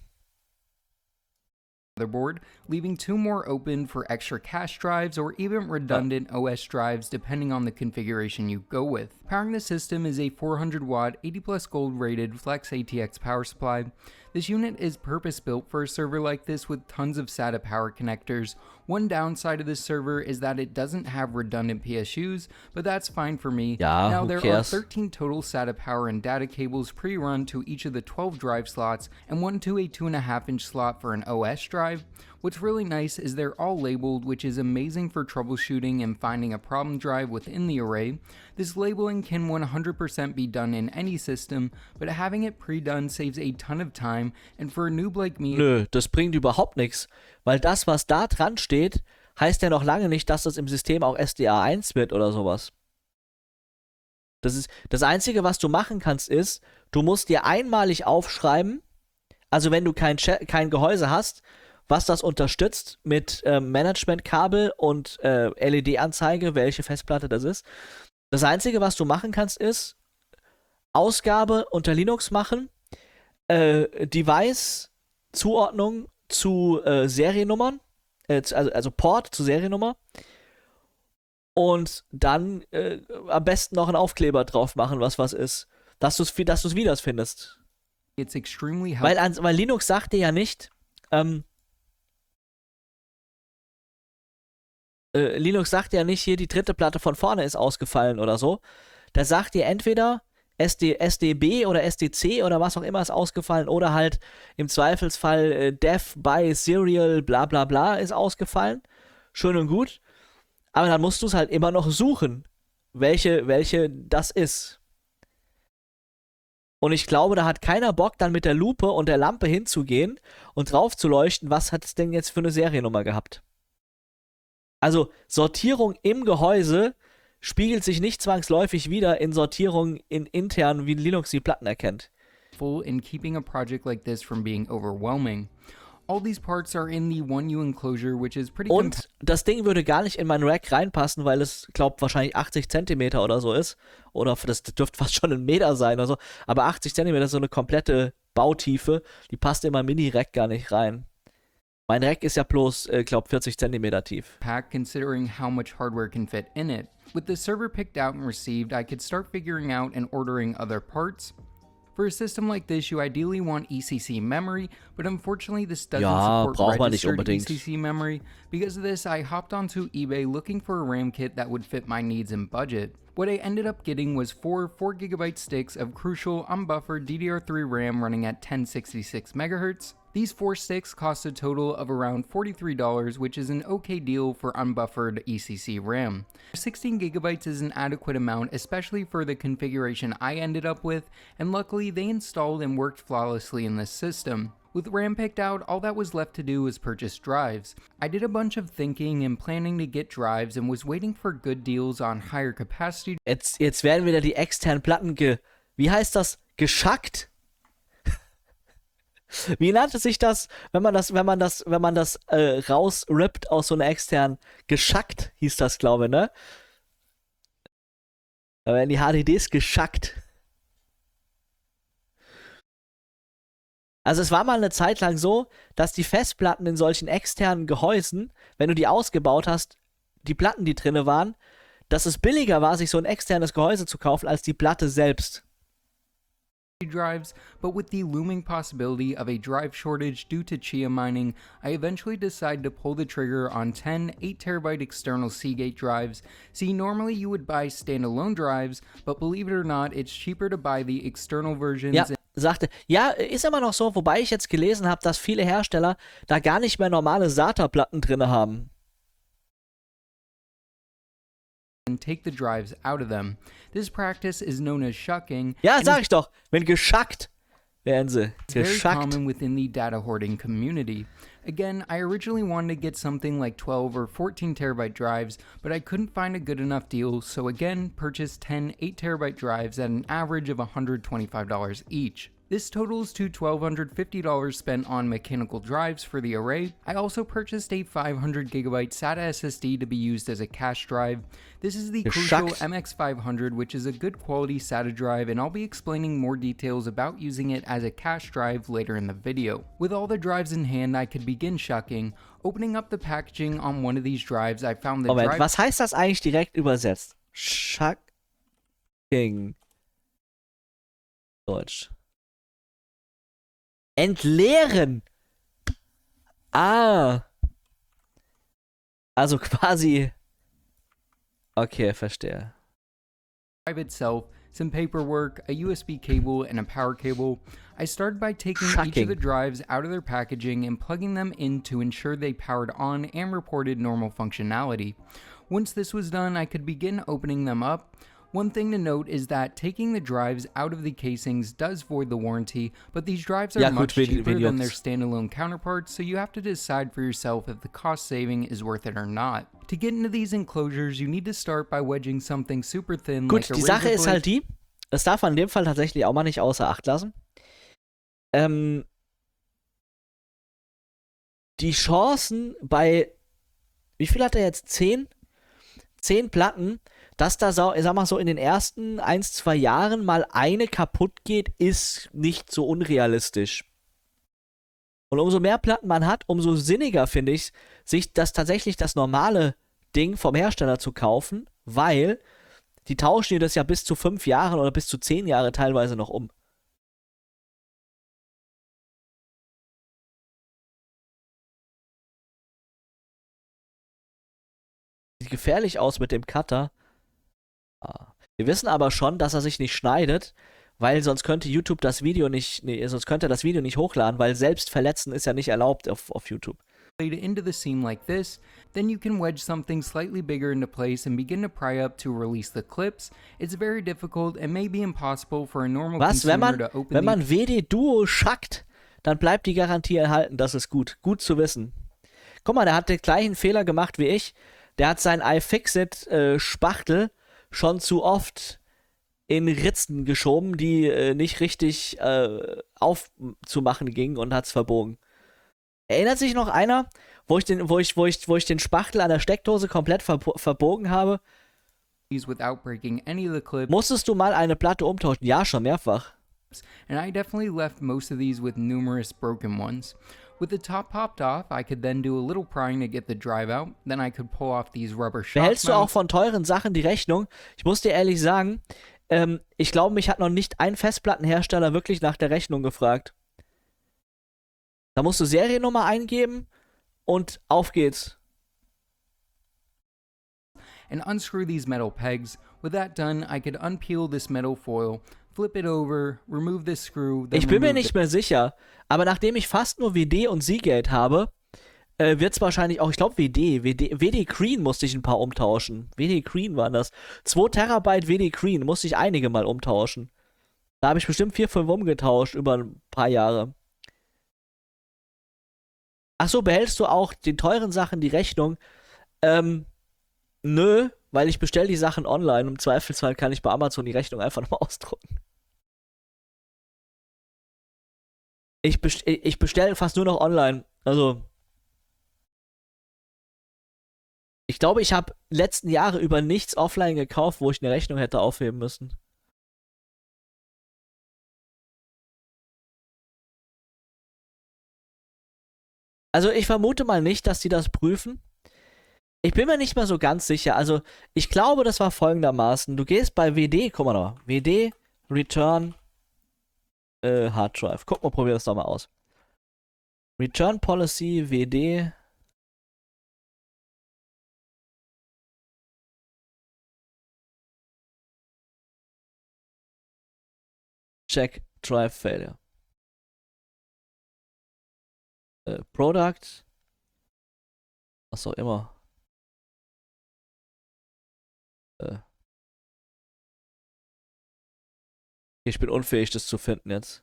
motherboard, leaving two more open for extra cache drives or even redundant O S drives depending on the configuration you go with. Powering the system is a four hundred watt, eighty plus gold rated Flex A T X power supply. This unit is purpose built for a server like this with tons of SATA power connectors. One downside of this server is that it doesn't have redundant P S Us, but that's fine for me. Ja, now who there cares? are thirteen total SATA power and data cables pre-run to each of the twelve drive slots and one to a two point five inch slot for an O S drive. What's really nice is they're all labeled, which is amazing for troubleshooting and finding a problem drive within the array. This labeling can one hundred percent be done in any system, but having it pre-done saves a ton of time, and for a noob like me, Nö, das bringt überhaupt nichts, weil das, was da dran steht, heißt ja noch lange nicht, dass das im System auch S D A eins wird oder sowas. Das ist das Einzige, was du machen kannst, ist, du musst dir einmalig aufschreiben, also wenn du kein, Cha- kein Gehäuse hast, was das unterstützt mit ähm, Managementkabel und äh, L E D-Anzeige, welche Festplatte das ist. Das Einzige, was du machen kannst, ist Ausgabe unter Linux machen, äh, Device-Zuordnung zu äh, Seriennummern, äh, zu- also, also Port zu Seriennummer und dann äh, am besten noch einen Aufkleber drauf machen, was was ist, dass du es dass du's wieder findest. it's extremely helpful. Weil, ans- weil Linux sagt dir ja nicht, ähm, äh, Linux sagt ja nicht, hier die dritte Platte von vorne ist ausgefallen oder so. Da sagt dir entweder S D, S D B oder S D C oder was auch immer ist ausgefallen oder halt im Zweifelsfall äh, Def by Serial bla bla bla ist ausgefallen. Schön und gut. Aber dann musst du es halt immer noch suchen, welche, welche das ist. Und ich glaube, da hat keiner Bock, dann mit der Lupe und der Lampe hinzugehen und drauf zu leuchten, was hat es denn jetzt für eine Seriennummer gehabt. Also Sortierung im Gehäuse spiegelt sich nicht zwangsläufig wieder in Sortierung in intern, wie Linux die Platten erkennt. in keeping a project like this from being overwhelming. All these parts are in the one U enclosure, which is pretty compact. Und das Ding würde gar nicht in meinen Rack reinpassen, weil es, glaub, wahrscheinlich achtzig Zentimeter oder so ist. Oder das dürfte fast schon ein Meter sein oder so. Aber achtzig Zentimeter ist so eine komplette Bautiefe. Die passt in mein Mini-Rack gar nicht rein. Mein Rack ist ja bloß, äh, glaub, vierzig Zentimeter tief. pack considering how much hardware can fit in it. With the server picked out and received, I could start figuring out and ordering other parts. For a system like this, you ideally want E C C memory, but unfortunately this doesn't Ja, support braucht man nicht registered E unbedingt. C C memory. Because of this, I hopped onto eBay looking for a RAM kit that would fit my needs and budget. What I ended up getting was four four gigabyte sticks of crucial unbuffered D D R three RAM running at ten sixty-six megahertz. These four sticks cost a total of around forty-three dollars, which is an okay deal for unbuffered E C C RAM. sixteen gigabytes is an adequate amount, especially for the configuration I ended up with, and luckily they installed and worked flawlessly in this system. With RAM picked out, all that was left to do was purchase drives. I did a bunch of thinking and planning to get drives and was waiting for good deals on higher capacity. Jetzt, jetzt werden wieder die externen Platten ge... Wie heißt das? Geschackt? Wie nannte sich das, wenn man das, wenn man das, wenn man das äh, rausrippt aus so einer externen? Geschackt hieß das, glaube ich, ne? Da werden die H D Ds geschackt. Also es war mal eine Zeit lang so, dass die Festplatten in solchen externen Gehäusen, wenn du die ausgebaut hast, die Platten, die drinne waren, dass es billiger war, sich so ein externes Gehäuse zu kaufen, als die Platte selbst. Drives, but with the looming possibility of a drive shortage due to Chia mining, I eventually decided to pull the trigger on ten eight terabyte external Seagate drives. See, normally you would buy standalone drives, but believe it or not, it's cheaper to buy the external versions. Ja, sagte, ja, ist immer noch so, wobei ich jetzt gelesen habe, dass viele Hersteller da gar nicht mehr normale SATA-Platten drin haben. And take the drives out of them. This practice is known as shucking. Ja, sag ich doch, wenn geschackt werden sie. It's very Geschackt. common within the data hoarding community. Again, I originally wanted to get something like twelve or fourteen terabyte drives, but I couldn't find a good enough deal, so again, purchased ten eight terabyte drives at an average of one hundred twenty-five dollars each. This totals to one thousand two hundred fifty dollars spent on mechanical drives for the array. I also purchased a five hundred gigabyte SATA S S D to be used as a cache drive. This is the Crucial Geschackt. M X five hundred, which is a good quality SATA drive, and I'll be explaining more details about using it as a cache drive later in the video. With all the drives in hand, I could begin shucking. Opening up the packaging on one of these drives, I found the Moment, drive was heißt das eigentlich direkt übersetzt? Shucking. Deutsch. Entleeren. Ah. Also quasi. Okay, verstehe. drive itself, some paperwork, a U S B cable, and a power cable. I started by taking each Shocking. of the drives out of their packaging and plugging them in to ensure they powered on and reported normal functionality. Once this was done, I could begin opening them up. One thing to note is that taking the drives out of the casings does void the warranty, but these drives are Ja, gut, much wen- cheaper wen than their juckt's? standalone counterparts, so you have to decide for yourself if the cost saving is worth it or not. To get into these enclosures, you need to start by wedging something super thin Gut, like a die Sache razor ist blade. halt die, das darf man in dem Fall tatsächlich auch mal nicht außer Acht lassen. Ähm, die Chancen bei, wie viel hat er jetzt? Zehn? Zehn Platten, dass da, sau- ich sag mal so, in den ersten ein, zwei Jahren mal eine kaputt geht, ist nicht so unrealistisch. Und umso mehr Platten man hat, umso sinniger finde ich, sich das tatsächlich das normale Ding vom Hersteller zu kaufen, weil die tauschen dir das ja bis zu fünf Jahren oder bis zu zehn Jahre teilweise noch um. Sieht gefährlich aus mit dem Cutter. Ah. Wir wissen aber schon, dass er sich nicht schneidet, weil sonst könnte YouTube das Video nicht, nee, sonst könnte er das Video nicht hochladen, weil selbst verletzen ist ja nicht erlaubt auf, auf YouTube. into the seam like this, then you can wedge something slightly bigger into place and begin to pry up to release the clips. It's very difficult and may be impossible for a normal Was, wenn consumer man, to open wenn the man W D Duo schackt, dann bleibt die Garantie erhalten, das ist gut. Gut zu wissen. Guck mal, der hat den gleichen Fehler gemacht wie ich. Der hat seinen iFixit-Spachtel schon zu oft in Ritzen geschoben, die äh, nicht richtig äh, aufzumachen gingen und hat's verbogen. Erinnert sich noch einer, wo ich den, wo ich, wo ich, wo ich den Spachtel an der Steckdose komplett verbo verbogen habe? these without breaking any of the clips, Musstest du mal eine Platte umtauschen? Ja, schon mehrfach. and I definitely left most of these with numerous broken ones. With the top popped off, I could then do a little prying to get the drive out, then I could pull off these rubber shock Behältst du auch mounts. von teuren Sachen die Rechnung? Ich muss dir ehrlich sagen, ähm, ich glaube, mich hat noch nicht ein Festplattenhersteller wirklich nach der Rechnung gefragt. Da musst du Seriennummer eingeben und auf geht's. and unscrew these metal pegs. With that done, I could unpeel this metal foil, flip it over, remove this screw, then Ich bin mir remove nicht mehr sicher, aber nachdem ich fast nur W D und Seagate habe, äh, wird's wahrscheinlich auch, ich glaube W D, W D, W D Green musste ich ein paar umtauschen. W D Green waren das. zwei Terabyte W D Green musste ich einige mal umtauschen. Da habe ich bestimmt vier, fünf umgetauscht über ein paar Jahre. Ach so, behältst du auch den teuren Sachen die Rechnung? Ähm, nö, weil ich bestelle die Sachen online. Im Zweifelsfall kann ich bei Amazon die Rechnung einfach nochmal ausdrucken. Ich, best ich bestelle fast nur noch online. Also, ich glaube, ich habe letzten Jahre über nichts offline gekauft, wo ich eine Rechnung hätte aufheben müssen. Also ich vermute mal nicht, dass die das prüfen. Ich bin mir nicht mehr so ganz sicher. Also ich glaube, das war folgendermaßen. Du gehst bei W D, guck mal noch, W D, Return, äh, Hard Drive. Guck mal, probier das doch mal aus. Return Policy, W D. Check Drive Failure. Äh, Product. Was auch immer. Äh. Ich bin unfähig, das zu finden jetzt.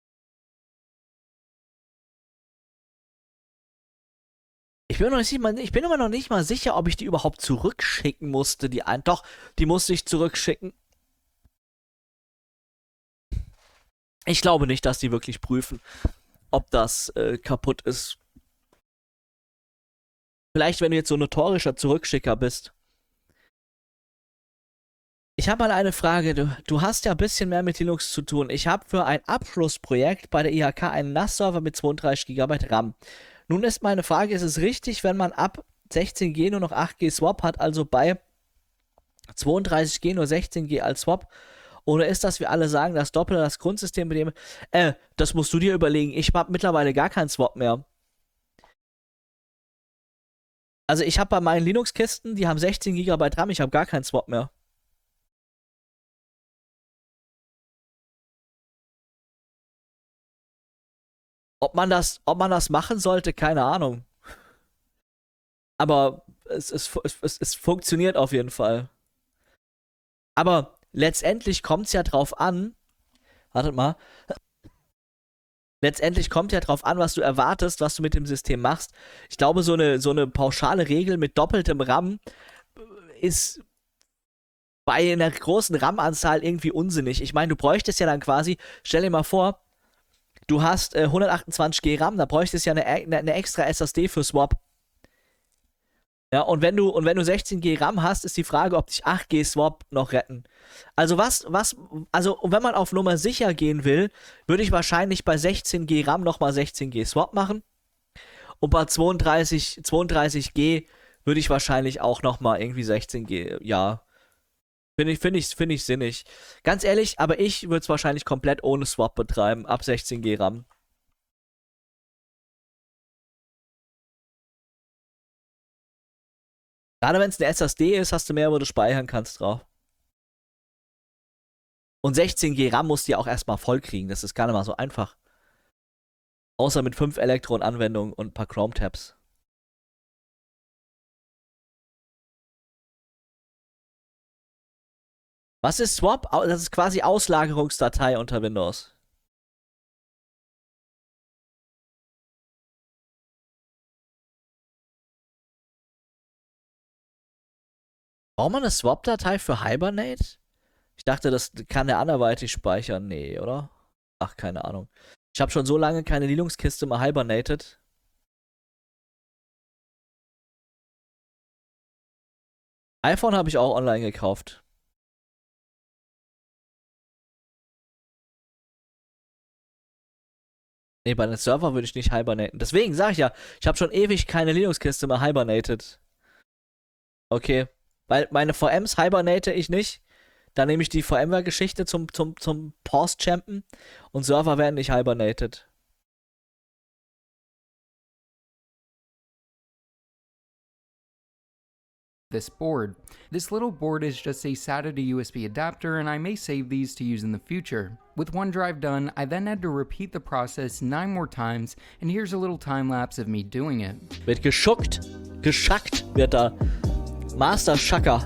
Ich bin, noch nicht mal, ich bin immer noch nicht mal sicher, ob ich die überhaupt zurückschicken musste. Die ein Doch, die musste ich zurückschicken. Ich glaube nicht, dass die wirklich prüfen, ob das äh, kaputt ist. Vielleicht, wenn du jetzt so notorischer Zurückschicker bist. Ich habe mal eine Frage. Du, du hast ja ein bisschen mehr mit Linux zu tun. Ich habe für ein Abschlussprojekt bei der I H K einen N A S-Server mit zweiunddreißig Gigabyte RAM. Nun ist meine Frage, ist es richtig, wenn man ab sechzehn G nur noch acht G Swap hat, also bei zweiunddreißig G nur sechzehn G als Swap? Oder ist das, wie alle sagen, das Doppelte, das Grundsystem mit dem... Äh, das musst du dir überlegen. Ich habe mittlerweile gar keinen Swap mehr. Also ich habe bei meinen Linux-Kisten, die haben sechzehn Gigabyte RAM, ich habe gar keinen Swap mehr. Ob man das, ob man das machen sollte, keine Ahnung. Aber es, es, es, es funktioniert auf jeden Fall. Aber letztendlich kommt es ja drauf an. Wartet mal. Letztendlich kommt ja drauf an, was du erwartest, was du mit dem System machst. Ich glaube, so eine, so eine pauschale Regel mit doppeltem RAM ist bei einer großen RAM-Anzahl irgendwie unsinnig. Ich meine, du bräuchtest ja dann quasi, stell dir mal vor, du hast äh, hundertachtundzwanzig G RAM, da bräuchtest du ja eine, eine, eine extra S S D für Swap. Ja, und wenn du, und wenn du sechzehn G RAM hast, ist die Frage, ob dich acht G Swap noch retten. Also was, was, also wenn man auf Nummer sicher gehen will, würde ich wahrscheinlich bei sechzehn G RAM nochmal sechzehn G Swap machen. Und bei zweiunddreißig, zweiunddreißig G würde ich wahrscheinlich auch nochmal irgendwie sechzehn G, ja. Finde ich, finde ich, finde ich sinnig. Ganz ehrlich, aber ich würde es wahrscheinlich komplett ohne Swap betreiben, ab sechzehn G RAM. Gerade wenn es eine S S D ist, hast du mehr, wo du speichern kannst drauf. Und sechzehn G RAM musst du ja auch erstmal voll kriegen. Das ist gar nicht mal so einfach. Außer mit fünf Elektron-Anwendungen und ein paar Chrome-Tabs. Was ist Swap? Das ist quasi Auslagerungsdatei unter Windows. Braucht man eine Swap-Datei für Hibernate? Ich dachte, das kann der anderweitig speichern. Nee, oder? Ach, keine Ahnung. Ich habe schon so lange keine Linux-Kiste mehr hibernated. iPhone habe ich auch online gekauft. Nee, bei einem Server würde ich nicht hibernaten. Deswegen sage ich ja, ich habe schon ewig keine Linux-Kiste mehr hibernated. Okay. Weil meine V Ms hibernate ich nicht. Dann nehme ich die VMware-Geschichte zum, zum, zum Pause-Champen und Server werden nicht hibernated. This board. This little board is just a SATA to U S B adapter, and I may save these to use in the future. With OneDrive done, I then had to repeat the process nine more times, and here's a little time lapse of me doing it. Wird geschuckt, geschackt wird da. Master Shucker.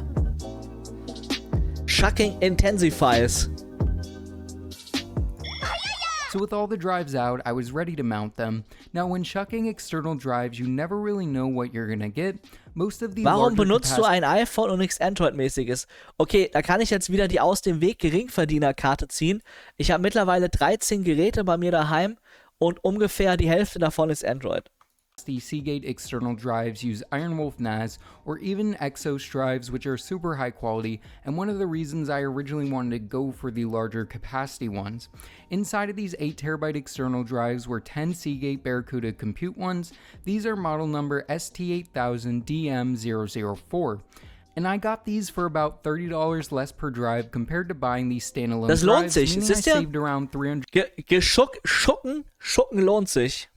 Shucking intensifies. So with all the drives out, I was ready to mount them. Now when chucking external drives, you never really know what you're gonna get. Most of the Warum larger benutzt du capacity- ein iPhone und nichts Android-mäßiges? Okay, da kann ich jetzt wieder die aus dem Weg Geringverdienerkarte ziehen. Ich habe mittlerweile dreizehn Geräte bei mir daheim und ungefähr die Hälfte davon ist Android. The Seagate external drives use Ironwolf N A S or even Exos drives, which are super high quality, and one of the reasons I originally wanted to go for the larger capacity ones. Inside of these eight terabyte external drives were ten Seagate Barracuda Compute ones. These are model number S T eight thousand D M zero zero four. And I got these for about thirty dollars less per drive compared to buying these standalone Das lohnt drives, sich. meaning Siehst I ihr? saved around three hundred Ge Geschuck, Schucken, Schucken lohnt sich.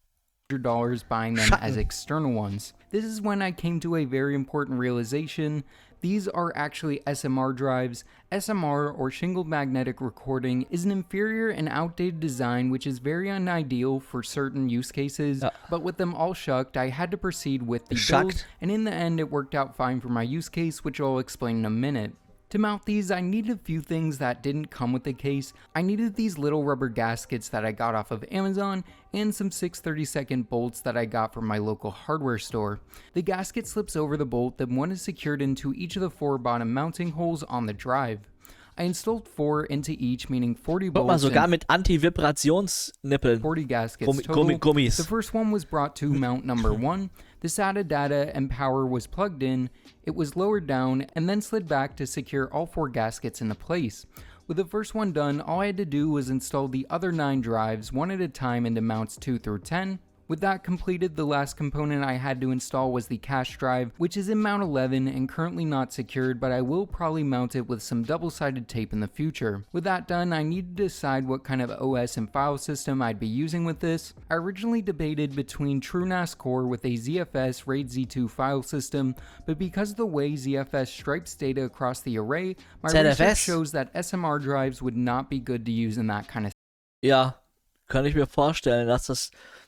dollars buying them as external ones. This is when I came to a very important realization. These are actually S M R drives. S M R, or shingled magnetic recording, is an inferior and outdated design which is very unideal for certain use cases, Ja. but with them all shucked, I had to proceed with the build, Shucked. and in the end it worked out fine for my use case, which I'll explain in a minute. To mount these, I needed a few things that didn't come with the case. I needed these little rubber gaskets that I got off of Amazon, and some six thirty-second bolts that I got from my local hardware store. The gasket slips over the bolt, then one is secured into each of the four bottom mounting holes on the drive. I installed four into each, meaning forty Guck mal, bolts sogar and mit Anti-Vibrationsnippeln. forty gaskets Gummi, total. Gummi, Gummis. The first one was brought to mount number one. The S A T A data and power was plugged in, it was lowered down, and then slid back to secure all four gaskets into place. With the first one done, all I had to do was install the other nine drives one at a time into mounts two through ten. With that completed, the last component I had to install was the cache drive, which is in mount eleven and currently not secured, but I will probably mount it with some double-sided tape in the future. With that done, I needed to decide what kind of O S and file system I'd be using with this. I originally debated between TrueNAS Core with a Z F S RAID Z two file system, but because of the way Z F S stripes data across the array, my Z F S? research shows that S M R drives would not be good to use in that kind of Ja, kann ich mir vorstellen, dass das...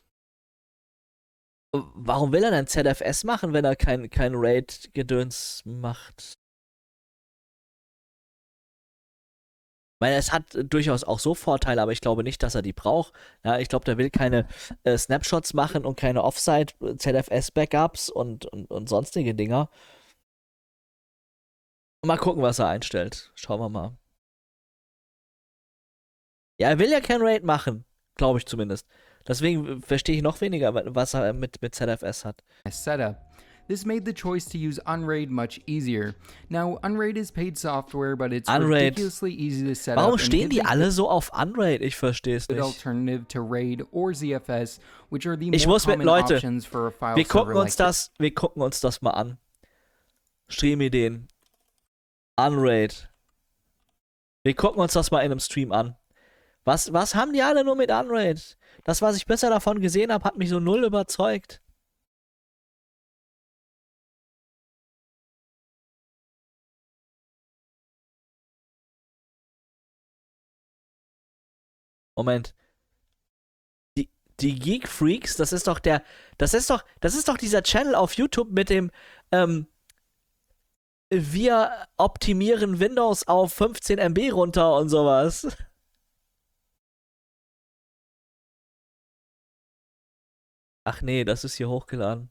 Warum will er denn Z F S machen, wenn er kein, kein RAID-Gedöns macht? Ich meine, es hat durchaus auch so Vorteile, aber ich glaube nicht, dass er die braucht. Ja, ich glaube, der will keine äh, Snapshots machen und keine Offsite-Z F S-Backups und, und, und sonstige Dinger. Mal gucken, was er einstellt. Schauen wir mal. Ja, er will ja kein RAID machen. Glaube ich zumindest. Deswegen verstehe ich noch weniger, was er mit, mit Z F S hat. setup. This made the choice to use Unraid much easier. Now, Unraid is paid software, but it's Unraid. ridiculously easy to set Warum up and stehen gives die a alle so auf Unraid? Ich verstehe es good nicht. alternative to RAID or Z F S, which are the Ich more muss mit common Leute. options for a file Wir server gucken uns like das, wir gucken uns das mal an. Streamideen. Unraid. Wir gucken uns das mal in einem Stream an. Was, was haben die alle nur mit Unraid? Das, was ich bisher davon gesehen habe, hat mich so null überzeugt. Moment. Die, die Geek Freaks, das ist doch der, das ist doch, das ist doch dieser Channel auf YouTube mit dem, ähm, wir optimieren Windows auf fünfzehn Megabyte runter und sowas. Ach nee, das ist hier hochgeladen.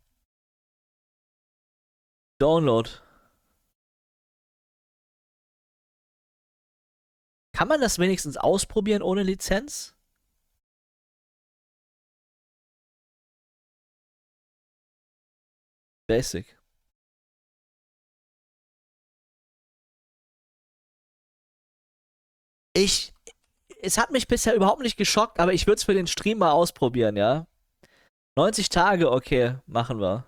Download. Kann man das wenigstens ausprobieren ohne Lizenz? Basic. Ich, es hat mich bisher überhaupt nicht geschockt, aber ich würde es für den Stream mal ausprobieren, ja? neunzig Tage, okay, machen wir.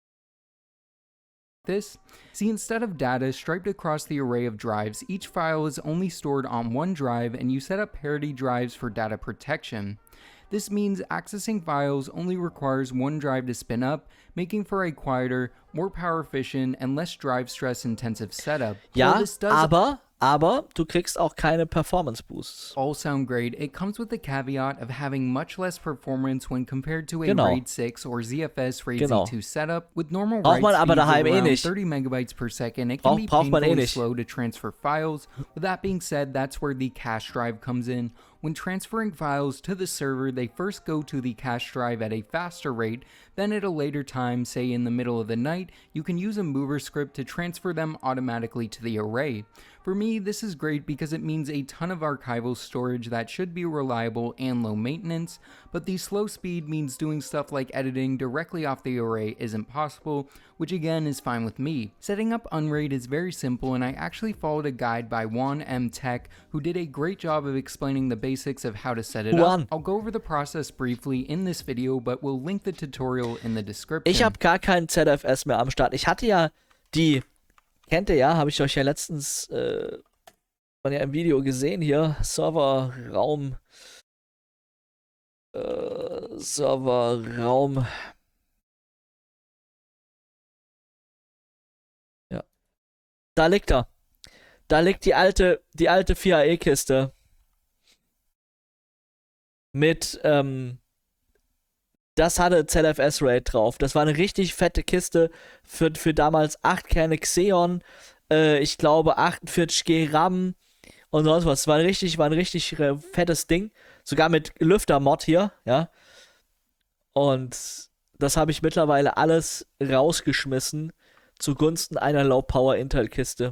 this. See, instead of data striped across the array of drives, each file is only stored on one drive, and you set up parity drives for data protection. This means accessing files only requires one drive to spin up, making for a quieter, more power efficient, and less drive stress intensive setup. While Ja, this does aber, aber du kriegst auch keine Performance Boosts. all sound great, it comes with the caveat of having much less performance when compared to a Genau. RAID six or Z F S RAID Genau. Z two setup. With normal Braucht write man aber speeds of daheim eh around nicht. thirty megabytes per second, it can Brauch- be braucht man eh painfully nicht. slow to transfer files. With that being said, that's where the cache drive comes in. When transferring files to the server, they first go to the cache drive at a faster rate, then at a later time, say in the middle of the night, you can use a mover script to transfer them automatically to the array. For me, this is great because it means a ton of archival storage that should be reliable and low maintenance, but the slow speed means doing stuff like editing directly off the array isn't possible, which again is fine with me. Setting up Unraid is very simple, and I actually followed a guide by Juan M. Tech, who did a great job of explaining the basics of how to set it Juan. up. I'll go over the process briefly in this video, but we'll link the tutorial in the description. Ich habe gar keinen Z F S mehr am Start. Ich hatte ja die, kennt ihr ja, habe ich euch ja letztens äh, von ja im Video gesehen hier, Serverraum, äh, Serverraum, ja, da liegt er. Da liegt die alte, die alte vier A E-Kiste mit, ähm, das hatte Z F S-Raid drauf. Das war eine richtig fette Kiste für, für damals acht Kerne Xeon, äh, ich glaube achtundvierzig G RAM und sonst was. Das war ein richtig, war ein richtig äh, fettes Ding. Sogar mit Lüfter-Mod hier, ja. Und das habe ich mittlerweile alles rausgeschmissen zugunsten einer Low-Power-Intel-Kiste.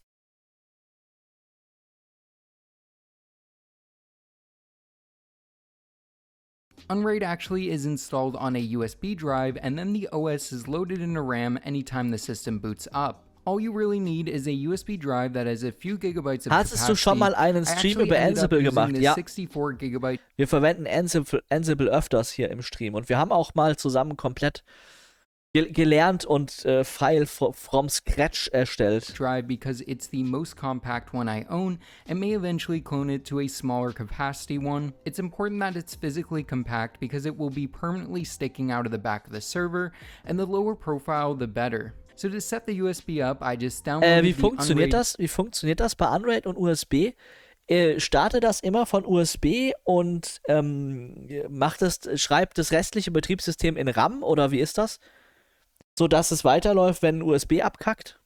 Unraid actually is installed on a U S B drive, and then the O S is loaded into RAM anytime the system boots up. All you really need is a U S B drive that has a few gigabytes of capacity. Hattest du schon mal einen Stream über Ansible gemacht? Ja. sixty-four gigabyte. Wir verwenden Ansible, Ansible öfters hier im Stream und wir haben auch mal zusammen komplett ge gelernt und äh, File from scratch erstellt. Drive because it's the most compact one I own and may eventually clone it to a smaller capacity one. It's important that it's physically compact because it will be permanently sticking out of the back of the server, and the lower profile the better. So to set the U S B up, I just downloaded äh, wie the funktioniert Unraid. das? Wie funktioniert das bei Unraid und U S B? Äh, starte das immer von U S B und ähm, macht das, schreibt das restliche Betriebssystem in RAM oder wie ist das? So dass es weiterläuft, wenn ein U S B abkackt?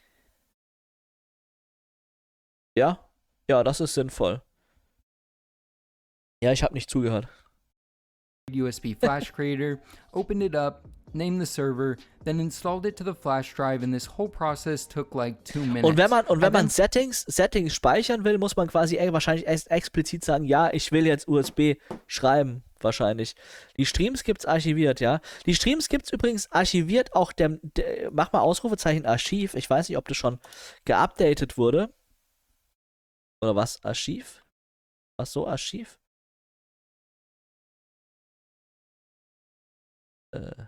Ja? Ja, das ist sinnvoll. Ja, ich habe nicht zugehört. U S B flash creator, opened it up, named the server, then installed it to the flash drive, and this whole process took like two minutes. Und wenn man und wenn And then man Settings Settings speichern will, muss man quasi äh, wahrscheinlich erst explizit sagen, ja, ich will jetzt U S B schreiben, wahrscheinlich. Die Streams gibt's archiviert, ja. Die Streams gibt's übrigens archiviert, auch der, der mach mal Ausrufezeichen Archiv. Ich weiß nicht, ob das schon geupdatet wurde. Oder was? Archiv? Was so Archiv? Äh.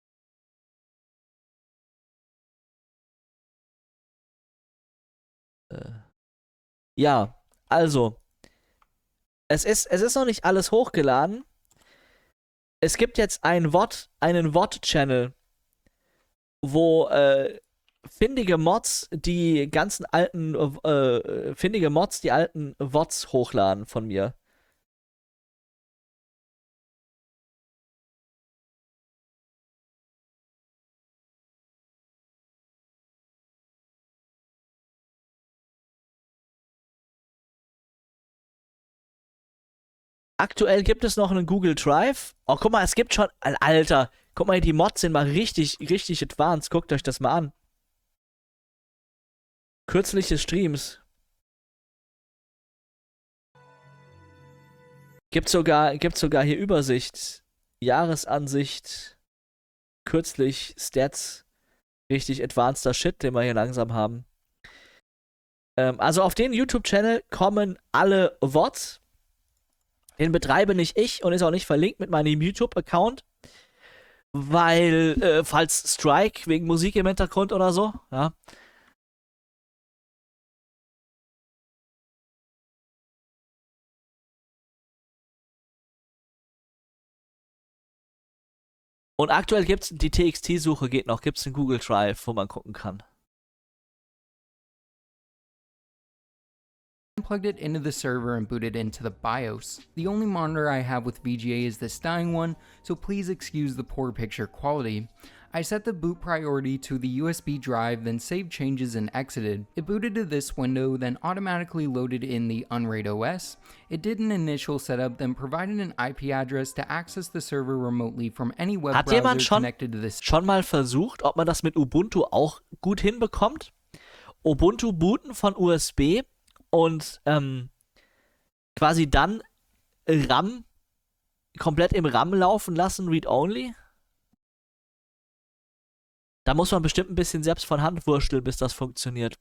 Äh. Ja, also. Es ist, es ist noch nicht alles hochgeladen. Es gibt jetzt ein V O D, einen V O D-Channel, wo äh, findige Mods die ganzen alten, äh, findige Mods die alten V O Ds hochladen von mir. Aktuell gibt es noch einen Google Drive. Oh, guck mal, es gibt schon... Alter, guck mal, die Mods sind mal richtig, richtig advanced. Guckt euch das mal an. Kürzliche Streams. Gibt sogar, gibt sogar hier Übersicht. Jahresansicht. Kürzlich Stats. Richtig advanceder Shit, den wir hier langsam haben. Ähm, also auf den YouTube-Channel kommen alle V O Ds. Den betreibe nicht ich und ist auch nicht verlinkt mit meinem YouTube-Account, weil, äh, falls Strike wegen Musik im Hintergrund oder so, ja. Und aktuell gibt's die T X T-Suche geht noch, gibt's einen Google Drive, wo man gucken kann. Plugged it into the server and booted into the BIOS. The only monitor I have with V G A is this dying one, so please excuse the poor picture quality. I set the boot priority to the U S B drive, then saved changes and exited. It booted to this window, then automatically loaded in the Unraid O S. It did an initial setup, then provided an I P address to access the server remotely from any web Hat browser jemand schon, connected to this. schon mal versucht, ob man das mit Ubuntu auch gut hinbekommt? Ubuntu booten von U S B und ähm, quasi dann RAM komplett im RAM laufen lassen, Read-Only? Da muss man bestimmt ein bisschen selbst von Hand wursteln, bis das funktioniert.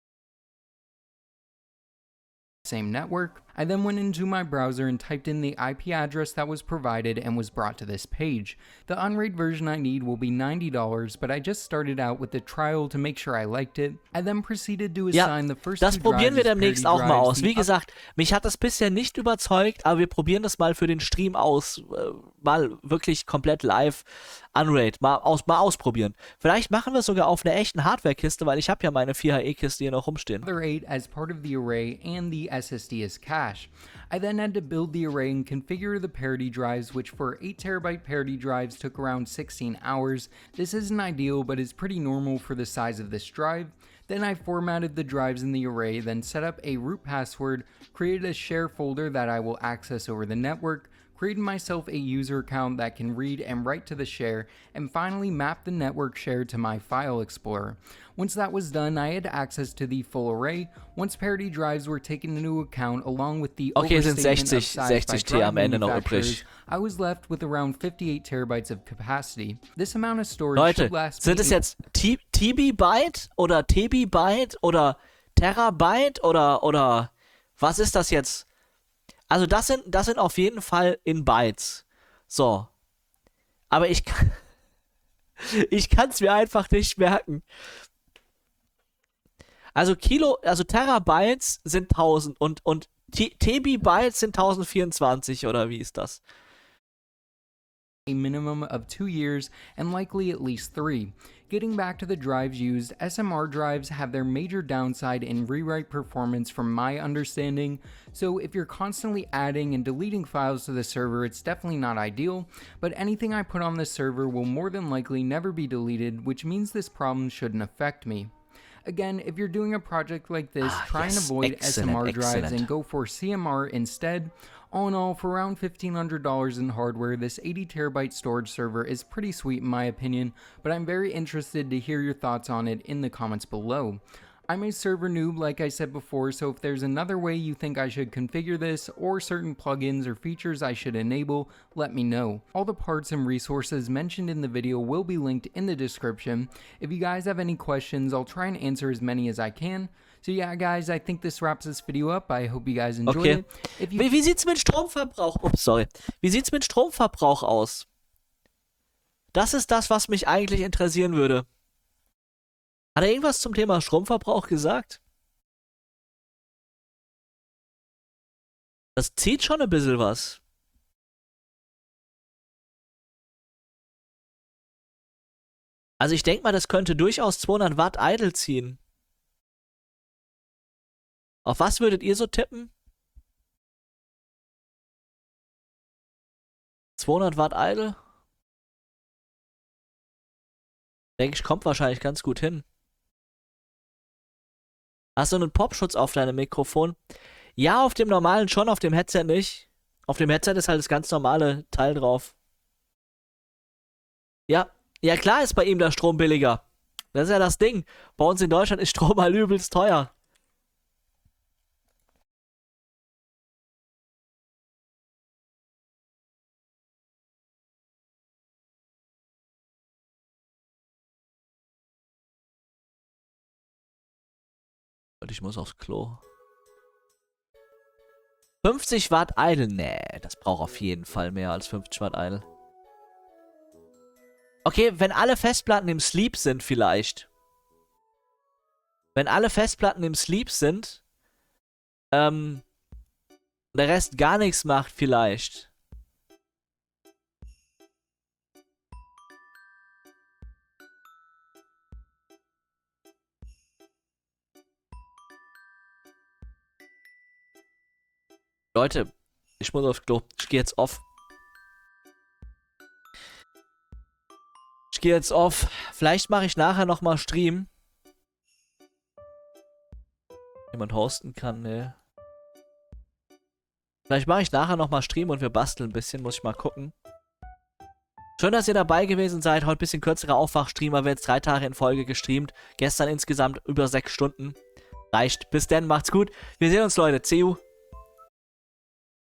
Same network. I then went into my browser and typed in the I P address that was provided and was brought to this page. The Unraid version I need will be ninety dollars, but I just started out with the trial to make sure I liked it. I then proceeded to assign Ja, the first das two probieren drives wir as demnächst parity auch mal drives, aus. the Wie gesagt, mich hat das bisher nicht überzeugt, aber wir probieren das mal für den Stream aus. Äh, mal wirklich komplett live Unraid. Mal, aus, mal ausprobieren. Vielleicht machen wir es sogar auf einer echten Hardware-Kiste, weil ich habe ja meine vier H E-Kiste hier noch rumstehen. other eight as part of the array and the S S D as cache. I then had to build the array and configure the parity drives, which for eight terabyte parity drives took around sixteen hours. This isn't ideal, but is pretty normal for the size of this drive. Then I formatted the drives in the array, then set up a root password, created a share folder that I will access over the network, created myself a user account that can read and write to the share, and finally mapped the network share to my file explorer. Once that was done, I had access to the full array. Once parity drives were taken into account along with the Okay, sind overstatement of sechzig, size by sechzig T drive am Ende noch manufacturers, übrig. I was left with around fifty-eight terabytes of capacity. This amount of storage Leute, should last sind me es jetzt T- TB-Byte oder T B-Byte oder Terabyte oder, oder was ist das jetzt? Also das sind, das sind auf jeden Fall in Bytes. So. Aber ich kann ich kann es mir einfach nicht merken. Also Kilo, also Terabytes sind tausend und, und T- TB-Bytes sind tausendvierundzwanzig oder wie ist das? a minimum of two years and likely at least three. Getting back to the drives used, S M R drives have their major downside in rewrite performance from my understanding, so if you're constantly adding and deleting files to the server, it's definitely not ideal, but anything I put on the server will more than likely never be deleted, which means this problem shouldn't affect me. Again, if you're doing a project like this, Ah, try and yes. avoid Excellent, S M R drives excellent. and go for C M R instead. All in all, for around fifteen hundred dollars in hardware, this eighty terabyte storage server is pretty sweet in my opinion, but I'm very interested to hear your thoughts on it in the comments below. I'm a server noob like I said before, so if there's another way you think I should configure this, or certain plugins or features I should enable, let me know. All the parts and resources mentioned in the video will be linked in the description. If you guys have any questions, I'll try and answer as many as I can. So yeah guys, I think this wraps this video up. I hope you guys enjoyed Okay. it. If you Wie, wie sieht's mit Stromverbrauch? Ups, sorry. Wie sieht's mit Stromverbrauch aus? Das ist das, was mich eigentlich interessieren würde. Hat er irgendwas zum Thema Stromverbrauch gesagt? Das zieht schon ein bisschen was. Also ich denke mal, das könnte durchaus zweihundert Watt idle ziehen. Auf was würdet ihr so tippen? zweihundert Watt idle? Denke ich, kommt wahrscheinlich ganz gut hin. Hast du einen Popschutz auf deinem Mikrofon? Ja, auf dem normalen schon, auf dem Headset nicht. Auf dem Headset ist halt das ganz normale Teil drauf. Ja, ja klar ist bei ihm der Strom billiger. Das ist ja das Ding. Bei uns in Deutschland ist Strom halt übelst teuer. Und ich muss aufs Klo. fünfzig Watt idle? Nee, das braucht auf jeden Fall mehr als fünfzig Watt idle. Okay, wenn alle Festplatten im Sleep sind vielleicht. Wenn alle Festplatten im Sleep sind, ähm, der Rest gar nichts macht vielleicht. Leute, ich muss aufs Klo. Ich gehe jetzt off. ich gehe jetzt off. Vielleicht mache ich nachher nochmal Stream. Jemand hosten kann, ne. Vielleicht mache ich nachher nochmal Stream und wir basteln ein bisschen, muss ich mal gucken. Schön, dass ihr dabei gewesen seid. Heute ein bisschen kürzerer Aufwachstream, weil wir jetzt drei Tage in Folge gestreamt. Gestern insgesamt über sechs Stunden. Reicht. Bis dann, macht's gut. Wir sehen uns, Leute. C U.